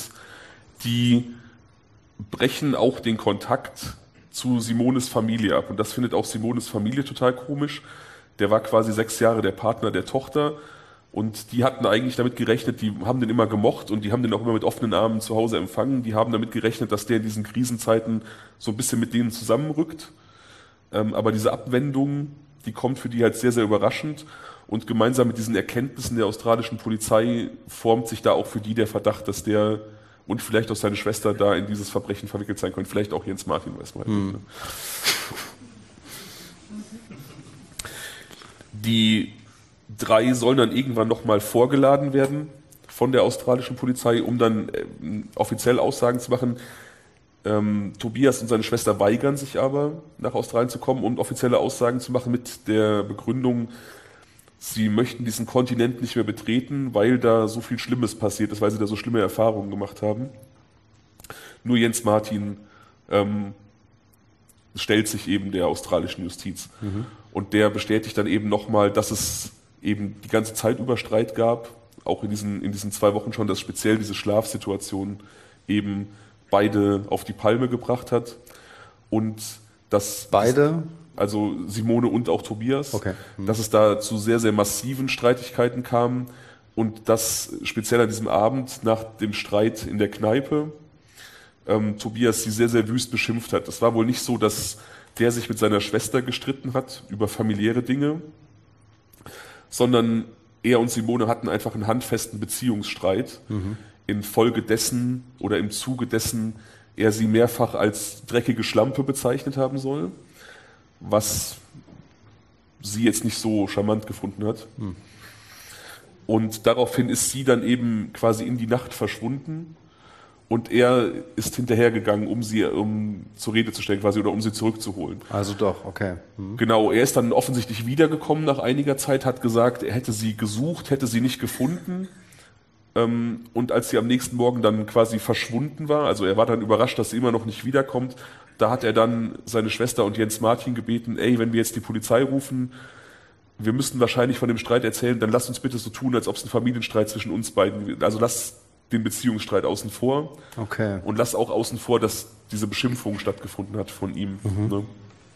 die brechen auch den Kontakt zu Simones Familie ab. Und das findet auch Simones Familie total komisch. Der war quasi sechs Jahre der Partner der Tochter. Und die hatten eigentlich damit gerechnet, die haben den immer gemocht und die haben den auch immer mit offenen Armen zu Hause empfangen. Die haben damit gerechnet, dass der in diesen Krisenzeiten so ein bisschen mit denen zusammenrückt. Ähm, aber diese Abwendung, die kommt für die halt sehr, sehr überraschend. Und gemeinsam mit diesen Erkenntnissen der australischen Polizei formt sich da auch für die der Verdacht, dass der und vielleicht auch seine Schwester da in dieses Verbrechen verwickelt sein können. Vielleicht auch Jens Martin, weiß man halt nicht. Die drei sollen dann irgendwann nochmal vorgeladen werden von der australischen Polizei, um dann äh, offiziell Aussagen zu machen. Ähm, Tobias und seine Schwester weigern sich aber, nach Australien zu kommen, um offizielle Aussagen zu machen mit der Begründung, sie möchten diesen Kontinent nicht mehr betreten, weil da so viel Schlimmes passiert ist, weil sie da so schlimme Erfahrungen gemacht haben. Nur Jens Martin ähm, stellt sich eben der australischen Justiz. Mhm. Und der bestätigt dann eben nochmal, dass es eben die ganze Zeit über Streit gab, auch in diesen, in diesen zwei Wochen schon, dass speziell diese Schlafsituation eben beide auf die Palme gebracht hat. Und dass beide? Also Simone und auch Tobias, okay. mhm. dass es da zu sehr, sehr massiven Streitigkeiten kam und dass speziell an diesem Abend nach dem Streit in der Kneipe ähm, Tobias sie sehr, sehr wüst beschimpft hat. Es war wohl nicht so, dass der sich mit seiner Schwester gestritten hat über familiäre Dinge, sondern er und Simone hatten einfach einen handfesten Beziehungsstreit, mhm. infolge dessen oder im Zuge dessen er sie mehrfach als dreckige Schlampe bezeichnet haben soll, was sie jetzt nicht so charmant gefunden hat. Hm. Und daraufhin ist sie dann eben quasi in die Nacht verschwunden Und er ist hinterhergegangen, um sie um zur Rede zu stellen quasi oder um sie zurückzuholen. Also doch, okay. Mhm. Genau, er ist dann offensichtlich wiedergekommen nach einiger Zeit, hat gesagt, er hätte sie gesucht, hätte sie nicht gefunden. Ähm, und als sie am nächsten Morgen dann quasi verschwunden war, also er war dann überrascht, dass sie immer noch nicht wiederkommt, da hat er dann seine Schwester und Jens Martin gebeten, ey, wenn wir jetzt die Polizei rufen, wir müssten wahrscheinlich von dem Streit erzählen, dann lass uns bitte so tun, als ob es ein Familienstreit zwischen uns beiden wäre. Also lass den Beziehungsstreit außen vor. Okay. Und lass auch außen vor, dass diese Beschimpfung stattgefunden hat von ihm. Mhm. Ne?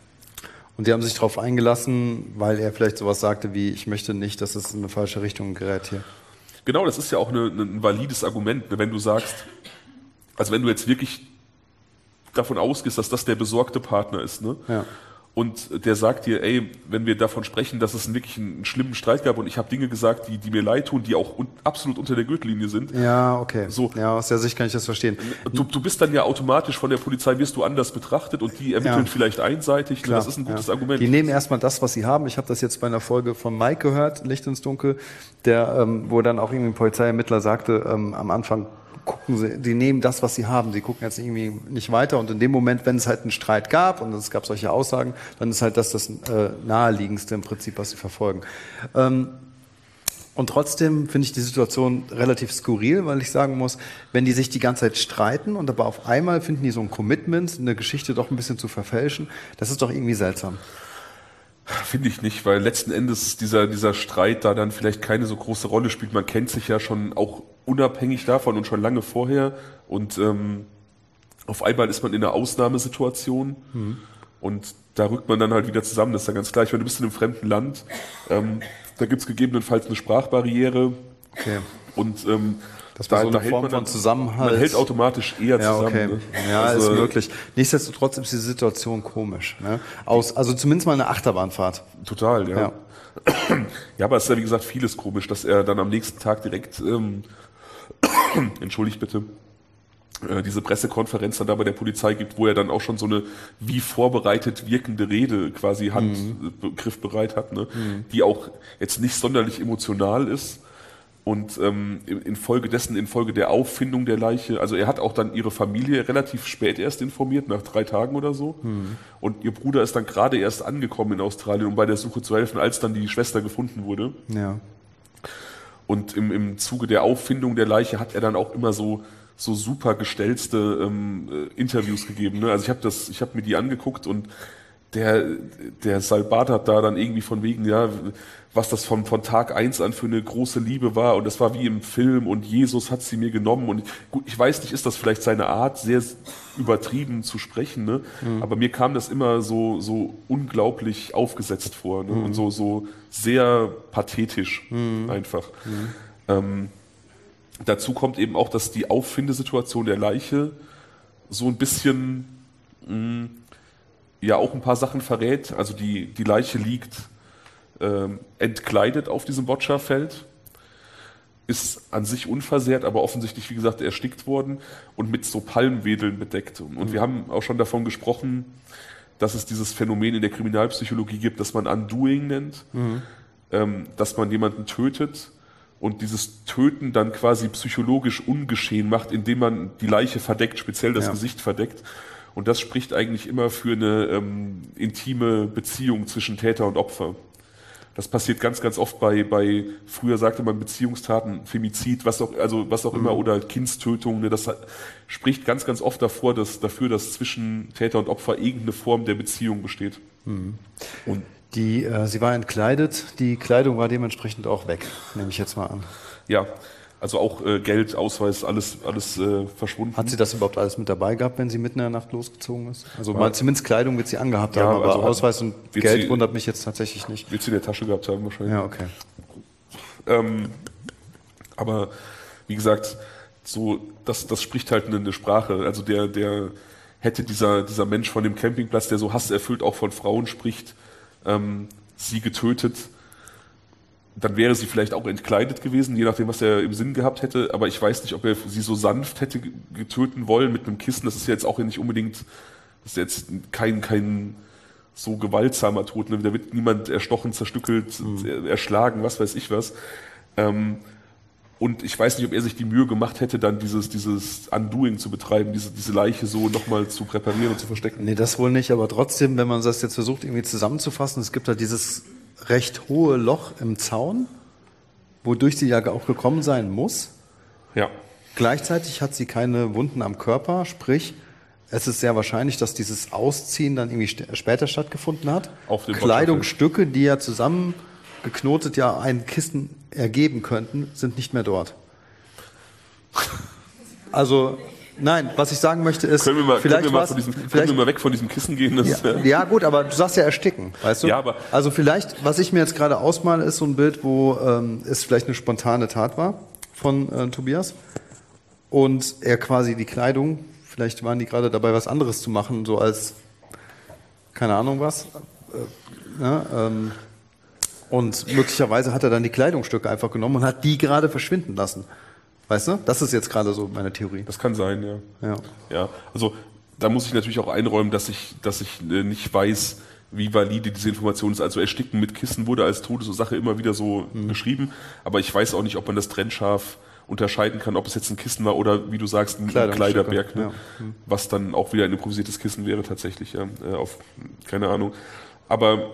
Und die haben sich darauf eingelassen, weil er vielleicht sowas sagte wie, ich möchte nicht, dass es in eine falsche Richtung gerät hier. Genau, das ist ja auch eine, ein valides Argument, ne? Wenn du sagst, also wenn du jetzt wirklich davon ausgehst, dass das der besorgte Partner ist, ne? Ja. Und der sagt dir, ey, wenn wir davon sprechen, dass es wirklich einen schlimmen Streit gab und ich habe Dinge gesagt, die, die mir leid tun, die auch un, absolut unter der Gürtellinie sind. Ja, okay. So. Ja, aus der Sicht kann ich das verstehen. Du, du bist dann ja automatisch von der Polizei, wirst du anders betrachtet und die ermitteln Ja. vielleicht einseitig. Klar, das ist ein gutes ja. Argument. Die nehmen erstmal das, was sie haben. Ich habe das jetzt bei einer Folge von Mike gehört, Licht ins Dunkel, der, ähm, wo dann auch irgendwie ein Polizeiermittler sagte, ähm, am Anfang, gucken sie, die nehmen das, was sie haben, sie gucken jetzt irgendwie nicht weiter und in dem Moment, wenn es halt einen Streit gab und es gab solche Aussagen, dann ist halt das das äh, naheliegendste im Prinzip, was sie verfolgen. Ähm, und trotzdem finde ich die Situation relativ skurril, weil ich sagen muss, wenn die sich die ganze Zeit streiten und aber auf einmal finden die so ein Commitment, eine Geschichte doch ein bisschen zu verfälschen, das ist doch irgendwie seltsam. Finde ich nicht, weil letzten Endes dieser, dieser Streit da dann vielleicht keine so große Rolle spielt. Man kennt sich ja schon auch unabhängig davon und schon lange vorher. Und ähm, auf einmal ist man in einer Ausnahmesituation mhm. und da rückt man dann halt wieder zusammen. Das ist ja ganz gleich, wenn du bist in einem fremden Land, ähm, da gibt es gegebenenfalls eine Sprachbarriere. Okay. Und ähm, Das war da, so eine da hält Form man dann, von Zusammenhalt. Man hält automatisch eher ja, zusammen. Okay. Ne? Ja, also, ist möglich. Nichtsdestotrotz ist die Situation komisch. Ne? Aus, also zumindest mal eine Achterbahnfahrt. Total, ja. Ja. Ja, aber es ist ja wie gesagt vieles komisch, dass er dann am nächsten Tag direkt, ähm, entschuldigt bitte, äh, diese Pressekonferenz dann da bei der Polizei gibt, wo er dann auch schon so eine wie vorbereitet wirkende Rede quasi handgriffbereit mhm. hat, ne? Mhm. Die auch jetzt nicht sonderlich emotional ist. Und ähm, infolgedessen, infolge der Auffindung der Leiche, also er hat auch dann ihre Familie relativ spät erst informiert, nach drei Tagen oder so. Hm. Und ihr Bruder ist dann gerade erst angekommen in Australien, um bei der Suche zu helfen, als dann die Schwester gefunden wurde. Ja. Und im, im Zuge der Auffindung der Leiche hat er dann auch immer so so super gestellte ähm, Interviews gegeben. Ne? Also ich habe das, ich habe mir die angeguckt und der der Salbat hat da dann irgendwie von wegen, ja, was das von, von Tag eins an für eine große Liebe war und das war wie im Film und Jesus hat sie mir genommen und gut, ich weiß nicht, ist das vielleicht seine Art, sehr übertrieben zu sprechen, ne? Mhm. Aber mir kam das immer so, so unglaublich aufgesetzt vor, ne? Mhm. Und so, so sehr pathetisch mhm. einfach. Mhm. Ähm, dazu kommt eben auch, dass die Auffindesituation der Leiche so ein bisschen mh, ja auch ein paar Sachen verrät. Also die, die Leiche liegt ähm, entkleidet auf diesem Boccia-Feld, ist an sich unversehrt, aber offensichtlich, wie gesagt, erstickt worden und mit so Palmwedeln bedeckt. Und mhm. wir haben auch schon davon gesprochen, dass es dieses Phänomen in der Kriminalpsychologie gibt, das man Undoing nennt, mhm. ähm, dass man jemanden tötet und dieses Töten dann quasi psychologisch ungeschehen macht, indem man die Leiche verdeckt, speziell das ja. Gesicht verdeckt. Und das spricht eigentlich immer für eine ähm, intime Beziehung zwischen Täter und Opfer. Das passiert ganz, ganz oft bei, bei früher sagte man Beziehungstaten, Femizid, was auch, also was auch mhm. immer, oder Kindstötung. Ne, das hat, spricht ganz, ganz oft davor, dass, dafür, dass zwischen Täter und Opfer irgendeine Form der Beziehung besteht. Mhm. Und die, äh, sie war entkleidet, die Kleidung war dementsprechend auch weg, nehme ich jetzt mal an. Ja. Also auch äh, Geld, Ausweis, alles, alles äh, verschwunden. Hat sie das überhaupt alles mit dabei gehabt, wenn sie mitten in der Nacht losgezogen ist? Also ja. mal zumindest Kleidung wird sie angehabt ja, haben, aber also Ausweis und Geld sie, wundert mich jetzt tatsächlich nicht. Wird sie in der Tasche gehabt haben wahrscheinlich. Ja, okay. Ähm, aber wie gesagt, so das, das spricht halt eine, eine Sprache. Also der, der hätte dieser, dieser Mensch von dem Campingplatz, der so hasserfüllt auch von Frauen spricht, ähm, sie getötet, dann wäre sie vielleicht auch entkleidet gewesen, je nachdem, was er im Sinn gehabt hätte. Aber ich weiß nicht, ob er sie so sanft hätte getöten wollen mit einem Kissen. Das ist jetzt auch nicht unbedingt, das ist jetzt kein, kein so gewaltsamer Tod. Ne? Da wird niemand erstochen, zerstückelt, mhm. erschlagen, was weiß ich was. Ähm, Und ich weiß nicht, ob er sich die Mühe gemacht hätte, dann dieses, dieses Undoing zu betreiben, diese, diese Leiche so nochmal zu präparieren und zu verstecken. Nee, das wohl nicht, aber trotzdem, wenn man das jetzt versucht irgendwie zusammenzufassen, es gibt da dieses recht hohe Loch im Zaun, wodurch sie ja auch gekommen sein muss. Ja. Gleichzeitig hat sie keine Wunden am Körper, sprich, es ist sehr wahrscheinlich, dass dieses Ausziehen dann irgendwie st- später stattgefunden hat. Auf dem Kleidungsstücke, die ja zusammengeknotet ja ein Kissen ergeben könnten, sind nicht mehr dort. Also, nein, was ich sagen möchte ist, können wir mal, vielleicht können wir mal, was, von diesem, vielleicht, können wir mal weg von diesem Kissen gehen? Das, ja, ja gut, aber du sagst ja ersticken, weißt du? Ja, aber also vielleicht, was ich mir jetzt gerade ausmale, ist so ein Bild, wo ähm, es vielleicht eine spontane Tat war von äh, Tobias und er quasi die Kleidung, vielleicht waren die gerade dabei, was anderes zu machen, so als, keine Ahnung was, äh, ja, ähm, und möglicherweise hat er dann die Kleidungsstücke einfach genommen und hat die gerade verschwinden lassen. Weißt du? Das ist jetzt gerade so meine Theorie. Das kann sein, ja. Ja. Ja, also da muss ich natürlich auch einräumen, dass ich, dass ich äh, nicht weiß, wie valide diese Information ist. Also Ersticken mit Kissen wurde als Todesursache immer wieder so mhm. beschrieben, aber ich weiß auch nicht, ob man das trennscharf unterscheiden kann, ob es jetzt ein Kissen war oder, wie du sagst, ein Kleiderberg, ne? Ja. Mhm. Was dann auch wieder ein improvisiertes Kissen wäre tatsächlich, ja, äh, auf, keine Ahnung. Aber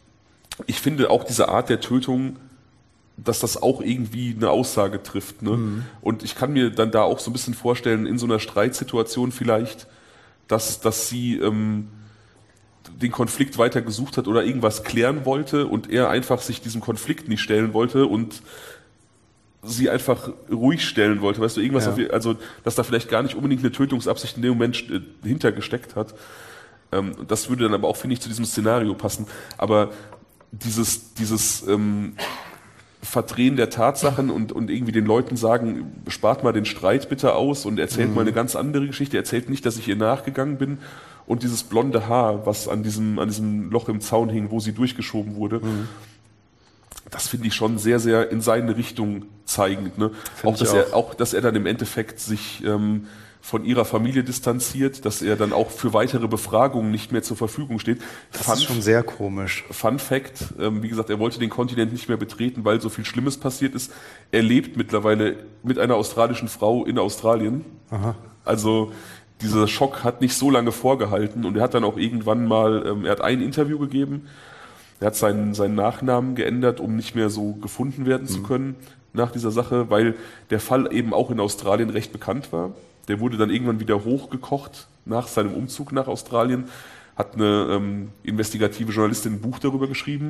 ich finde auch diese Art der Tötung, dass das auch irgendwie eine Aussage trifft. Ne? Mhm. Und ich kann mir dann da auch so ein bisschen vorstellen, in so einer Streitsituation vielleicht, dass, dass sie ähm, den Konflikt weiter gesucht hat oder irgendwas klären wollte und er einfach sich diesem Konflikt nicht stellen wollte und sie einfach ruhig stellen wollte. Weißt du, irgendwas, ja. auf, also dass da vielleicht gar nicht unbedingt eine Tötungsabsicht in dem Moment äh, hintergesteckt hat. Ähm, das würde dann aber auch, finde ich, zu diesem Szenario passen. Aber dieses, dieses ähm, Verdrehen der Tatsachen und, und irgendwie den Leuten sagen, spart mal den Streit bitte aus und erzählt mhm. mal eine ganz andere Geschichte, erzählt nicht, dass ich ihr nachgegangen bin und dieses blonde Haar, was an diesem, an diesem Loch im Zaun hing, wo sie durchgeschoben wurde, mhm. das finde ich schon sehr, sehr in seine Richtung zeigend. Ne? Auch, dass auch. Er, auch, dass er dann im Endeffekt sich ähm, von ihrer Familie distanziert, dass er dann auch für weitere Befragungen nicht mehr zur Verfügung steht. Das Fun, ist schon sehr komisch. Fun Fact, ähm, wie gesagt, er wollte den Kontinent nicht mehr betreten, weil so viel Schlimmes passiert ist. Er lebt mittlerweile mit einer australischen Frau in Australien. Aha. Also dieser Schock hat nicht so lange vorgehalten und er hat dann auch irgendwann mal, ähm, er hat ein Interview gegeben, er hat seinen, seinen Nachnamen geändert, um nicht mehr so gefunden werden mhm. zu können nach dieser Sache, weil der Fall eben auch in Australien recht bekannt war. Der wurde dann irgendwann wieder hochgekocht nach seinem Umzug nach Australien, hat eine ähm, investigative Journalistin ein Buch darüber geschrieben.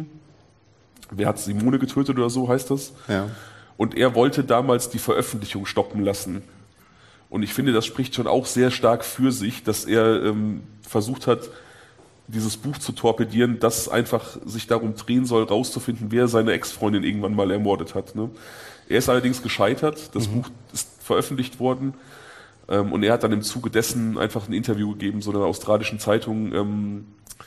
Wer hat Simone getötet oder so heißt das? Ja. Und er wollte damals die Veröffentlichung stoppen lassen. Und ich finde, das spricht schon auch sehr stark für sich, dass er ähm, versucht hat, dieses Buch zu torpedieren, das einfach sich darum drehen soll, rauszufinden, wer seine Ex-Freundin irgendwann mal ermordet hat. Ne? Er ist allerdings gescheitert, das mhm. Buch ist veröffentlicht worden ähm, und er hat dann im Zuge dessen einfach ein Interview gegeben, so einer australischen Zeitung, ähm,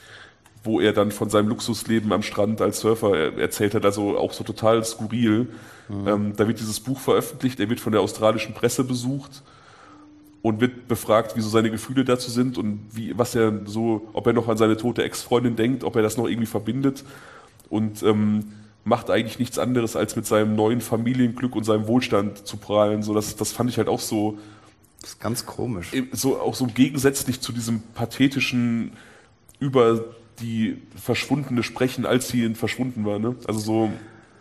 wo er dann von seinem Luxusleben am Strand als Surfer erzählt hat, also auch so total skurril. Mhm. Ähm, da wird dieses Buch veröffentlicht, er wird von der australischen Presse besucht und wird befragt, wie so seine Gefühle dazu sind und wie, was er so, ob er noch an seine tote Ex-Freundin denkt, ob er das noch irgendwie verbindet und ähm, macht eigentlich nichts anderes, als mit seinem neuen Familienglück und seinem Wohlstand zu prahlen. So, das, das fand ich halt auch so. Das ist ganz komisch. So, auch so gegensätzlich zu diesem pathetischen, über die Verschwundene sprechen, als sie verschwunden war, ne? Also so.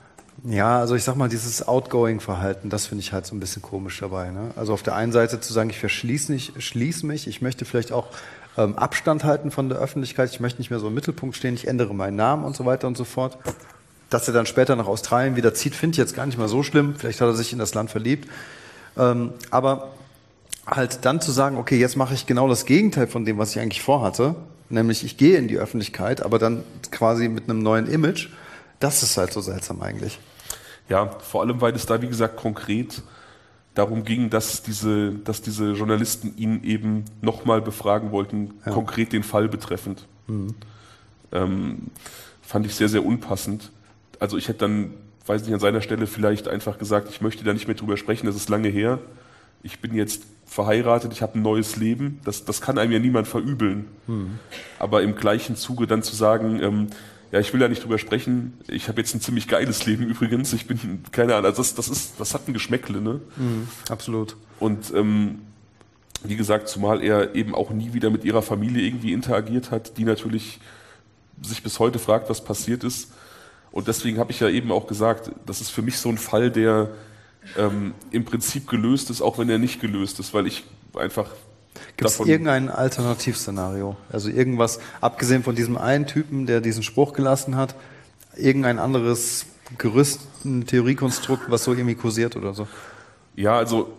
Ja, also ich sag mal, dieses Outgoing-Verhalten, das finde ich halt so ein bisschen komisch dabei. Ne? Also auf der einen Seite zu sagen, ich verschließe mich, schließe mich, ich möchte vielleicht auch ähm, Abstand halten von der Öffentlichkeit, ich möchte nicht mehr so im Mittelpunkt stehen, ich ändere meinen Namen und so weiter und so fort. Dass er dann später nach Australien wieder zieht, finde ich jetzt gar nicht mal so schlimm. Vielleicht hat er sich in das Land verliebt. Ähm, aber halt dann zu sagen, okay, jetzt mache ich genau das Gegenteil von dem, was ich eigentlich vorhatte, nämlich ich gehe in die Öffentlichkeit, aber dann quasi mit einem neuen Image, das ist halt so seltsam eigentlich. Ja, vor allem, weil es da, wie gesagt, konkret darum ging, dass diese, dass diese Journalisten ihn eben nochmal befragen wollten, ja. konkret den Fall betreffend. Mhm. Ähm, fand ich sehr, sehr unpassend. Also ich hätte dann, weiß nicht, an seiner Stelle vielleicht einfach gesagt, ich möchte da nicht mehr drüber sprechen, das ist lange her. Ich bin jetzt verheiratet, ich habe ein neues Leben. Das, das kann einem ja niemand verübeln. Mhm. Aber im gleichen Zuge dann zu sagen, ähm, Ja, ich will da nicht drüber sprechen. Ich habe jetzt ein ziemlich geiles Leben übrigens. Ich bin, keine Ahnung, also das, das, ist, das hat ein Geschmäckle, ne? Mhm, absolut. Und ähm, wie gesagt, zumal er eben auch nie wieder mit ihrer Familie irgendwie interagiert hat, die natürlich sich bis heute fragt, was passiert ist. Und deswegen habe ich ja eben auch gesagt, das ist für mich so ein Fall, der ähm, im Prinzip gelöst ist, auch wenn er nicht gelöst ist, weil ich einfach Gibt es irgendein Alternativszenario? Also irgendwas, abgesehen von diesem einen Typen, der diesen Spruch gelassen hat, irgendein anderes Gerüst, ein Theoriekonstrukt, was so irgendwie kursiert oder so? Ja, also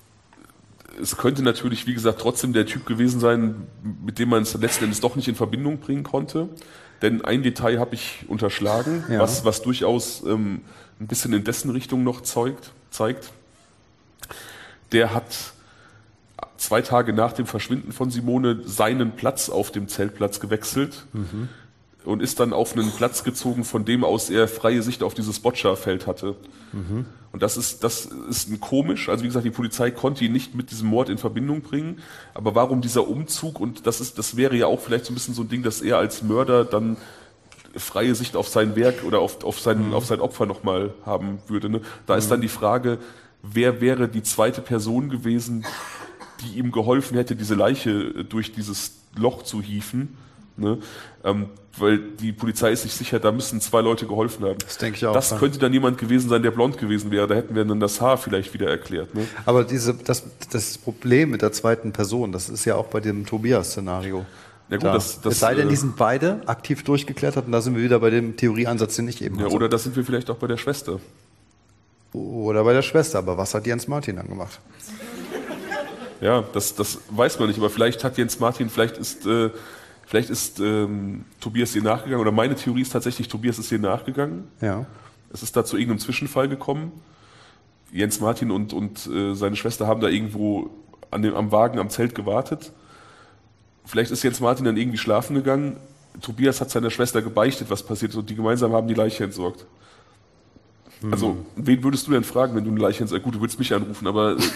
es könnte natürlich, wie gesagt, trotzdem der Typ gewesen sein, mit dem man es letzten Endes doch nicht in Verbindung bringen konnte. Denn ein Detail habe ich unterschlagen, ja. was, was durchaus ähm, ein bisschen in dessen Richtung noch zeugt, zeigt. Der hat zwei Tage nach dem Verschwinden von Simone seinen Platz auf dem Zeltplatz gewechselt mhm. und ist dann auf einen Platz gezogen, von dem aus er freie Sicht auf dieses Boccia-Feld hatte. Mhm. Und das ist, das ist ein komisch. Also wie gesagt, die Polizei konnte ihn nicht mit diesem Mord in Verbindung bringen. Aber warum dieser Umzug? Und das ist, das wäre ja auch vielleicht so ein bisschen so ein Ding, dass er als Mörder dann freie Sicht auf sein Werk oder auf, auf, sein, mhm. auf sein Opfer nochmal haben würde. Ne? Da mhm. ist dann die Frage, wer wäre die zweite Person gewesen, die ihm geholfen hätte, diese Leiche durch dieses Loch zu hieven. Ne? Ähm, weil die Polizei ist sich sicher, da müssen zwei Leute geholfen haben. Das denke ich auch. Das ja. könnte dann jemand gewesen sein, der blond gewesen wäre. Da hätten wir dann das Haar vielleicht wieder erklärt. Ne? Aber diese, das, das Problem mit der zweiten Person, das ist ja auch bei dem Tobias-Szenario. Ja, gut, das, das, es sei denn, die sind beide aktiv durchgeklettert und da sind wir wieder bei dem Theorieansatz, den ich eben ja, hatte. Oder da sind wir vielleicht auch bei der Schwester. Oder bei der Schwester. Aber was hat Jens Martin dann gemacht? Ja, das, das weiß man nicht. Aber vielleicht hat Jens Martin, vielleicht ist... Äh, Vielleicht ist ähm, Tobias ihr nachgegangen, oder meine Theorie ist tatsächlich, Tobias ist ihr nachgegangen. Ja. Es ist da zu irgendeinem Zwischenfall gekommen. Jens Martin und, und äh, seine Schwester haben da irgendwo an dem, am Wagen, am Zelt gewartet. Vielleicht ist Jens Martin dann irgendwie schlafen gegangen. Tobias hat seiner Schwester gebeichtet, was passiert ist, und die gemeinsam haben die Leiche entsorgt. Hm. Also, wen würdest du denn fragen, wenn du eine Leiche entsorgst? Gut, du würdest mich anrufen, aber... Äh,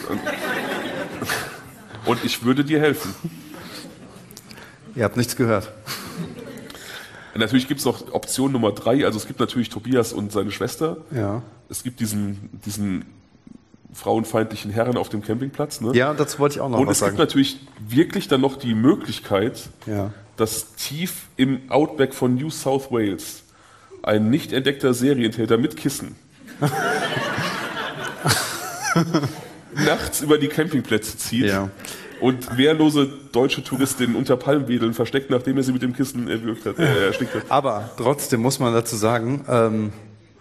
und ich würde dir helfen. Ihr habt nichts gehört. Natürlich gibt es noch Option Nummer drei. Also es gibt natürlich Tobias und seine Schwester. Ja. Es gibt diesen, diesen frauenfeindlichen Herren auf dem Campingplatz. Ne? Ja, das wollte ich auch noch und was sagen. Und es gibt natürlich wirklich dann noch die Möglichkeit, ja. dass tief im Outback von New South Wales ein nicht entdeckter Serientäter mit Kissen nachts über die Campingplätze zieht. Ja. Und wehrlose deutsche Touristinnen unter Palmwedeln versteckt, nachdem er sie mit dem Kissen erwürgt hat, äh, erstickt hat. Aber trotzdem muss man dazu sagen, ähm,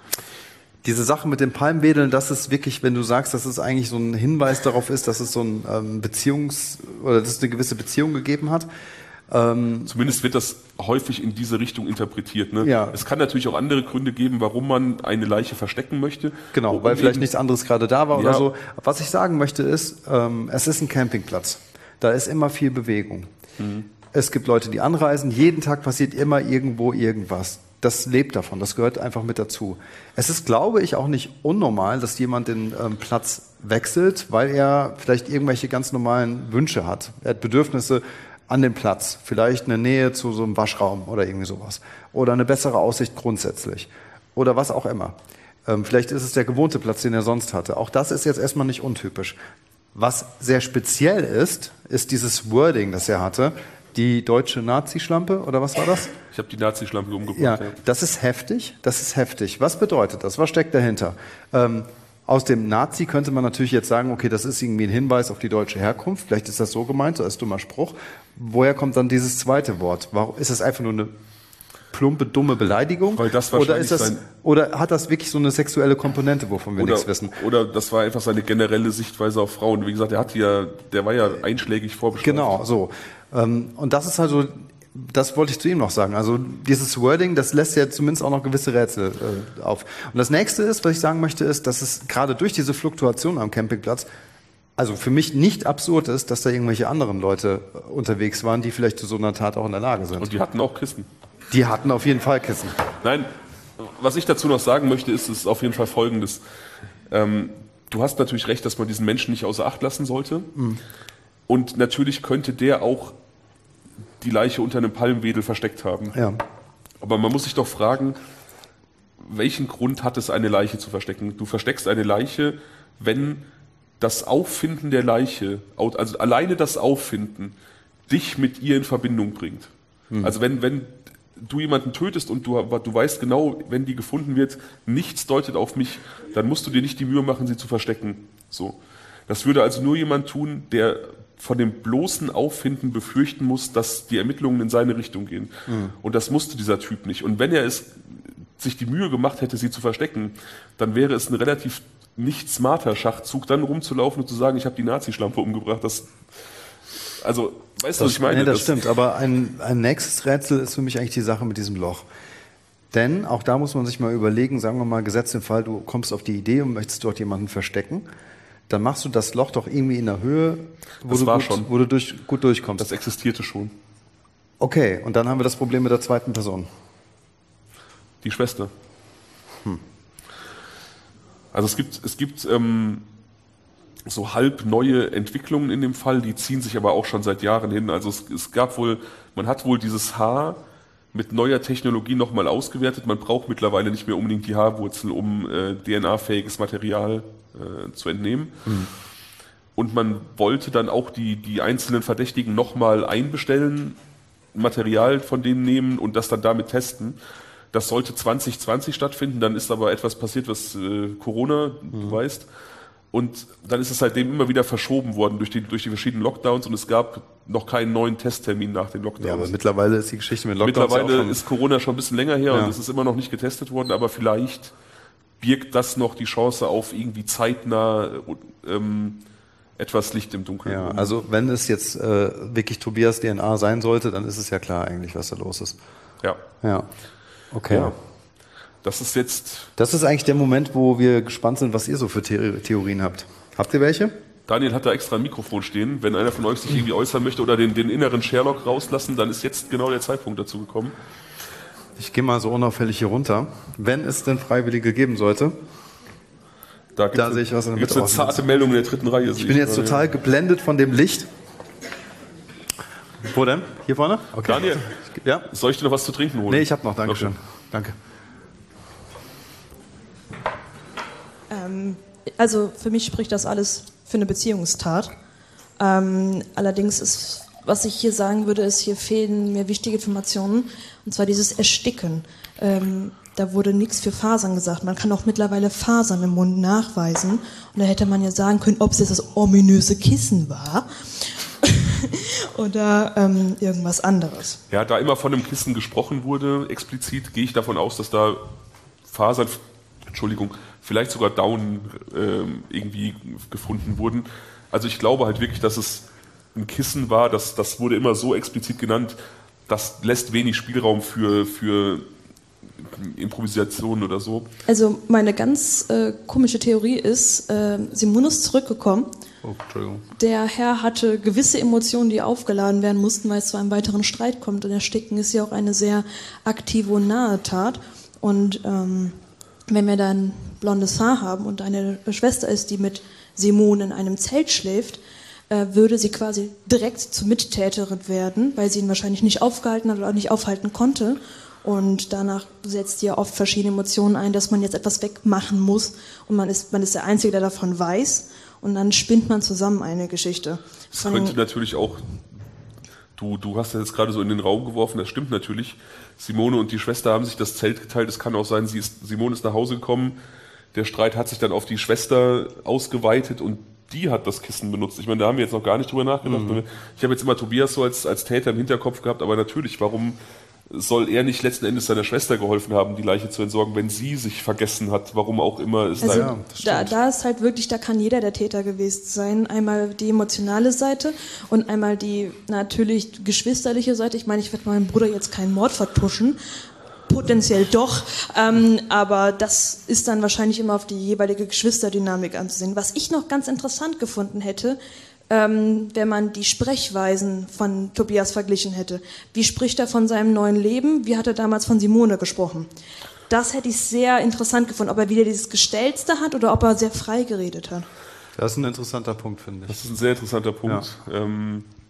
diese Sache mit den Palmwedeln, das ist wirklich, wenn du sagst, dass es eigentlich so ein Hinweis darauf ist, dass es so ein ähm, Beziehungs- oder dass es eine gewisse Beziehung gegeben hat. Ähm, Zumindest wird das häufig in diese Richtung interpretiert. Ne? Ja. Es kann natürlich auch andere Gründe geben, warum man eine Leiche verstecken möchte. Genau, weil vielleicht nichts anderes gerade da war ja. oder so. Was ich sagen möchte ist, ähm, es ist ein Campingplatz. Da ist immer viel Bewegung. Mhm. Es gibt Leute, die anreisen. Jeden Tag passiert immer irgendwo irgendwas. Das lebt davon. Das gehört einfach mit dazu. Es ist, glaube ich, auch nicht unnormal, dass jemand den ähm, Platz wechselt, weil er vielleicht irgendwelche ganz normalen Wünsche hat. Er hat Bedürfnisse an dem Platz. Vielleicht eine Nähe zu so einem Waschraum oder irgendwie sowas. Oder eine bessere Aussicht grundsätzlich. Oder was auch immer. Ähm, vielleicht ist es der gewohnte Platz, den er sonst hatte. Auch das ist jetzt erstmal nicht untypisch. Was sehr speziell ist, ist dieses Wording, das er hatte. Die deutsche Nazi-Schlampe, oder was war das? Ich habe die Nazi-Schlampe umgebracht. Ja, ja, das ist heftig. Das ist heftig. Was bedeutet das? Was steckt dahinter? Ähm, aus dem Nazi könnte man natürlich jetzt sagen, okay, das ist irgendwie ein Hinweis auf die deutsche Herkunft. Vielleicht ist das so gemeint, so als dummer Spruch. Woher kommt dann dieses zweite Wort? Warum, ist das einfach nur eine plumpe, dumme Beleidigung? Weil das oder, wahrscheinlich ist das, sein oder hat das wirklich so eine sexuelle Komponente, wovon wir oder, nichts wissen? Oder das war einfach seine generelle Sichtweise auf Frauen. Wie gesagt, er hat ja, der war ja einschlägig vorbestraft. Genau, so. Und das ist also, das wollte ich zu ihm noch sagen. Also dieses Wording, das lässt ja zumindest auch noch gewisse Rätsel äh, auf. Und das nächste ist, was ich sagen möchte, ist, dass es gerade durch diese Fluktuation am Campingplatz also für mich nicht absurd ist, dass da irgendwelche anderen Leute unterwegs waren, die vielleicht zu so einer Tat auch in der Lage sind. Und die hatten auch Kissen. Die hatten auf jeden Fall Kissen. Nein, was ich dazu noch sagen möchte, ist, ist auf jeden Fall Folgendes. Ähm, du hast natürlich recht, dass man diesen Menschen nicht außer Acht lassen sollte. Mhm. Und natürlich könnte der auch die Leiche unter einem Palmwedel versteckt haben. Ja. Aber man muss sich doch fragen, welchen Grund hat es, eine Leiche zu verstecken? Du versteckst eine Leiche, wenn das Auffinden der Leiche, also alleine das Auffinden, dich mit ihr in Verbindung bringt. Hm. Also wenn, wenn du jemanden tötest und du, du weißt genau, wenn die gefunden wird, nichts deutet auf mich, dann musst du dir nicht die Mühe machen, sie zu verstecken. So. Das würde also nur jemand tun, der von dem bloßen Auffinden befürchten muss, dass die Ermittlungen in seine Richtung gehen. Hm. Und das musste dieser Typ nicht. Und wenn er es sich die Mühe gemacht hätte, sie zu verstecken, dann wäre es ein relativ nicht smarter Schachzug, dann rumzulaufen und zu sagen, ich habe die Nazi-Schlampe umgebracht. Das, also, weißt du, was ich meine? Nee, das, das stimmt, aber ein, ein nächstes Rätsel ist für mich eigentlich die Sache mit diesem Loch. Denn auch da muss man sich mal überlegen, sagen wir mal, gesetzt den Fall, du kommst auf die Idee und möchtest dort jemanden verstecken, dann machst du das Loch doch irgendwie in der Höhe, wo das du, war gut, schon. Wo du durch, gut durchkommst. Das existierte schon. Okay, und dann haben wir das Problem mit der zweiten Person. Die Schwester. Hm. Also es gibt, es gibt ähm, so halb neue Entwicklungen in dem Fall, die ziehen sich aber auch schon seit Jahren hin. Also es, es gab wohl, man hat wohl dieses Haar mit neuer Technologie nochmal ausgewertet. Man braucht mittlerweile nicht mehr unbedingt die Haarwurzel, um äh, D N A-fähiges Material äh, zu entnehmen. Hm. Und man wollte dann auch die, die einzelnen Verdächtigen nochmal einbestellen, Material von denen nehmen und das dann damit testen. Das sollte zwanzig zwanzig stattfinden, dann ist aber etwas passiert, was äh, Corona, mhm. du weißt. Und dann ist es seitdem immer wieder verschoben worden durch die, durch die verschiedenen Lockdowns und es gab noch keinen neuen Testtermin nach den Lockdowns. Ja, aber mittlerweile ist die Geschichte mit Lockdowns Mittlerweile ja auch schon ist Corona schon ein bisschen länger her ja. und es ist immer noch nicht getestet worden, aber vielleicht birgt das noch die Chance auf irgendwie zeitnah ähm, etwas Licht im Dunkeln. Ja, also wenn es jetzt äh, wirklich Tobias D N A sein sollte, dann ist es ja klar eigentlich, was da los ist. Ja. Ja. Okay. Ja. Das ist jetzt. Das ist eigentlich der Moment, wo wir gespannt sind, was ihr so für The- Theorien habt. Habt ihr welche? Daniel hat da extra ein Mikrofon stehen. Wenn einer von euch sich irgendwie äußern möchte oder den, den inneren Sherlock rauslassen, dann ist jetzt genau der Zeitpunkt dazu gekommen. Ich gehe mal so unauffällig hier runter. Wenn es denn Freiwillige geben sollte, da, da sehe ich was in der Mitte. Mitte. Eine zarte Meldung in der dritten Reihe. Ich bin jetzt total geblendet von dem Licht. Wo denn? Hier vorne? Okay. Daniel, ja? Soll ich dir noch was zu trinken holen? Nee, ich habe noch. Dankeschön. Okay. Danke. Ähm, also für mich spricht das alles für eine Beziehungstat. Ähm, allerdings ist, was ich hier sagen würde, ist, hier fehlen mir wichtige Informationen. Und zwar dieses Ersticken. Ähm, da wurde nichts für Fasern gesagt. Man kann auch mittlerweile Fasern im Mund nachweisen. Und da hätte man ja sagen können, ob es jetzt das ominöse Kissen war. Oder ähm, irgendwas anderes. Ja, da immer von einem Kissen gesprochen wurde, explizit, gehe ich davon aus, dass da Fasern, Entschuldigung, vielleicht sogar Daunen ähm, irgendwie gefunden wurden. Also ich glaube halt wirklich, dass es ein Kissen war, das, das wurde immer so explizit genannt, das lässt wenig Spielraum für, für Improvisation oder so. Also meine ganz äh, komische Theorie ist, äh, Simone ist zurückgekommen. Oh, Entschuldigung. Der Herr hatte gewisse Emotionen, die aufgeladen werden mussten, weil es zu einem weiteren Streit kommt. Und Ersticken ist ja auch eine sehr aktive und nahe Tat. Und ähm, wenn wir dann blondes Haar haben und eine Schwester ist, die mit Simone in einem Zelt schläft, äh, würde sie quasi direkt zur Mittäterin werden, weil sie ihn wahrscheinlich nicht aufgehalten hat oder auch nicht aufhalten konnte. Und danach setzt ja oft verschiedene Emotionen ein, dass man jetzt etwas wegmachen muss und man ist, man ist der Einzige, der davon weiß. Und dann spinnt man zusammen eine Geschichte. Das könnte natürlich auch, du, du hast das jetzt gerade so in den Raum geworfen, das stimmt natürlich. Simone und die Schwester haben sich das Zelt geteilt. Es kann auch sein, sie ist, Simone ist nach Hause gekommen, der Streit hat sich dann auf die Schwester ausgeweitet und die hat das Kissen benutzt. Ich meine, da haben wir jetzt noch gar nicht drüber nachgedacht. Mhm. Ich habe jetzt immer Tobias so als, als Täter im Hinterkopf gehabt, aber natürlich, warum soll er nicht letzten Endes seiner Schwester geholfen haben, die Leiche zu entsorgen, wenn sie sich vergessen hat, warum auch immer. Ist also da, da, da ist halt wirklich, da kann jeder der Täter gewesen sein. Einmal die emotionale Seite und einmal die natürlich geschwisterliche Seite. Ich meine, ich werde meinem Bruder jetzt keinen Mord vertuschen, potenziell doch, ähm, aber das ist dann wahrscheinlich immer auf die jeweilige Geschwisterdynamik anzusehen. Was ich noch ganz interessant gefunden hätte, Ähm, wenn man die Sprechweisen von Tobias verglichen hätte. Wie spricht er von seinem neuen Leben? Wie hat er damals von Simone gesprochen? Das hätte ich sehr interessant gefunden, ob er wieder dieses Gestelzte hat oder ob er sehr frei geredet hat. Das ist ein interessanter Punkt, finde ich. Das ist ein sehr interessanter Punkt. Ja. Ähm,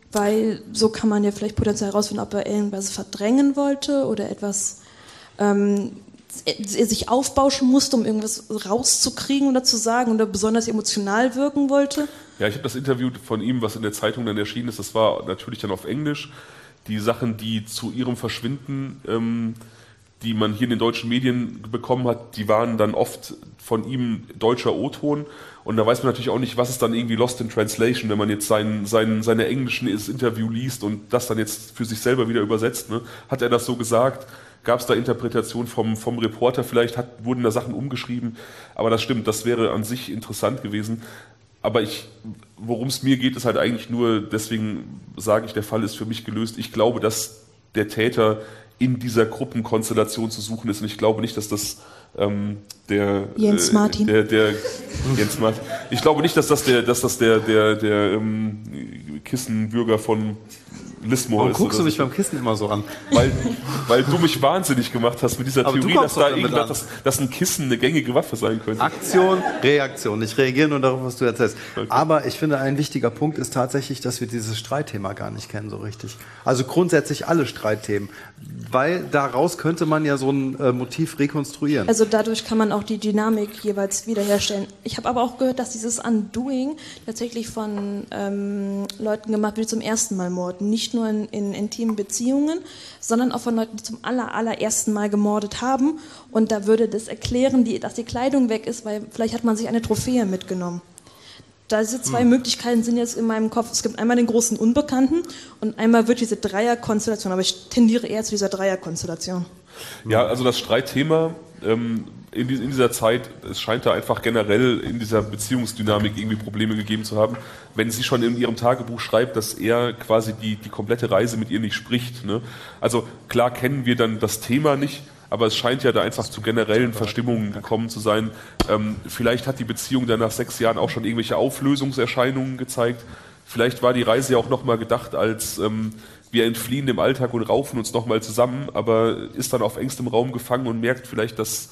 weil so kann man ja vielleicht potenziell herausfinden, ob er irgendwas verdrängen wollte oder etwas ähm, er sich aufbauschen musste, um irgendwas rauszukriegen oder zu sagen oder besonders emotional wirken wollte. Ja, ich habe das Interview von ihm, was in der Zeitung dann erschienen ist, das war natürlich dann auf Englisch. Die Sachen, die zu ihrem Verschwinden, ähm, die man hier in den deutschen Medien bekommen hat, die waren dann oft von ihm deutscher O-Ton. Und da weiß man natürlich auch nicht, was ist dann irgendwie lost in translation, wenn man jetzt sein, sein, seine englischen Interview liest und das dann jetzt für sich selber wieder übersetzt. Ne? Hat er das so gesagt? Gab es da Interpretationen vom, vom Reporter? Vielleicht hat, wurden da Sachen umgeschrieben. Aber das stimmt, das wäre an sich interessant gewesen. Aber ich, worum es mir geht, ist halt eigentlich nur, deswegen sage ich, der Fall ist für mich gelöst. Ich glaube, dass der Täter in dieser Gruppenkonstellation zu suchen ist. Und ich glaube nicht, dass das ähm, der Jens Martin. Äh, der, der Jens Martin. Ich glaube nicht, dass das der, dass das der, der, der ähm, Kissenbürger von Lismore Warum ist. guckst du mich beim Kissen immer so an? Weil, weil du mich wahnsinnig gemacht hast mit dieser Aber Theorie, du dass kommst da doch damit irgendwas, an. dass, dass ein Kissen eine gängige Waffe sein könnte. Aktion, Reaktion. Ich reagiere nur darauf, was du erzählst. Aber ich finde, ein wichtiger Punkt ist tatsächlich, dass wir dieses Streitthema gar nicht kennen so richtig. Also grundsätzlich alle Streitthemen. Weil daraus könnte man ja so ein äh, Motiv rekonstruieren. Also dadurch kann man auch die Dynamik jeweils wiederherstellen. Ich habe aber auch gehört, dass dieses Undoing tatsächlich von ähm, Leuten gemacht wird, die zum ersten Mal morden. Nicht nur in, in intimen Beziehungen, sondern auch von Leuten, die zum aller, allerersten Mal gemordet haben. Und da würde das erklären, die, dass die Kleidung weg ist, weil vielleicht hat man sich eine Trophäe mitgenommen. Diese zwei hm. Möglichkeiten sind jetzt in meinem Kopf. Es gibt einmal den großen Unbekannten und einmal wird diese Dreierkonstellation, aber ich tendiere eher zu dieser Dreierkonstellation. Ja, also das Streitthema ähm, in, die, in dieser Zeit, es scheint da einfach generell in dieser Beziehungsdynamik irgendwie Probleme gegeben zu haben. Wenn sie schon in ihrem Tagebuch schreibt, dass er quasi die, die komplette Reise mit ihr nicht spricht. Ne? Also klar kennen wir dann das Thema nicht, aber es scheint ja da einfach zu generellen Verstimmungen gekommen zu sein. Ähm, vielleicht hat die Beziehung dann nach sechs Jahren auch schon irgendwelche Auflösungserscheinungen gezeigt. Vielleicht war die Reise ja auch nochmal gedacht als ähm, wir entfliehen dem Alltag und raufen uns nochmal zusammen, aber ist dann auf engstem Raum gefangen und merkt vielleicht, dass,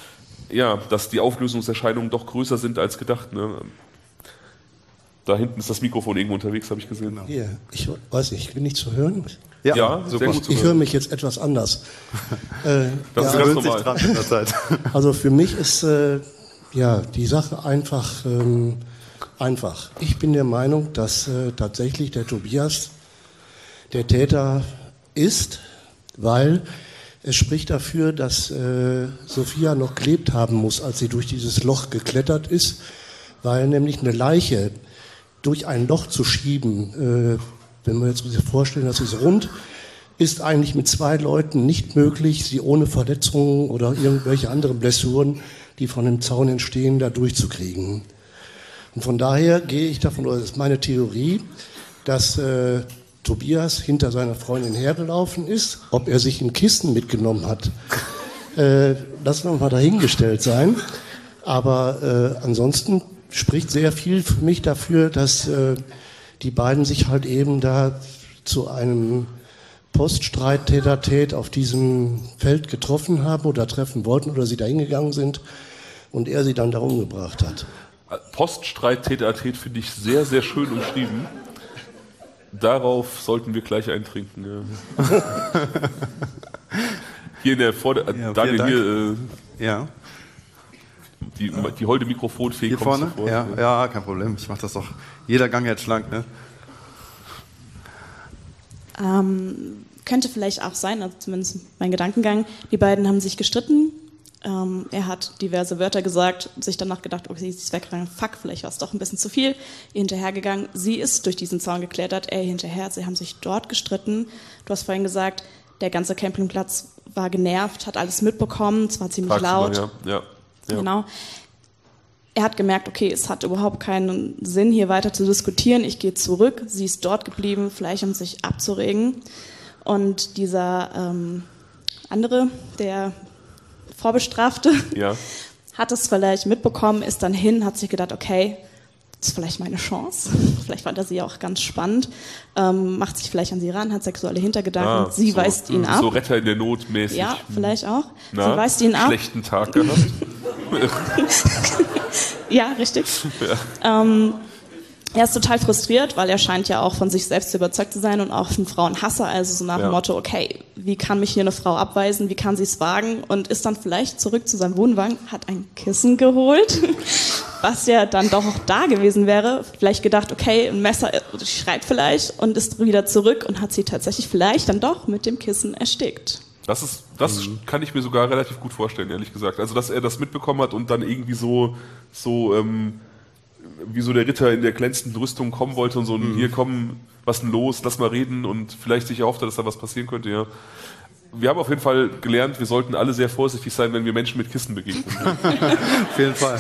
ja, dass die Auflösungserscheinungen doch größer sind als gedacht. Ne? Da hinten ist das Mikrofon irgendwo unterwegs, habe ich gesehen. Hier, ich weiß nicht, bin ich zu hören? Ja, ja sehr gut zu Ich hören. höre mich jetzt etwas anders. äh, das ja, ist ganz normal. Dran in der Zeit. Also für mich ist äh, ja, die Sache einfach, ähm, einfach. Ich bin der Meinung, dass äh, tatsächlich der Tobias der Täter ist, weil es spricht dafür, dass äh, Sophia noch gelebt haben muss, als sie durch dieses Loch geklettert ist, weil nämlich eine Leiche durch ein Loch zu schieben, äh, wenn wir jetzt sich vorstellen, das ist rund, ist eigentlich mit zwei Leuten nicht möglich, sie ohne Verletzungen oder irgendwelche anderen Blessuren, die von dem Zaun entstehen, da durchzukriegen. Und von daher gehe ich davon, oder das ist meine Theorie, dass äh, Tobias hinter seiner Freundin hergelaufen ist. Ob er sich ein Kissen mitgenommen hat, äh, lassen wir mal dahingestellt sein. Aber äh, ansonsten spricht sehr viel für mich dafür, dass äh, die beiden sich halt eben da zu einem Poststreit-Täter-Tät auf diesem Feld getroffen haben oder treffen wollten oder sie da hingegangen sind und er sie dann da umgebracht hat. Poststreit-Täter-Tät finde ich sehr, sehr schön umschrieben. Darauf sollten wir gleich eintrinken. Ja. Hier in der Vorder... Ja, Daniel, hier... Äh, ja. Die, die holde Mikrofonfee Hier kommt vorne? sofort. Ja, ja, kein Problem. Ich mache das doch. Jeder Gang jetzt schlank, ne? Ähm, könnte vielleicht auch sein, also zumindest mein Gedankengang, die beiden haben sich gestritten. Ähm, er hat diverse Wörter gesagt, sich danach gedacht, okay, sie ist weggegangen, fuck, vielleicht war es doch ein bisschen zu viel. Ihr hinterhergegangen, sie ist durch diesen Zaun geklettert, er hinterher, sie haben sich dort gestritten. Du hast vorhin gesagt, der ganze Campingplatz war genervt, hat alles mitbekommen, es war ziemlich Tagsüber, laut. Ja, ja, ja. Genau. Er hat gemerkt, okay, es hat überhaupt keinen Sinn, hier weiter zu diskutieren. Ich gehe zurück. Sie ist dort geblieben, vielleicht um sich abzuregen. Und dieser ähm, andere, der Vorbestrafte, ja. hat es vielleicht mitbekommen, ist dann hin, hat sich gedacht, okay, das ist vielleicht meine Chance. Vielleicht fand er sie auch ganz spannend. Ähm, macht sich vielleicht an sie ran, hat sexuelle Hintergedanken. Ah, sie so, weist ihn ab. So Retter in der Not mäßig. Ja, vielleicht auch. Na, sie weist ihn ab. Schlechten Tag gehabt. Ja, richtig. Ja. Ähm, er ist total frustriert, weil er scheint ja auch von sich selbst überzeugt zu sein und auch ein Frauenhasser, also so nach Ja. dem Motto, okay, wie kann mich hier eine Frau abweisen, wie kann sie es wagen, und ist dann vielleicht zurück zu seinem Wohnwagen, hat ein Kissen geholt, was ja dann doch auch da gewesen wäre, vielleicht gedacht, okay, ein Messer schreit vielleicht, und ist wieder zurück und hat sie tatsächlich vielleicht dann doch mit dem Kissen erstickt. Das ist, das mhm. kann ich mir sogar relativ gut vorstellen, ehrlich gesagt. Also, dass er das mitbekommen hat und dann irgendwie so, so, ähm, wie so der Ritter in der glänzenden Rüstung kommen wollte und so, mhm. hier komm, was denn los, lass mal reden, und vielleicht sich erhofft, dass da was passieren könnte, ja. Wir haben auf jeden Fall gelernt, wir sollten alle sehr vorsichtig sein, wenn wir Menschen mit Kissen begegnen. Auf jeden Fall.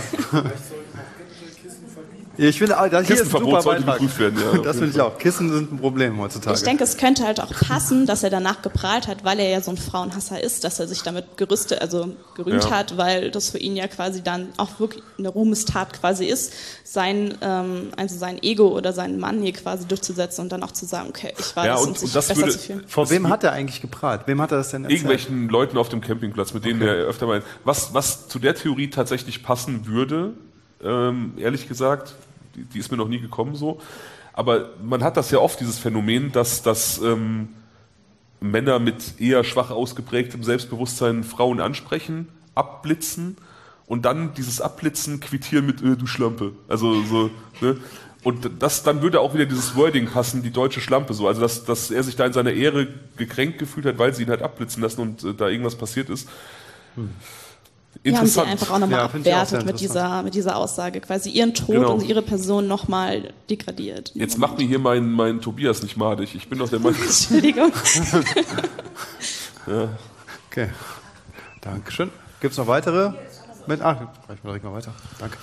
Ich finde, ah, das hier ist ein super sollte Beitrag. geprüft werden, ja. Das finde ich auch. Kissen sind ein Problem heutzutage. Ich denke, es könnte halt auch passen, dass er danach geprahlt hat, weil er ja so ein Frauenhasser ist, dass er sich damit gerüstet, also gerühmt Ja. hat, weil das für ihn ja quasi dann auch wirklich eine Ruhmestat quasi ist, sein, ähm, also sein Ego oder seinen Mann hier quasi durchzusetzen und dann auch zu sagen, okay, ich war Ja, das und- und sich und das besser würde- zu fühlen. Vor wem hat er eigentlich geprahlt? Wem hat er das denn erzählt? Irgendwelchen Leuten auf dem Campingplatz, mit denen er öfter mal. Was, was zu der Theorie tatsächlich passen würde, ähm, ehrlich gesagt, die, die ist mir noch nie gekommen so. Aber man hat das ja oft, dieses Phänomen, dass, dass ähm, Männer mit eher schwach ausgeprägtem Selbstbewusstsein Frauen ansprechen, abblitzen und dann dieses Abblitzen quittieren mit äh, du Schlampe. Also so, ne? Und das, dann würde auch wieder dieses Wording passen, die deutsche Schlampe so. Also dass, dass er sich da in seiner Ehre gekränkt gefühlt hat, weil sie ihn halt abblitzen lassen und äh, da irgendwas passiert ist. Hm. Die haben sie einfach auch nochmal Ja, finde ich auch abwertet sehr mit dieser, mit dieser Aussage, quasi ihren Tod Genau. und ihre Person nochmal degradiert. Jetzt macht mir hier mein, mein Tobias nicht madig. Ich bin doch der Mann. Entschuldigung. Ja. Okay. Dankeschön. Gibt es noch weitere? Mit, ach, reichen wir direkt mal weiter. Danke.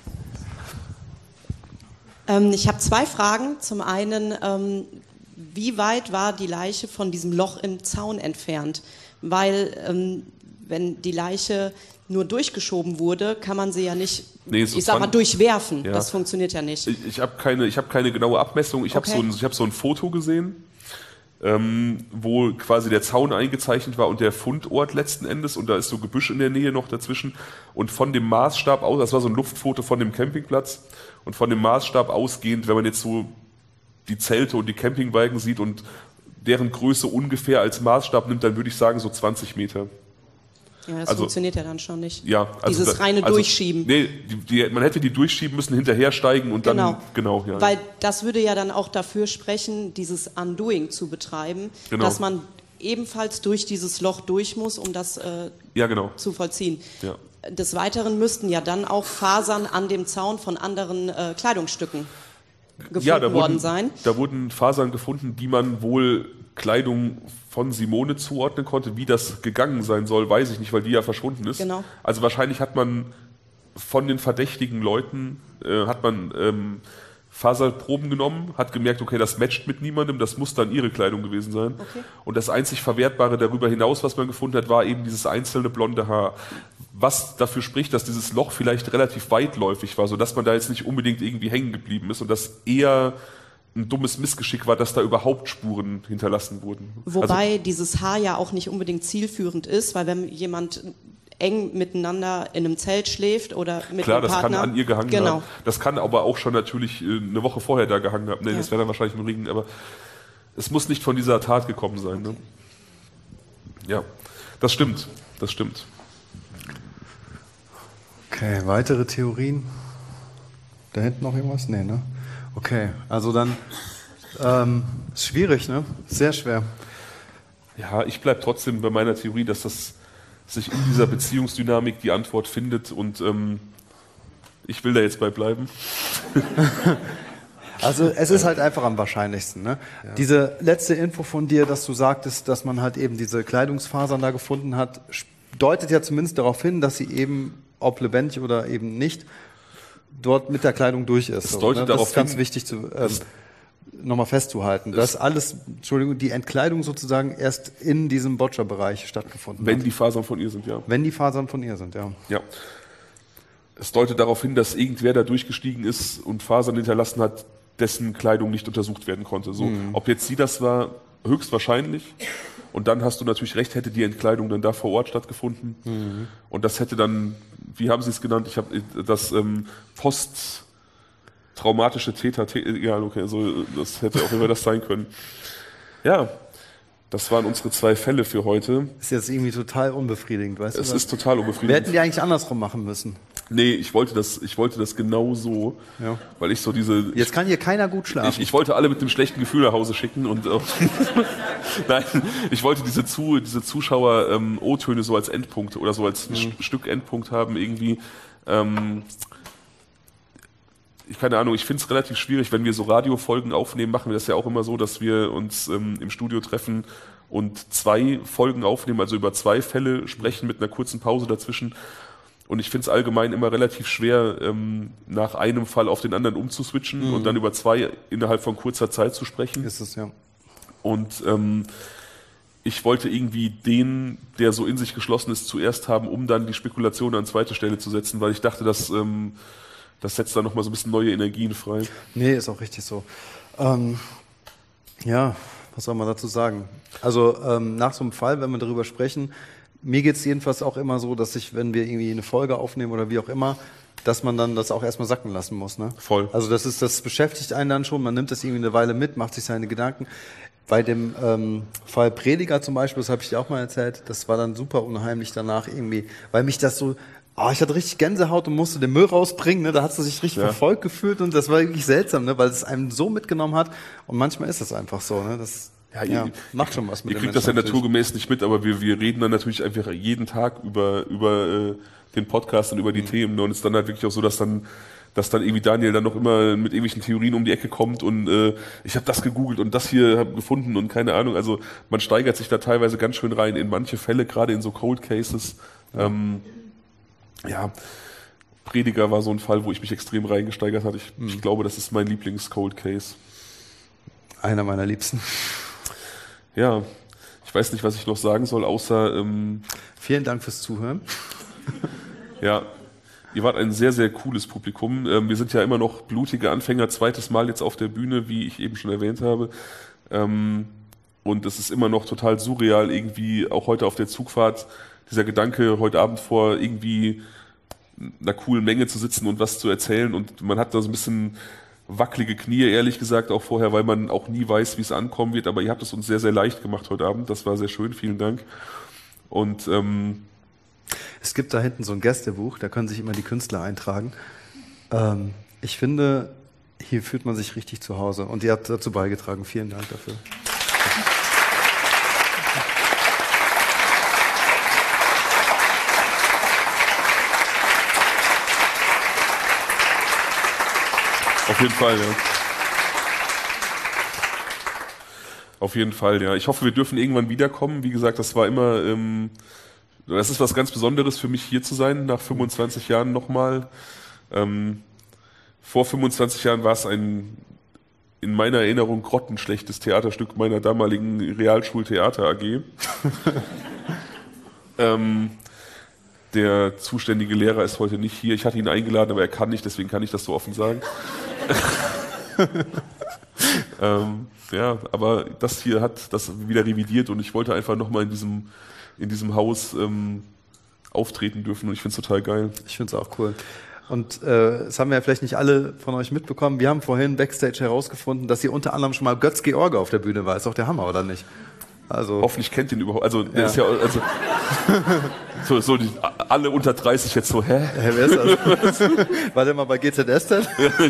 Ähm, ich habe zwei Fragen. Zum einen, ähm, wie weit war die Leiche von diesem Loch im Zaun entfernt? Weil, ähm, wenn die Leiche nur durchgeschoben wurde, kann man sie ja nicht, Nee, so ich sag mal, zwanzig durchwerfen. Ja. Das funktioniert ja nicht. Ich, ich habe keine, ich hab keine genaue Abmessung. Ich habe Okay. so, ein- ich hab so ein Foto gesehen, ähm, wo quasi der Zaun eingezeichnet war und der Fundort letzten Endes. Und da ist so Gebüsch in der Nähe noch dazwischen. Und von dem Maßstab aus, das war so ein Luftfoto von dem Campingplatz. Und von dem Maßstab ausgehend, wenn man jetzt so die Zelte und die Campingwagen sieht und deren Größe ungefähr als Maßstab nimmt, dann würde ich sagen so zwanzig Meter. Ja, das also- funktioniert ja dann schon nicht. Ja, also Dieses da- reine also, Durchschieben. Nee, die, die, man hätte die durchschieben müssen, hinterhersteigen und dann, Genau. genau, ja. Weil das würde ja dann auch dafür sprechen, dieses Undoing zu betreiben, Genau. dass man ebenfalls durch dieses Loch durch muss, um das äh, ja, genau. zu vollziehen. Ja. Des Weiteren müssten ja dann auch Fasern an dem Zaun von anderen äh, Kleidungsstücken gefunden Ja, da worden wurden, sein. da wurden Fasern gefunden, die man wohl Kleidung von Simone zuordnen konnte. Wie das gegangen sein soll, weiß ich nicht, weil die ja verschwunden ist. Genau. Also wahrscheinlich hat man von den verdächtigen Leuten, äh, hat man ähm, Faserproben genommen, hat gemerkt, okay, das matcht mit niemandem, das muss dann ihre Kleidung gewesen sein. Okay. Und das einzig Verwertbare darüber hinaus, was man gefunden hat, war eben dieses einzelne blonde Haar. Was dafür spricht, dass dieses Loch vielleicht relativ weitläufig war, sodass man da jetzt nicht unbedingt irgendwie hängen geblieben ist und das eher ein dummes Missgeschick war, dass da überhaupt Spuren hinterlassen wurden. Wobei Also, dieses Haar ja auch nicht unbedingt zielführend ist, weil wenn jemand eng miteinander in einem Zelt schläft oder mit klar, einem das Partner. kann an ihr gehangen genau. haben. Das kann aber auch schon natürlich äh, eine Woche vorher da gehangen haben. Nee, Ja. das wäre dann wahrscheinlich ein Ring, aber es muss nicht von dieser Tat gekommen sein. Ne? Ja, das stimmt. Das stimmt. Okay, weitere Theorien? Da hinten noch irgendwas? Nee, ne? Okay, also dann ähm, ist schwierig, ne? Sehr schwer. Ja, ich bleibe trotzdem bei meiner Theorie, dass das sich in dieser Beziehungsdynamik die Antwort findet und ähm, ich will da jetzt bei bleiben. Also es ist halt einfach am wahrscheinlichsten. Ne? Ja. Diese letzte Info von dir, dass du sagtest, dass man halt eben diese Kleidungsfasern da gefunden hat, deutet ja zumindest darauf hin, dass sie eben, ob lebendig oder eben nicht, dort mit der Kleidung durch ist. Es So, deutet ne? darauf das ist ganz hin, wichtig zu ähm, nochmal festzuhalten, dass alles, Entschuldigung, die Entkleidung sozusagen erst in diesem Boccia-Bereich stattgefunden Wenn hat. die Fasern von ihr sind, ja. Wenn die Fasern von ihr sind, ja. Ja. Es deutet darauf hin, dass irgendwer da durchgestiegen ist und Fasern hinterlassen hat, dessen Kleidung nicht untersucht werden konnte. So, Mhm. ob jetzt sie das war, höchstwahrscheinlich. Und dann hast du natürlich recht, hätte die Entkleidung dann da vor Ort stattgefunden. Mhm. Und das hätte dann, wie haben sie es genannt? Ich habe das ähm, Post, traumatische Täter, Tä- ja, okay, also das hätte auch immer das sein können. Ja, das waren unsere zwei Fälle für heute. Ist jetzt irgendwie total unbefriedigend, weißt Es du? ist total Wir unbefriedigend. hätten die eigentlich andersrum machen müssen. Nee, ich wollte das, ich wollte das genau so, Ja. weil ich so diese... Jetzt kann hier keiner gut schlafen. Ich, ich wollte alle mit einem schlechten Gefühl nach Hause schicken und äh, nein, ich wollte diese, zu, diese Zuschauer-O-Töne so als Endpunkt oder so als mhm. Stück Endpunkt haben irgendwie. Ähm, ich keine Ahnung, ich finde es relativ schwierig, wenn wir so Radiofolgen aufnehmen, machen wir das ja auch immer so, dass wir uns ähm, im Studio treffen und zwei Folgen aufnehmen, also über zwei Fälle sprechen mit einer kurzen Pause dazwischen. Und ich finde es allgemein immer relativ schwer, ähm, nach einem Fall auf den anderen umzuswitchen mhm. und dann über zwei innerhalb von kurzer Zeit zu sprechen. Ist es, ja. Und ähm, ich wollte irgendwie den, der so in sich geschlossen ist, zuerst haben, um dann die Spekulation an zweite Stelle zu setzen, weil ich dachte, dass, ähm, das setzt dann nochmal so ein bisschen neue Energien frei. Nee, ist auch richtig so. Ähm, ja, was soll man dazu sagen? Also ähm, nach so einem Fall, wenn wir darüber sprechen, mir geht es jedenfalls auch immer so, dass ich, wenn wir irgendwie eine Folge aufnehmen oder wie auch immer, dass man dann das auch erstmal sacken lassen muss. Ne? Voll. Also das ist, das beschäftigt einen dann schon, man nimmt das irgendwie eine Weile mit, macht sich seine Gedanken. Bei dem ähm, Fall Prediger zum Beispiel, das habe ich dir auch mal erzählt, das war dann super unheimlich danach irgendwie, weil mich das so, oh, ich hatte richtig Gänsehaut und musste den Müll rausbringen, ne? Da hat sie sich richtig ja. verfolgt gefühlt und das war wirklich seltsam, ne? Weil es einem so mitgenommen hat und manchmal ist das einfach so. Ne? Das Ja, ja, ihr, macht schon was mit ihr dem kriegt das ja Menschen naturgemäß nicht mit, aber wir, wir reden dann natürlich einfach jeden Tag über, über äh, den Podcast und über die mhm. Themen. Und es ist dann halt wirklich auch so, dass dann, dass dann irgendwie Daniel dann noch immer mit irgendwelchen Theorien um die Ecke kommt und äh, ich habe das gegoogelt und das hier habe gefunden und keine Ahnung. Also man steigert sich da teilweise ganz schön rein in manche Fälle, gerade in so Cold Cases. Ähm, ja, Prediger war so ein Fall, wo ich mich extrem reingesteigert hatte. Ich, mhm. ich glaube, das ist mein Lieblings-Cold Case. Einer meiner Liebsten. Ja, ich weiß nicht, was ich noch sagen soll, außer... Ähm, Vielen Dank fürs Zuhören. Ja, ihr wart ein sehr, sehr cooles Publikum. Ähm, wir sind ja immer noch blutige Anfänger, zweites Mal jetzt auf der Bühne, wie ich eben schon erwähnt habe. Ähm, und es ist immer noch total surreal, irgendwie auch heute auf der Zugfahrt, dieser Gedanke, heute Abend vor irgendwie einer coolen Menge zu sitzen und was zu erzählen. Und man hat da so ein bisschen... wackelige Knie, ehrlich gesagt, auch vorher, weil man auch nie weiß, wie es ankommen wird. Aber ihr habt es uns sehr, sehr leicht gemacht heute Abend. Das war sehr schön. Vielen Dank. Und ähm, es gibt da hinten so ein Gästebuch, da können sich immer die Künstler eintragen. Ähm, ich finde, hier fühlt man sich richtig zu Hause. Und ihr habt dazu beigetragen. Vielen Dank dafür. Auf jeden Fall, ja. Auf jeden Fall, ja. Ich hoffe, wir dürfen irgendwann wiederkommen. Wie gesagt, das war immer, ähm, das ist was ganz Besonderes für mich, hier zu sein, nach fünfundzwanzig Jahren nochmal. Ähm, vor fünfundzwanzig Jahren war es ein, in meiner Erinnerung, grottenschlechtes Theaterstück meiner damaligen Realschultheater A G. ähm, der zuständige Lehrer ist heute nicht hier. Ich hatte ihn eingeladen, aber er kann nicht, deswegen kann ich das so offen sagen. ähm, ja, aber das hier hat das wieder revidiert und ich wollte einfach nochmal in diesem, in diesem Haus ähm, auftreten dürfen und ich finde es total geil. Ich finde es auch cool. Und äh, das haben wir ja vielleicht nicht alle von euch mitbekommen. Wir haben vorhin Backstage herausgefunden, dass hier unter anderem schon mal Götz George auf der Bühne war. Ist doch der Hammer, oder nicht? Also hoffentlich kennt ihn überhaupt. Also der ja. ist ja also so, so die, alle unter dreißig jetzt so, hä? Hä, wer ist das? War der mal bei G Z S denn?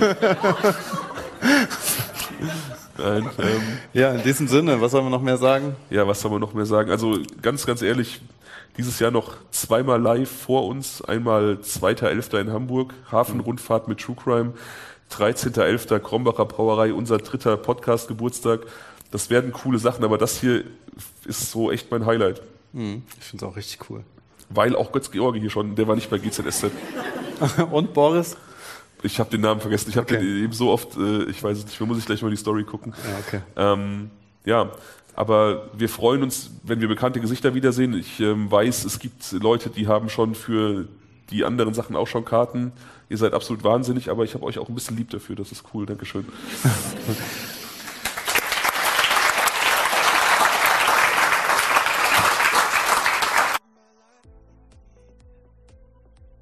Nein, ähm, ja, in diesem Sinne, was sollen wir noch mehr sagen? Ja, was soll man noch mehr sagen? Also ganz, ganz ehrlich, dieses Jahr noch zweimal live vor uns. Einmal zweiter elfter in Hamburg, Hafenrundfahrt mit True Crime. dreizehnter elfter Krombacher Brauerei, unser dritter Podcast-Geburtstag. Das werden coole Sachen, aber das hier ist so echt mein Highlight. Mhm, ich finde es auch richtig cool. Weil auch Götz George hier schon, der war nicht bei G Z S Z. Und Boris? Ich habe den Namen vergessen. Ich habe okay. den eben so oft, äh, ich weiß es nicht, muss ich gleich mal die Story gucken. Ja, okay. Ähm, ja, aber wir freuen uns, wenn wir bekannte Gesichter wiedersehen. Ich ähm, weiß, es gibt Leute, die haben schon für die anderen Sachen auch schon Karten. Ihr seid absolut wahnsinnig, aber ich habe euch auch ein bisschen lieb dafür. Das ist cool. Dankeschön.